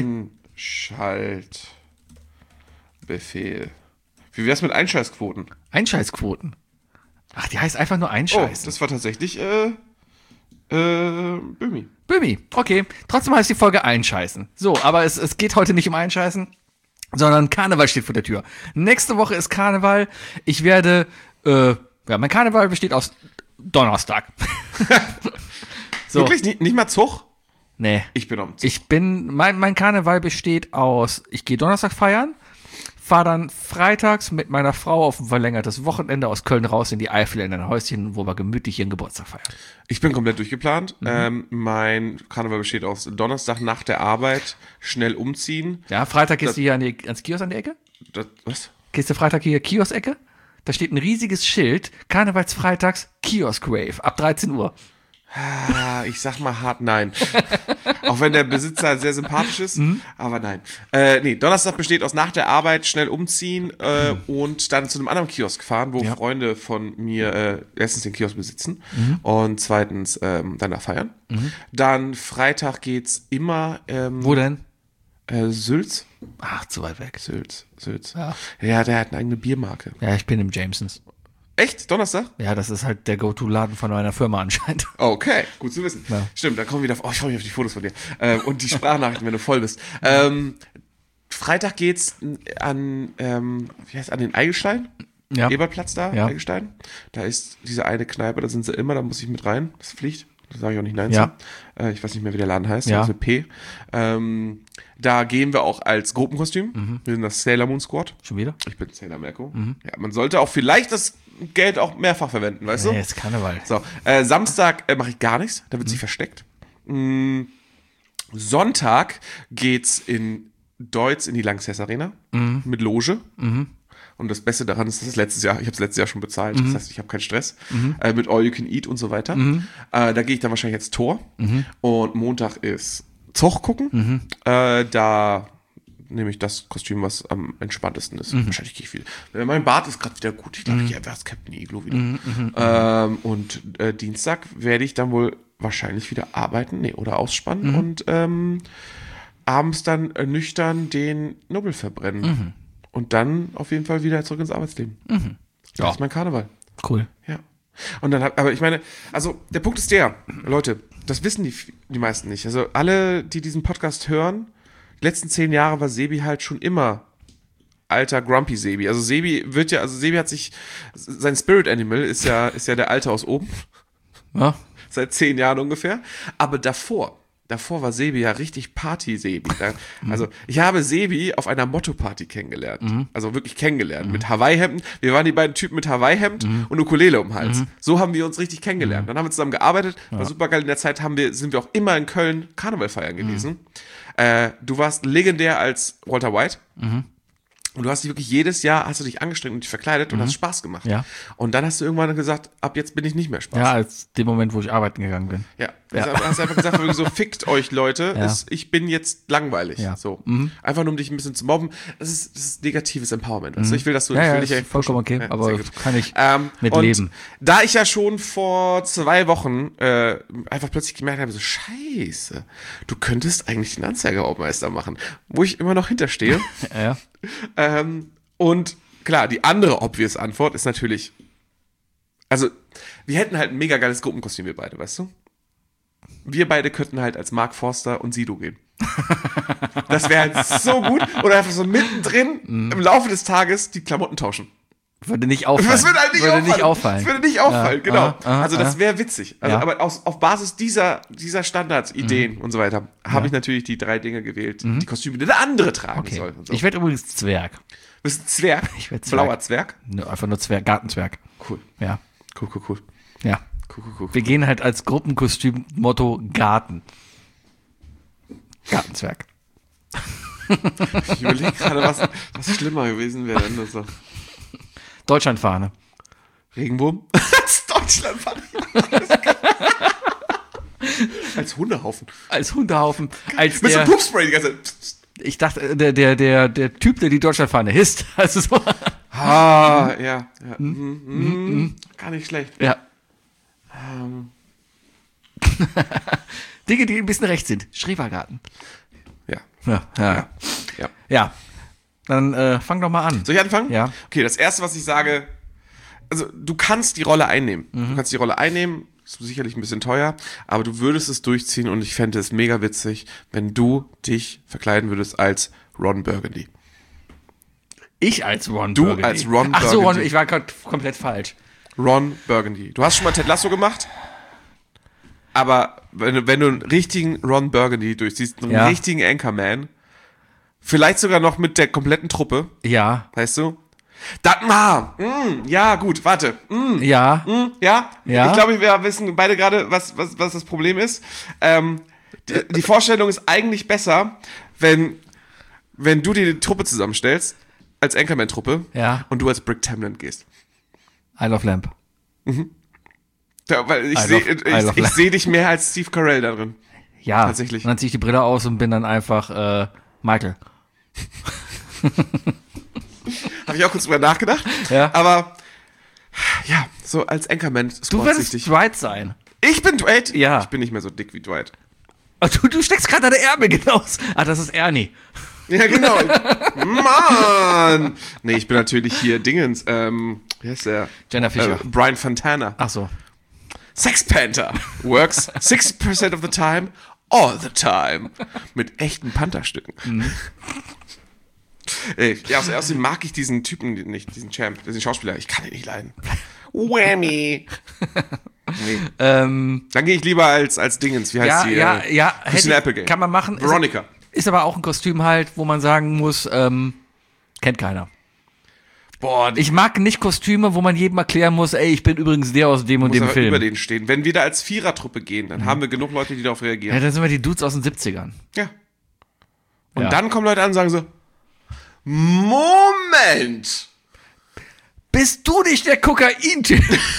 Einschaltbefehl. Wie wär's mit Einscheißquoten? Einscheißquoten. Ach, die heißt einfach nur Oh, Einscheißen. das war tatsächlich Böhmi. Böhmi. Okay. Trotzdem heißt die Folge Einscheißen. So, aber es geht heute nicht um Einscheißen, sondern Karneval steht vor der Tür. Nächste Woche ist Karneval. Ich werde, mein Karneval besteht aus Donnerstag. So. Wirklich? Nicht mal Zug? Nee. Ich bin am Zug. Mein Karneval besteht aus, ich gehe Donnerstag feiern, fahre dann freitags mit meiner Frau auf ein verlängertes Wochenende aus Köln raus in die Eifel in ein Häuschen, wo wir gemütlich ihren Geburtstag feiern. Ich bin komplett durchgeplant. Mein Karneval besteht aus Donnerstag nach der Arbeit schnell umziehen. Ja, Freitag gehst du hier ans Kiosk an die Ecke? Was? Gehst du Freitag hier Kiosk-Ecke? Da steht ein riesiges Schild, Karnevalsfreitags Kiosk-Rave, ab 13 Uhr. Ich sag mal hart nein. Auch wenn der Besitzer sehr sympathisch ist, aber nein. Donnerstag besteht aus nach der Arbeit schnell umziehen und dann zu einem anderen Kiosk fahren, wo Freunde von mir erstens den Kiosk besitzen und zweitens dann da feiern. Dann Freitag geht's immer Wo denn? Sülz. Ach, zu weit weg. Sülz. Ja. Der hat eine eigene Biermarke. Ja, ich bin im Jamesons. Echt? Donnerstag? Ja, das ist halt der Go-To-Laden von meiner Firma anscheinend. Okay, gut zu wissen. Ja. Stimmt, dann kommen wir wieder ich freue mich auf die Fotos von dir. Und die Sprachnachrichten, wenn du voll bist. Freitag geht's an den Eigelstein? Ja. Ebertplatz da, Ja. Eigelstein. Da ist diese eine Kneipe, da sind sie immer, da muss ich mit rein. Das ist Pflicht. da sage ich auch nicht nein Ja. zu. Ich weiß nicht mehr, wie der Laden heißt, Ja. also P. Da gehen wir auch als Gruppenkostüm. Wir sind das Sailor Moon Squad. Schon wieder? Ich bin Sailor Merko. Ja, man sollte auch vielleicht das Geld auch mehrfach verwenden, weißt du? Nee, ist Karneval. So, Samstag mache ich gar nichts, da wird sie versteckt. Sonntag geht's in Deutz in die Lanxess Arena mit Loge. Und das Beste daran ist, ich habe es letztes Jahr schon bezahlt, das heißt, ich habe keinen Stress. Mit All You Can Eat und so weiter. Da gehe ich dann wahrscheinlich jetzt Tor. Und Montag ist Zoch gucken. Da nehme ich das Kostüm, was am entspanntesten ist. Wahrscheinlich gehe ich viel. Mein Bart ist gerade wieder gut. Ich glaube, ich werde das Captain Igloo wieder. Und Dienstag werde ich dann wohl wahrscheinlich wieder arbeiten, oder ausspannen und abends dann nüchtern den Nobel verbrennen. Und dann auf jeden Fall wieder zurück ins Arbeitsleben. Das ist mein Karneval. Cool. Ja. Und dann aber ich meine, also der Punkt ist der, Leute, das wissen die meisten nicht. Also alle, die diesen Podcast hören, die letzten 10 Jahre war Sebi halt schon immer alter Grumpy Sebi. Also Sebi hat sich, sein Spirit Animal ist ja der Alte aus oben. Ja. Seit 10 Jahren ungefähr. Aber davor war Sebi ja richtig Party-Sebi. Also ich habe Sebi auf einer Motto-Party kennengelernt. Also wirklich kennengelernt. Mit Hawaii-Hemden. Wir waren die beiden Typen mit Hawaii-Hemd und Ukulele um den Hals. So haben wir uns richtig kennengelernt. Dann haben wir zusammen gearbeitet. War super geil. In der Zeit sind wir auch immer in Köln Karneval feiern gewesen. Du warst legendär als Walter White. Und du hast dich wirklich jedes Jahr angestrengt und dich verkleidet und hast Spaß gemacht. Ja. Und dann hast du irgendwann gesagt, ab jetzt bin ich nicht mehr Spaß. Ja, als dem Moment, wo ich arbeiten gegangen bin. Ja, hast einfach gesagt, wirklich so, fickt euch Leute, Ja. ich bin jetzt langweilig. Ja. So. Einfach nur, um dich ein bisschen zu mobben. Das ist negatives Empowerment. Also ich will, dass du Ja, dich ist vollkommen okay, Ja, aber sehr gut. kann ich mit und leben. Da ich ja schon vor 2 Wochen einfach plötzlich gemerkt habe, so scheiße, du könntest eigentlich den Anzeigerhauptmeister machen, wo ich immer noch hinterstehe. Ja. Und klar, die andere obvious Antwort ist natürlich, also wir hätten halt ein mega geiles Gruppenkostüm, wir beide, weißt du? Wir beide könnten halt als Mark Forster und Sido gehen. Das wäre halt so gut. Oder einfach so mittendrin im Laufe des Tages die Klamotten tauschen. Würde nicht auffallen. Das würde halt nicht auffallen. auffallen. Das würde nicht auffallen, genau. aha, Also das wäre witzig. Also, Ja. aber auf Basis dieser Standardideen und so weiter habe ich natürlich die 3 Dinge gewählt, die Kostüme, die der andere tragen Okay. soll. Und so. Ich werde übrigens Zwerg. Du bist ein Zwerg. Ich werd Zwerg. Blauer Zwerg. Einfach nur Zwerg, Gartenzwerg. Cool. Ja. Cool. Ja. Cool. Wir gehen halt als Gruppenkostüm-Motto Garten. Gartenzwerg. Ich überlege gerade, was schlimmer gewesen wäre denn so. Deutschlandfahne. Regenwurm? Als Deutschland als Hundehaufen. Als Hundehaufen. Als Mit so der, Poopspray die ganze Zeit. ich dachte, der Typ, der die Deutschlandfahne hisst. Also so. Ja. Gar nicht schlecht. Ja. Dinge, die ein bisschen rechts sind. Schrebergarten. Ja. Ja. Dann fang doch mal an. Soll ich anfangen? Ja. Okay, das Erste, was ich sage, also du kannst die Rolle einnehmen. Du kannst die Rolle einnehmen, ist sicherlich ein bisschen teuer, aber du würdest es durchziehen und ich fände es mega witzig, wenn du dich verkleiden würdest als Ron Burgundy. Ich als Ron Du Burgundy. als Ron Ach so, Burgundy. Ron, ich war gerade komplett falsch. Ron Burgundy. Du hast schon mal Ted Lasso gemacht, aber wenn du einen richtigen Ron Burgundy durchziehst, einen Ja. richtigen Anchorman, vielleicht sogar noch mit der kompletten Truppe, Ja. weißt du? Ja, gut, warte. Ja. Ja? Ja. Ich glaube, wir wissen beide gerade, was das Problem ist. Die Vorstellung ist eigentlich besser, wenn du dir die Truppe zusammenstellst, als Anchorman-Truppe, Ja. und du als Brick Tamland gehst. I Love Lamp. Ja, weil ich I love Lamp. sehe dich mehr als Steve Carell da drin. Ja. Tatsächlich. Und dann ziehe ich die Brille aus und bin dann einfach Michael. Habe ich auch kurz drüber nachgedacht. Ja. Aber ja, so als Anchorman Du würdest Dwight sein. Ich bin Dwight? Ja. Ich bin nicht mehr so dick wie Dwight. Oh, du steckst gerade deine Ärmel genau aus. Ah, das ist Ernie. Ja, genau. Mann! Nee, ich bin natürlich hier Dingens, wie heißt der? Jenna Fischer. Brian Fontana. Ach so. Sex Panther. Works 60% of the time, all the time. Mit echten Pantherstücken. Ja, außerdem mag ich diesen Typen nicht, diesen Champ, diesen Schauspieler. Ich kann ihn nicht leiden. Whammy. Nee. Dann gehe ich lieber als Dingens. Wie heißt sie? Christina Applegate. Kann man machen. Veronica. Ist aber auch ein Kostüm halt, wo man sagen muss, kennt keiner. Boah, Ich mag nicht Kostüme, wo man jedem erklären muss, ey, ich bin übrigens der aus dem und muss dem aber Film. über den stehen. Wenn wir da als Vierertruppe gehen, dann haben wir genug Leute, die darauf Ja, reagieren. dann sind wir die Dudes aus den 70ern. Ja. Und Ja. dann kommen Leute an und sagen so, Moment! Bist du nicht der Kokain-Typ?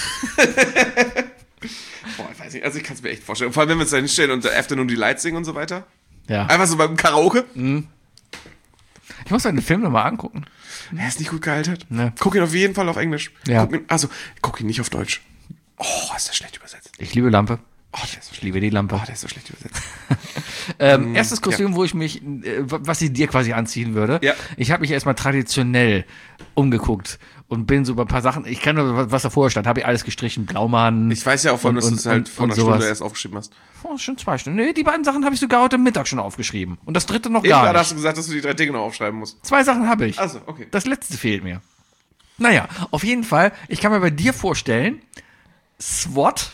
Boah, ich weiß nicht, also ich kann es mir echt vorstellen. Vor allem, wenn wir uns da hinstellen und Afternoon Delight singen und so weiter. Ja. Einfach so beim Karaoke. Ich muss mir den Film nochmal angucken. Er ist nicht gut gealtert. Ne. Guck ihn auf jeden Fall auf Englisch. Ja. Guck ihn nicht auf Deutsch. Oh, ist das schlecht übersetzt. Ich liebe Lampe. Oh, der ist so Ich schlecht. liebe die Lampe. Oh, der ist so schlecht übersetzt. Erstes Kostüm, wo ich mich, was ich dir quasi anziehen würde. Ja. Ich habe mich erstmal traditionell umgeguckt und bin so bei ein paar Sachen, ich kann nur, was da vorher stand, habe ich alles gestrichen, Blaumann. Ich weiß ja auch, dass du es halt vor einer sowas. Stunde erst aufgeschrieben hast. Oh, schon 2 Stunden. Nee, die beiden Sachen habe ich sogar heute Mittag schon aufgeschrieben. Und das dritte noch Eben gar gerade nicht. hast du gesagt, dass du die 3 Dinge noch aufschreiben musst. 2 Sachen habe ich. Also, okay. Das letzte fehlt mir. Naja, auf jeden Fall, ich kann mir bei dir vorstellen, SWAT,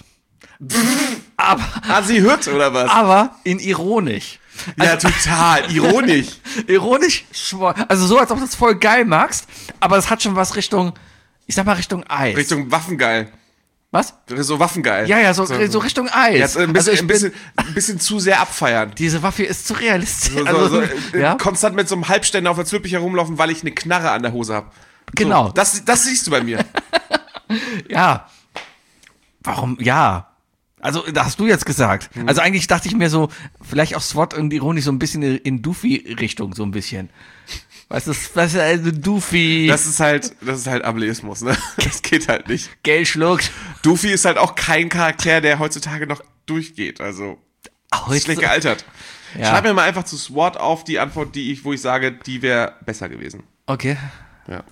Sie hört, oder was? aber in ironisch. Ja, total. Ironisch. Ironisch, also so, als ob du es voll geil magst, aber es hat schon was Richtung, ich sag mal Richtung Eis. Richtung Waffengeil. Was? So Waffengeil. Ja, so Richtung Eis. Ja, ein bisschen zu sehr abfeiern. Diese Waffe ist zu realistisch. So, konstant mit so einem Halbständer auf der Zwirbelchen herumlaufen, weil ich eine Knarre an der Hose habe. Genau. So, das siehst du bei mir. Ja. Warum? Ja. Also, da hast du jetzt gesagt. Also eigentlich dachte ich mir so, vielleicht auch SWAT irgendwie ironisch so ein bisschen in Doofy-Richtung, so ein bisschen. Was ist also Doofy? Das ist halt Ableismus, ne? Das geht halt nicht. Geld schluckt. Doofy ist halt auch kein Charakter, der heutzutage noch durchgeht. Also, ist schlecht gealtert. Ja. Schreib mir mal einfach zu SWAT auf die Antwort, wo ich sage, die wäre besser gewesen. Okay. Ja.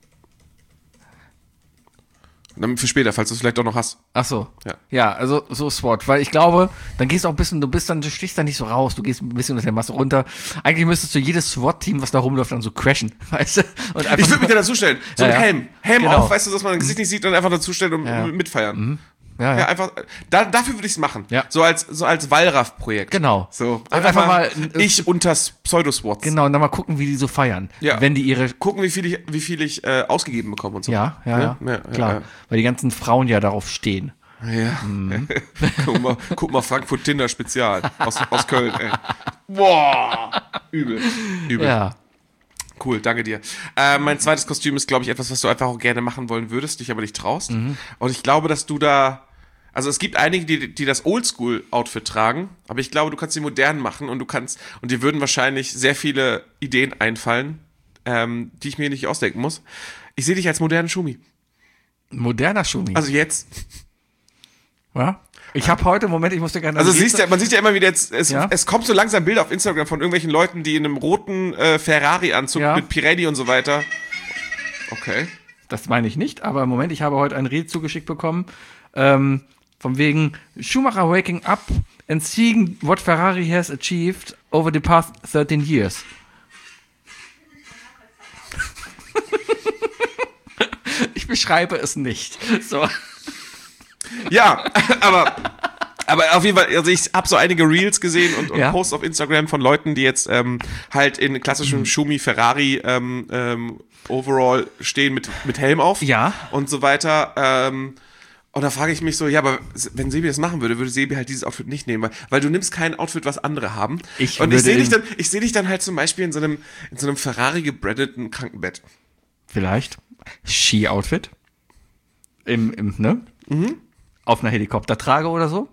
Und dann für später, falls du es vielleicht doch noch hast. Ach so. Ja. Ja, also so SWAT, weil ich glaube, dann gehst du auch ein bisschen, du stichst da nicht so raus, du gehst ein bisschen aus der Masse runter. Eigentlich müsstest du jedes SWAT-Team, was da rumläuft, dann so crashen, weißt du? Und einfach Ich würde mich da dazustellen. So Ja, ein ja. Helm. Helm Genau. auf, weißt du, dass man das Gesicht nicht sieht und einfach dazustellen und mitfeiern. ja. Ja, einfach, dafür würde ich es machen. Ja. So als Wallraff-Projekt. Genau. So. Und einfach mal ich unter Pseudo-SWATs. Genau, und dann mal gucken, wie die so feiern. Ja. Wenn die ihre Gucken, wie viel ich ausgegeben bekomme und so. Ja, klar. Ja. Weil die ganzen Frauen ja darauf stehen. Ja. Guck mal, Frankfurt Tinder Spezial aus Köln, ey. Boah. Übel. Ja. Cool, danke dir. Mein zweites Kostüm ist, glaube ich, etwas, was du einfach auch gerne machen wollen würdest, dich aber nicht traust. Und ich glaube, dass du da, also es gibt einige, die das Oldschool-Outfit tragen, aber ich glaube, du kannst sie modern machen und dir würden wahrscheinlich sehr viele Ideen einfallen, die ich mir nicht ausdenken muss. Ich sehe dich als modernen Schumi. Moderner Schumi. Also jetzt. ja? Ich habe heute, Moment, ich muss dir gerne... Also man sieht ja immer wieder, es kommt so langsam Bilder auf Instagram von irgendwelchen Leuten, die in einem roten Ferrari-Anzug mit Pirelli und so weiter. Okay. Das meine ich nicht, aber im Moment, ich habe heute ein Reel zugeschickt bekommen, von wegen Schumacher waking up and seeing what Ferrari has achieved over the past 13 years. Ich beschreibe es nicht. So. Ja, aber auf jeden Fall, also ich habe so einige Reels gesehen und Ja. Posts auf Instagram von Leuten, die jetzt halt in klassischem Schumi Ferrari Overall stehen mit Helm auf Ja. und so weiter. Und da frage ich mich so, ja, aber wenn Sebi das machen würde Sebi halt dieses Outfit nicht nehmen, weil du nimmst kein Outfit, was andere haben. Ich sehe dich dann halt zum Beispiel in so einem Ferrari gebrandeten Krankenbett. Vielleicht. Ski-Outfit. Ne? Auf einer Helikoptertrage oder so.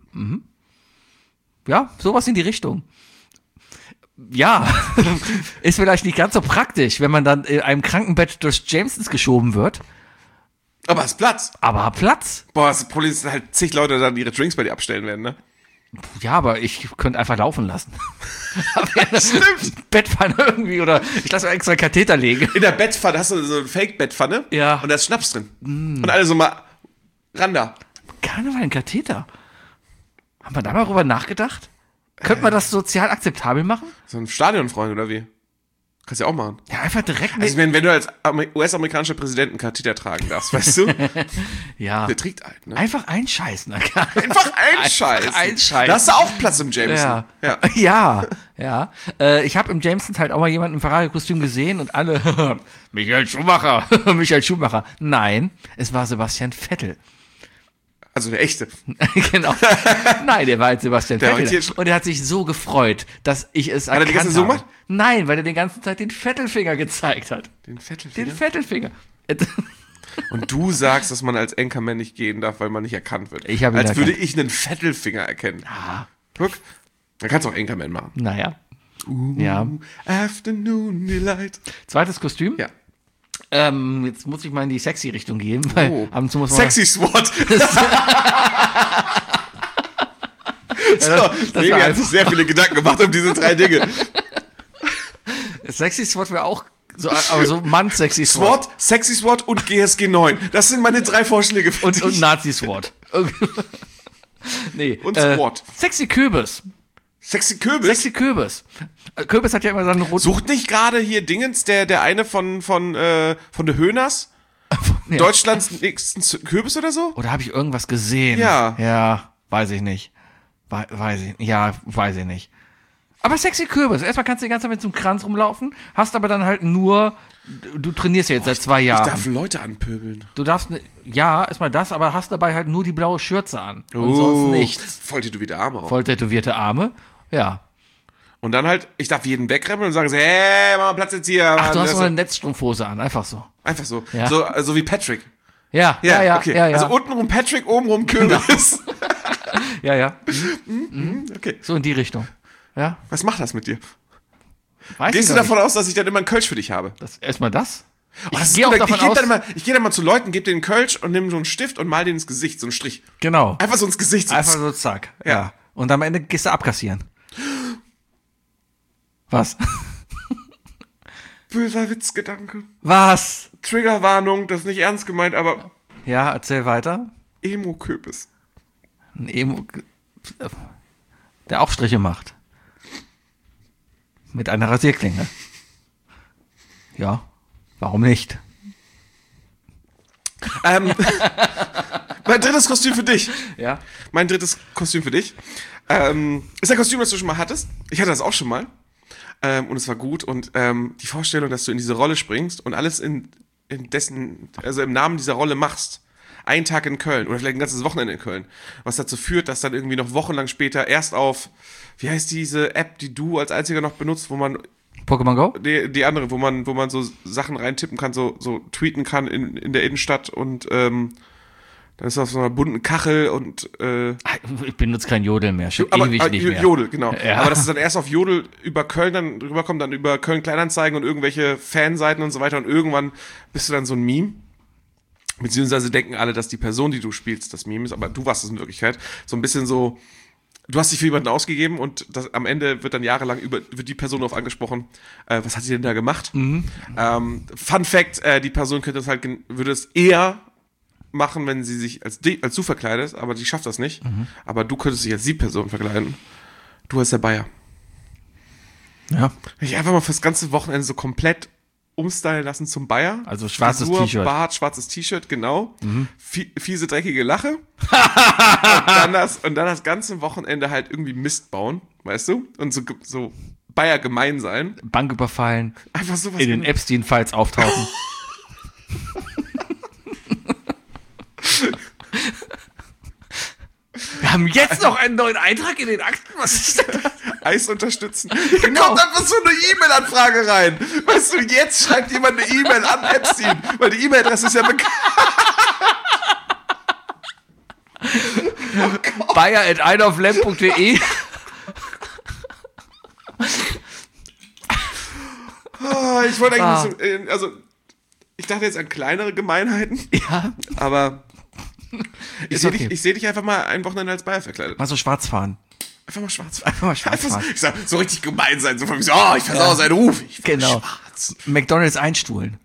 Ja, sowas in die Richtung. Ja, ist vielleicht nicht ganz so praktisch, wenn man dann in einem Krankenbett durch Jamesons geschoben wird. Aber es ist Platz. Aber Platz. Boah, das Problem ist halt zig Leute dann ihre Drinks bei dir abstellen werden, ne? Ja, aber ich könnte einfach laufen lassen. Stimmt. Bettpfanne irgendwie oder ich lasse mir extra einen Katheter legen. In der Bettpfanne hast du so eine Fake-Bettpfanne. Ja. Und da ist Schnaps drin. Und alle so mal ran da. Karneval ein Katheter. Haben wir da mal drüber nachgedacht? Könnte man das sozial akzeptabel machen? So ein Stadionfreund oder wie? Kannst du ja auch machen. Ja, einfach direkt Also wenn du als US-amerikanischer Präsident einen Katheter tragen darfst, weißt du? ja. Der trägt einen, ne? Einfach einscheißen. Einfach einscheißen. Einscheißen. Da hast du auch Platz im Jameson. Ja. Ja. Ja. Ich habe im Jameson halt auch mal jemanden im Ferrari-Kostüm gesehen und alle, Michael Schumacher, Michael Schumacher. Nein, es war Sebastian Vettel. Also der echte. Genau. Nein, der war halt Sebastian Der Vettel. orientiert- Und er hat sich so gefreut, dass ich es er die erkannt ganze Zeit so habe. gemacht? Nein, weil er die ganze Zeit den Vettelfinger gezeigt hat. Den Vettelfinger. Den Vettelfinger. Und du sagst, dass man als Enkermann nicht gehen darf, weil man nicht erkannt wird. Ich habe ihn Als würde erkannt. ich einen Vettelfinger erkennen. Ah, Guck, dann kannst du auch Enkermann machen. naja. Ja. Afternoon Delight. Zweites Kostüm. Ja. Jetzt muss ich mal in die sexy Richtung gehen, weil Oh. ab und zu muss man Sexy SWAT. So, das Baby war hat sich sehr viele Gedanken gemacht um diese 3 Dinge. Sexy SWAT wäre auch so, aber so Mann-Sexy SWAT. SWAT, Sexy SWAT und GSG 9. Das sind meine 3 Vorschläge für Und dich. Nazi SWAT. Nee. Und SWAT. Sexy Kürbis. Sexy Kürbis. Sexy Kürbis. Kürbis hat ja immer seinen roten. Sucht nicht gerade hier Dingens, der eine von de Höhners? Ja. Deutschlands nächsten Kürbis oder so? Oder habe ich irgendwas gesehen? Ja. Ja, weiß ich nicht. Weiß ich nicht. Aber Sexy Kürbis. Erstmal kannst du die ganze Zeit mit so einem Kranz rumlaufen, hast aber dann halt nur, du trainierst ja jetzt seit 2 Ich Jahren. darf Leute anpöbeln. Du darfst, ja, erstmal das, aber hast dabei halt nur die blaue Schürze an. Und sonst nichts. Voll tätowierte Arme auch. Voll tätowierte Arme. Ja. Und dann halt, ich darf jeden wegrennen und sagen so, hey, mach mal Platz jetzt hier. Ach, du hast Das so eine Netzstrumpfhose an, einfach so. einfach so. Ja. So wie Patrick. Ja, ja, okay. ja, ja. Also untenrum Patrick, obenrum Kürbis. ja. Okay. So in die Richtung. Ja. Was macht das mit dir? Weiß Gehst du ich noch davon aus, dass ich dann immer einen Kölsch für dich habe? nicht. Erstmal das? Oh, das ist gehe auch gut. davon aus. Ich gehe dann mal zu Leuten, gebe denen einen Kölsch und nehme so einen Stift und mal den ins Gesicht, so einen Strich. Genau. Einfach so ins Gesicht. Einfach so zack. Ja. Ja. Und am Ende gehst du abkassieren. Was? Böser Witzgedanke. Was? Triggerwarnung, das ist nicht ernst gemeint, aber Ja, erzähl weiter. Emo-Kürbis. Ein Emo, der auch Striche macht. Mit einer Rasierklinge. Ja, warum nicht? Mein drittes Kostüm für dich. Ja. Mein drittes Kostüm für dich. Ist ein Kostüm, das du schon mal hattest. Ich hatte das auch schon mal. Und es war gut. Und die Vorstellung, dass du in diese Rolle springst und alles im Namen dieser Rolle machst. Einen Tag in Köln oder vielleicht ein ganzes Wochenende in Köln. Was dazu führt, dass dann irgendwie noch wochenlang später erst auf, wie heißt diese App, die du als einziger noch benutzt, wo man Pokémon Go? die andere, wo man so Sachen reintippen kann, so tweeten kann in der Innenstadt und dann ist auf so einer bunten Kachel und Ich benutze kein Jodel mehr, schon aber ewig nicht mehr. Jodel, genau. Ja. Aber dass es dann erst auf Jodel über Köln dann rüberkommt, dann über Köln Kleinanzeigen und irgendwelche Fanseiten und so weiter und irgendwann bist du dann so ein Meme. Beziehungsweise denken alle, dass die Person, die du spielst, das Meme ist, aber du warst es in Wirklichkeit. So ein bisschen so, du hast dich für jemanden ausgegeben und am Ende wird dann jahrelang wird die Person darauf angesprochen, was hat sie denn da gemacht? Fun Fact, die Person würde es eher machen, wenn sie sich als du verkleidest, aber die schafft das nicht. Aber du könntest dich als die Person verkleiden. Du als der Bayer. Ja. Ich einfach mal fürs ganze Wochenende so komplett umstylen lassen zum Bayer. Also schwarzes Frisur, T-Shirt. Bart, schwarzes T-Shirt, genau. Fiese, dreckige Lache. und dann das ganze Wochenende halt irgendwie Mist bauen, weißt du? Und so Bayer gemein sein. Bank überfallen, Einfach sowas. in den Epstein-Files auftauchen. Wir haben jetzt noch einen neuen Eintrag in den Akten. Was ist denn das? Eis unterstützen. Hier kommt einfach so eine E-Mail-Anfrage rein. Weißt du, jetzt schreibt jemand eine E-Mail an Epstein, weil die E-Mail-Adresse ist ja bekannt. Bayer@isleoflamp.de. Ich wollte eigentlich also ich dachte jetzt an kleinere Gemeinheiten, Ja. aber ich Ist sehe okay. dich einfach mal ein Wochenende als Bayer verkleidet. Mal so schwarz fahren. Einfach mal schwarz. Einfach mal schwarz Einfach fahren. so, ich sag, so richtig gemein sein, so von mir so, ich versau seinen Ruf. Ich fahr Genau. schwarz. McDonalds einstuhlen.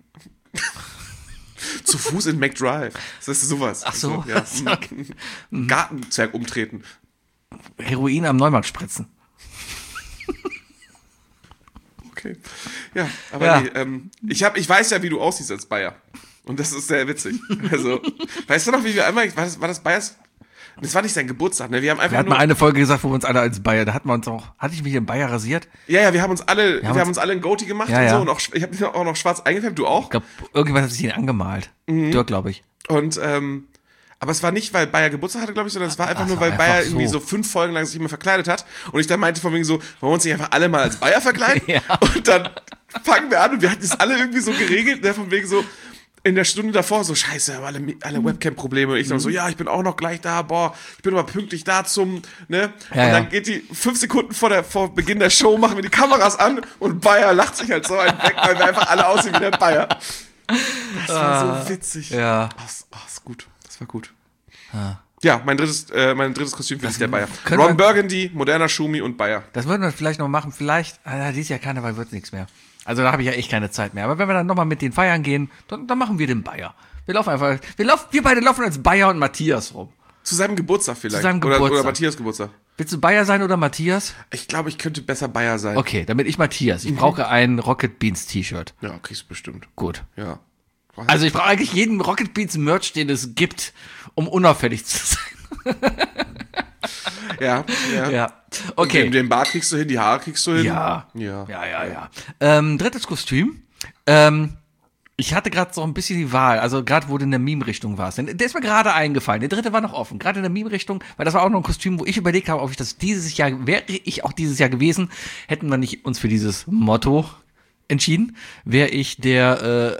Zu Fuß in McDrive. Das ist sowas. Ach so. Ja. Okay. Gartenzwerg umtreten. Heroin am Neumarkt spritzen. Okay. Ja, aber Ja. nee, ich weiß ja, wie du aussiehst als Bayer. Und das ist sehr witzig. Also, weißt du noch, wie wir einmal, war das Bayers? Das war nicht sein Geburtstag, ne? Wir haben einfach Wir hatten mal eine Folge gesagt, wo wir uns alle als Bayer, da hatten wir uns auch, hatte ich mich in Bayer rasiert? Ja, wir haben uns alle einen Goatee gemacht Ja, und so ja. und auch, ich habe mich auch noch schwarz eingefärbt, du auch? Ich glaube, irgendjemand hat sich ihn angemalt. Dirk, glaube ich. Und, aber es war nicht, weil Bayer Geburtstag hatte, glaube ich, sondern es war einfach Ach, nur, es weil war Bayer einfach irgendwie so. so 5 Folgen lang sich immer verkleidet hat. Und ich dann meinte von wegen so, wollen wir uns nicht einfach alle mal als Bayer verkleiden? Ja. Und dann fangen wir an und wir hatten es alle irgendwie so geregelt, ne, von wegen so, in der Stunde davor so, scheiße, haben alle Webcam-Probleme. Und ich dann so, ja, ich bin auch noch gleich da, boah, ich bin aber pünktlich da zum, ne? Ja, und dann ja. geht die 5 Sekunden vor Beginn der Show, machen wir die Kameras an und Bayer lacht sich halt so einen weg, weil wir einfach alle aussehen wie der Bayer. Das war so witzig. Ja. Ist gut. Das war gut. Ja, mein drittes Kostüm für der Bayer. können Ron wir- Burgundy, moderner Schumi und Bayer. Das würden wir vielleicht noch machen. Vielleicht, dieses Jahr Karneval wird nichts mehr. Also da habe ich ja echt keine Zeit mehr. Aber wenn wir dann nochmal mit den Feiern gehen, dann machen wir den Bayer. Wir beide laufen als Bayer und Matthias rum. Zu seinem Geburtstag vielleicht. Zu seinem Oder Geburtstag. Matthias Geburtstag. Willst du Bayer sein oder Matthias? Ich glaube, ich könnte besser Bayer sein. Okay, dann bin ich Matthias. Ich brauche ein Rocket Beans T-Shirt. Ja, kriegst du bestimmt. Gut. Ja. Also ich brauche eigentlich jeden Rocket Beans Merch, den es gibt, um unauffällig zu sein. Ja. Ja. Okay. Den Bart kriegst du hin, die Haare kriegst du hin. Ja. Ja. Drittes Kostüm. Ich hatte gerade so ein bisschen die Wahl, also gerade wo du in der Meme-Richtung warst. Der ist mir gerade eingefallen. Der dritte war noch offen. Gerade in der Meme-Richtung, weil das war auch noch ein Kostüm, wo ich überlegt habe, ob ich das wäre ich auch dieses Jahr gewesen, hätten wir nicht uns für dieses Motto entschieden, wäre ich der,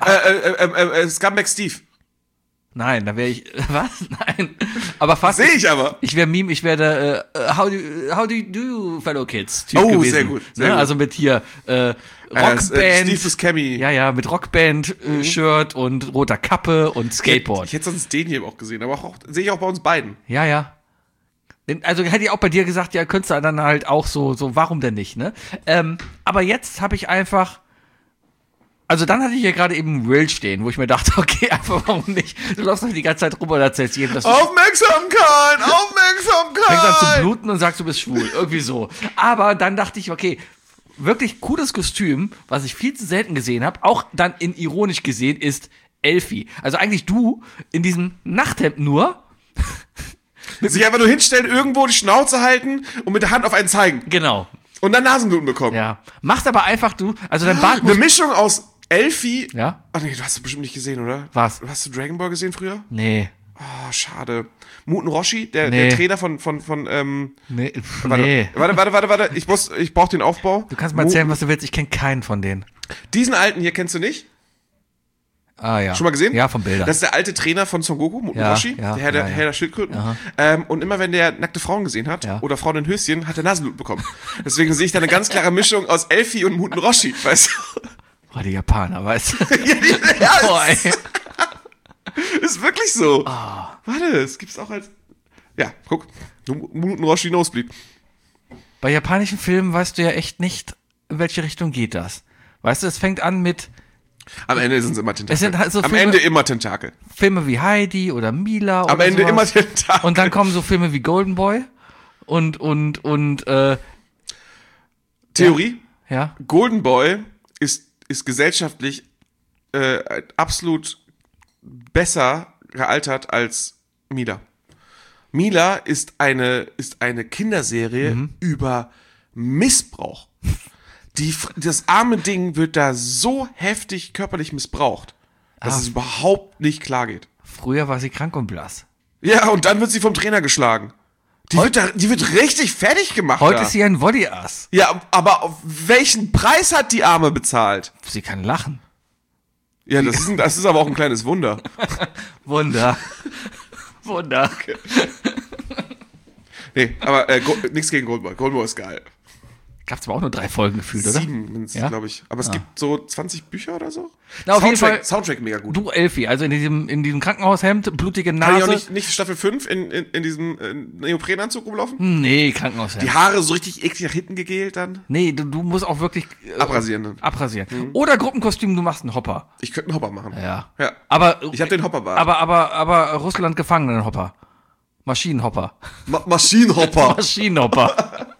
Scumbag Steve. nein, da wäre ich, was? Nein. Aber fast. Sehe ich aber. Ich wäre Meme, ich wäre der how do you do, fellow kids Typ Oh, gewesen. sehr gut, sehr gut. Also mit hier Rockband. Steve Buscemi. Ja, mit Rockband-Shirt und roter Kappe und Skateboard. Ich hätte sonst den hier auch gesehen, aber auch sehe ich auch bei uns beiden. Ja. Also hätte ich auch bei dir gesagt, ja, könntest du dann halt auch so, warum denn nicht, ne? Aber jetzt habe ich einfach, also dann hatte ich hier gerade eben Will stehen, wo ich mir dachte, okay, einfach warum nicht? Du läufst doch die ganze Zeit rum und erzählst jedem, dass du Aufmerksamkeit! fängst an zu bluten und sagst, du bist schwul. Irgendwie so. Aber dann dachte ich, okay, wirklich cooles Kostüm, was ich viel zu selten gesehen habe, auch dann in ironisch gesehen, ist Elfie. Also eigentlich du in diesem Nachthemd nur. Sich einfach nur hinstellen, irgendwo die Schnauze halten und mit der Hand auf einen zeigen. Genau. Und dann Nasenbluten bekommen. Ja. Machst aber einfach du, also dein Bart Eine muss, Mischung aus Elfie. Ja? Ach nee, du hast es bestimmt nicht gesehen, oder? Was? Hast du Dragon Ball gesehen früher? Nee. Oh, schade. Muten Roshi, der Nee. Trainer von Nee. Warte. Ich brauch den Aufbau. Du kannst mal erzählen, was du willst. Ich kenne keinen von denen. Diesen alten hier kennst du nicht? Ah, ja. Schon mal gesehen? Ja, von Bildern. Das ist der alte Trainer von Son Goku, Muten Ja, Roshi, ja, der ja. Herr der Schildkröten. Und immer wenn der nackte Frauen gesehen hat, Ja. oder Frauen in Höschen, hat er Nasenbluten bekommen. Deswegen sehe ich da eine ganz klare Mischung aus Elfie und Muten Roshi, weißt du? Oh, die Japaner, weißt du? Ja, Boah, ey. ist wirklich so. Ah. Warte, es gibt's auch als... Ja, guck. Muten Roshi Nosebleed. Bei japanischen Filmen weißt du ja echt nicht, in welche Richtung geht das. Weißt du, es fängt an mit Am Ende sind es immer Tentakel. Es sind halt so Am Filme- Ende immer Tentakel. Filme wie Heidi oder Mila Am oder Ende sowas. immer Tentakel. Und dann kommen so Filme wie Golden Boy und Theorie. ja. Golden Boy ist gesellschaftlich absolut besser gealtert als Mila. Mila ist eine Kinderserie über Missbrauch. Das arme Ding wird da so heftig körperlich missbraucht, dass es überhaupt nicht klar geht. Früher war sie krank und blass. Ja, und dann wird sie vom Trainer geschlagen. Die wird richtig fertig gemacht. Heute da. ist sie ein Body-Ass. Ja, aber auf welchen Preis hat die Arme bezahlt? Sie kann lachen. Ja, das ist aber auch ein kleines Wunder. Wunder. Wunder. Nee, aber nichts gegen Goldboy. Goldboy ist geil. Gab's aber auch nur 3 Folgen gefühlt, oder? 7, Ja? glaube ich. Aber es gibt so 20 Bücher oder so. Na, auf jeden Fall- Soundtrack mega gut. Du, Elfie, also in diesem Krankenhaushemd, blutige Kann ich Nase. auch nicht Staffel 5 in diesem Neoprenanzug rumlaufen? Nee, Krankenhaushemd. Die Haare so richtig eklig nach hinten gegelt dann? Nee, du musst auch wirklich Abrasieren dann. abrasieren. Oder Gruppenkostüm, du machst einen Hopper. Ich könnte einen Hopper machen. Ja. Ja. Aber Ich habe den Hopperbart. aber Russland Gefangenen-Hopper. Maschinenhopper. Maschinenhopper. Maschinenhopper.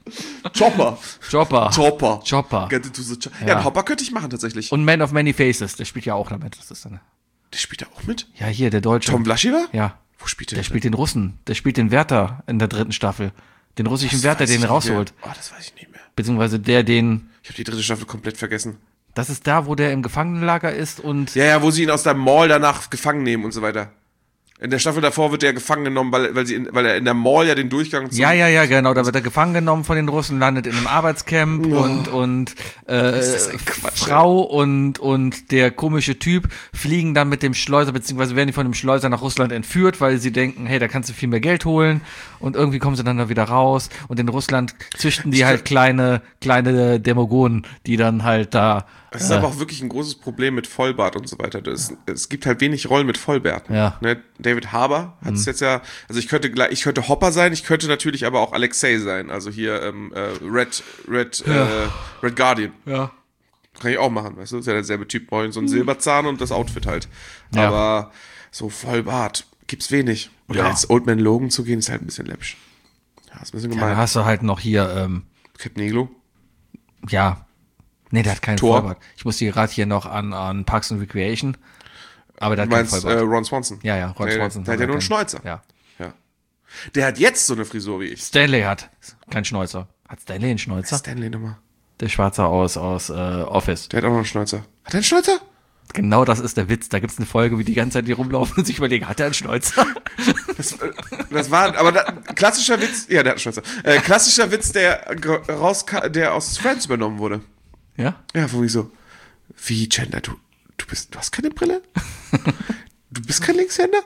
Chopper. Chopper. Get into the Ja. Ja, einen Hopper könnte ich machen tatsächlich. Und Man of Many Faces, der spielt ja auch damit. Das ist dann, Der spielt da auch mit? ja, hier, der Deutsche. Tom Vlaschiva? Ja. Wo spielt der? Der spielt den Russen. Der spielt den Wärter in der 3. Staffel. Den russischen Wärter, den er rausholt. Oh, das weiß ich nicht mehr. Beziehungsweise den. Ich habe die 3. Staffel komplett vergessen. Das ist da, wo der im Gefangenenlager ist und. Ja, wo sie ihn aus der Mall danach gefangen nehmen und so weiter. In der Staffel davor wird er gefangen genommen, weil er in der Mall ja den Durchgang zum Ja, genau. Da wird er gefangen genommen von den Russen, landet in einem Arbeitscamp und das ein Quatsch, Frau und der komische Typ fliegen dann mit dem Schleuser, beziehungsweise werden die von dem Schleuser nach Russland entführt, weil sie denken, hey, da kannst du viel mehr Geld holen und irgendwie kommen sie dann da wieder raus und in Russland züchten die halt kleine Demagogen, die dann halt da. Es ist aber auch wirklich ein großes Problem mit Vollbart und so weiter. Es gibt halt wenig Rollen mit Vollbärten. Ja. Ne? David Harbour hat es jetzt ja, also ich könnte Hopper sein, ich könnte natürlich aber auch Alexei sein, also hier Red Guardian. Ja. Kann ich auch machen, weißt du? Ist ja derselbe Typ, so ein Silberzahn und das Outfit halt. Ja. Aber so Vollbart gibt's wenig. Und Ja. als Old Man Logan zu gehen, ist halt ein bisschen läppisch. Ja, ist ein bisschen Dann gemein. hast du halt noch hier, Captain Iglo. ja. Nee, der hat keinen Thor. Vollbart. Ich muss die gerade hier noch an Parks and Recreation. Aber der Du hat keinen meinst Ron Ron Swanson. Ja, Ron Swanson. Der hat ja nur einen Schnäuzer. Ja. Ja. Der hat jetzt so eine Frisur wie ich. Stanley hat keinen Schnäuzer. Hat Stanley einen Schnäuzer? Stanley nochmal. Der Schwarze aus Office. Der hat auch noch einen Schnäuzer. Hat er einen Schnäuzer? Genau das ist der Witz. Da gibt's eine Folge, wie die ganze Zeit hier rumlaufen und sich überlegen, hat er einen Schnäuzer? Das war, aber klassischer Witz, ja, der hat einen Schnäuzer. Klassischer Witz, der aus Friends übernommen wurde. Ja? Ja, wo ich so, wie, Chandler, du hast keine Brille? Du bist kein Linkshänder?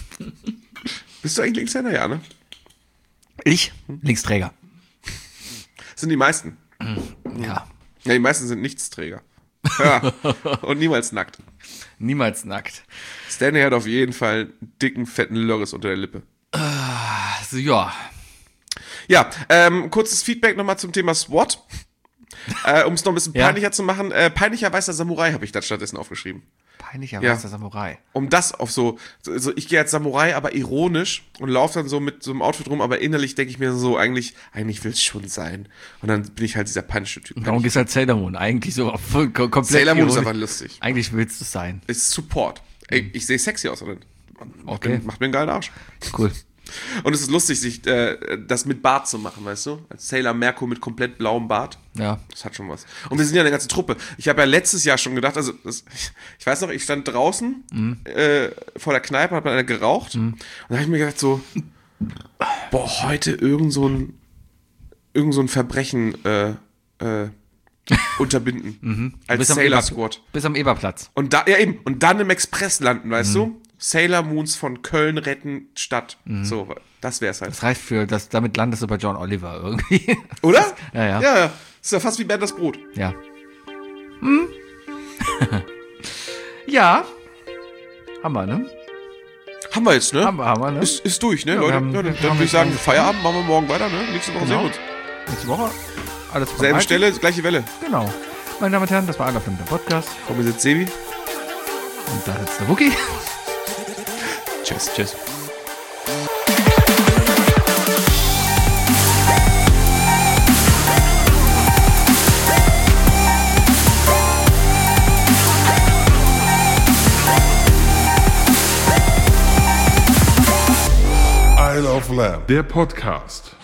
Bist du eigentlich Linkshänder? Ja, ne? Ich? Linksträger. Das sind die meisten. Ja. Ja, die meisten sind Nichtsträger. Ja. Und niemals nackt. Niemals nackt. Stanley hat auf jeden Fall einen dicken, fetten Lörres unter der Lippe. Also, ja. Ja, kurzes Feedback nochmal zum Thema SWAT. Um es noch ein bisschen Ja. peinlicher zu machen. Peinlicher weißer Samurai habe ich da stattdessen aufgeschrieben. Peinlicher Ja. weißer Samurai. Um das auf so ich gehe als Samurai, aber ironisch und laufe dann so mit so einem Outfit rum, aber innerlich denke ich mir so, eigentlich will es schon sein. Und dann bin ich halt dieser peinische Typ. Warum gehst du halt Sailor Moon? Eigentlich so komplett Sailor Moon ist ironisch. aber lustig. Eigentlich willst du es sein. Ist Support. Ey, ich sehe sexy aus, oder? Okay. Macht mir einen geilen Arsch. Cool. Und es ist lustig, sich das mit Bart zu machen, weißt du? Als Sailor Merkur mit komplett blauem Bart. Ja. Das hat schon was. Und wir sind ja eine ganze Truppe. Ich habe ja letztes Jahr schon gedacht, ich weiß noch, ich stand draußen vor der Kneipe, hat man einer geraucht. Und da habe ich mir gedacht so, boah, heute irgend so ein Verbrechen unterbinden. Als Bis am Sailor Squad. Bis am Eberplatz. Und dann im Express landen, weißt du? Sailor Moons von Köln retten Stadt. So, das wär's halt. Das reicht damit landest du bei John Oliver irgendwie. Oder? Ja. Ja. Ist ja fast wie Bernd das Brot. Ja. Ja. Haben wir, ne? Haben wir jetzt, ne? Haben wir, ne? Ist durch, ne, Ja, Leute? wir haben- Ja, dann wir haben würde ich sagen, jetzt- Feierabend, machen wir morgen weiter, ne? Nächste Woche Genau. sehen wir uns. Nächste Woche. Alles von Selbe Alten. Stelle, gleiche Welle. Genau. Meine Damen und Herren, das war einer von dem Podcast. Vor mir sitzt Sebi. Und da sitzt der Wookie. Tschüss. Isle of Lamb. Der Podcast.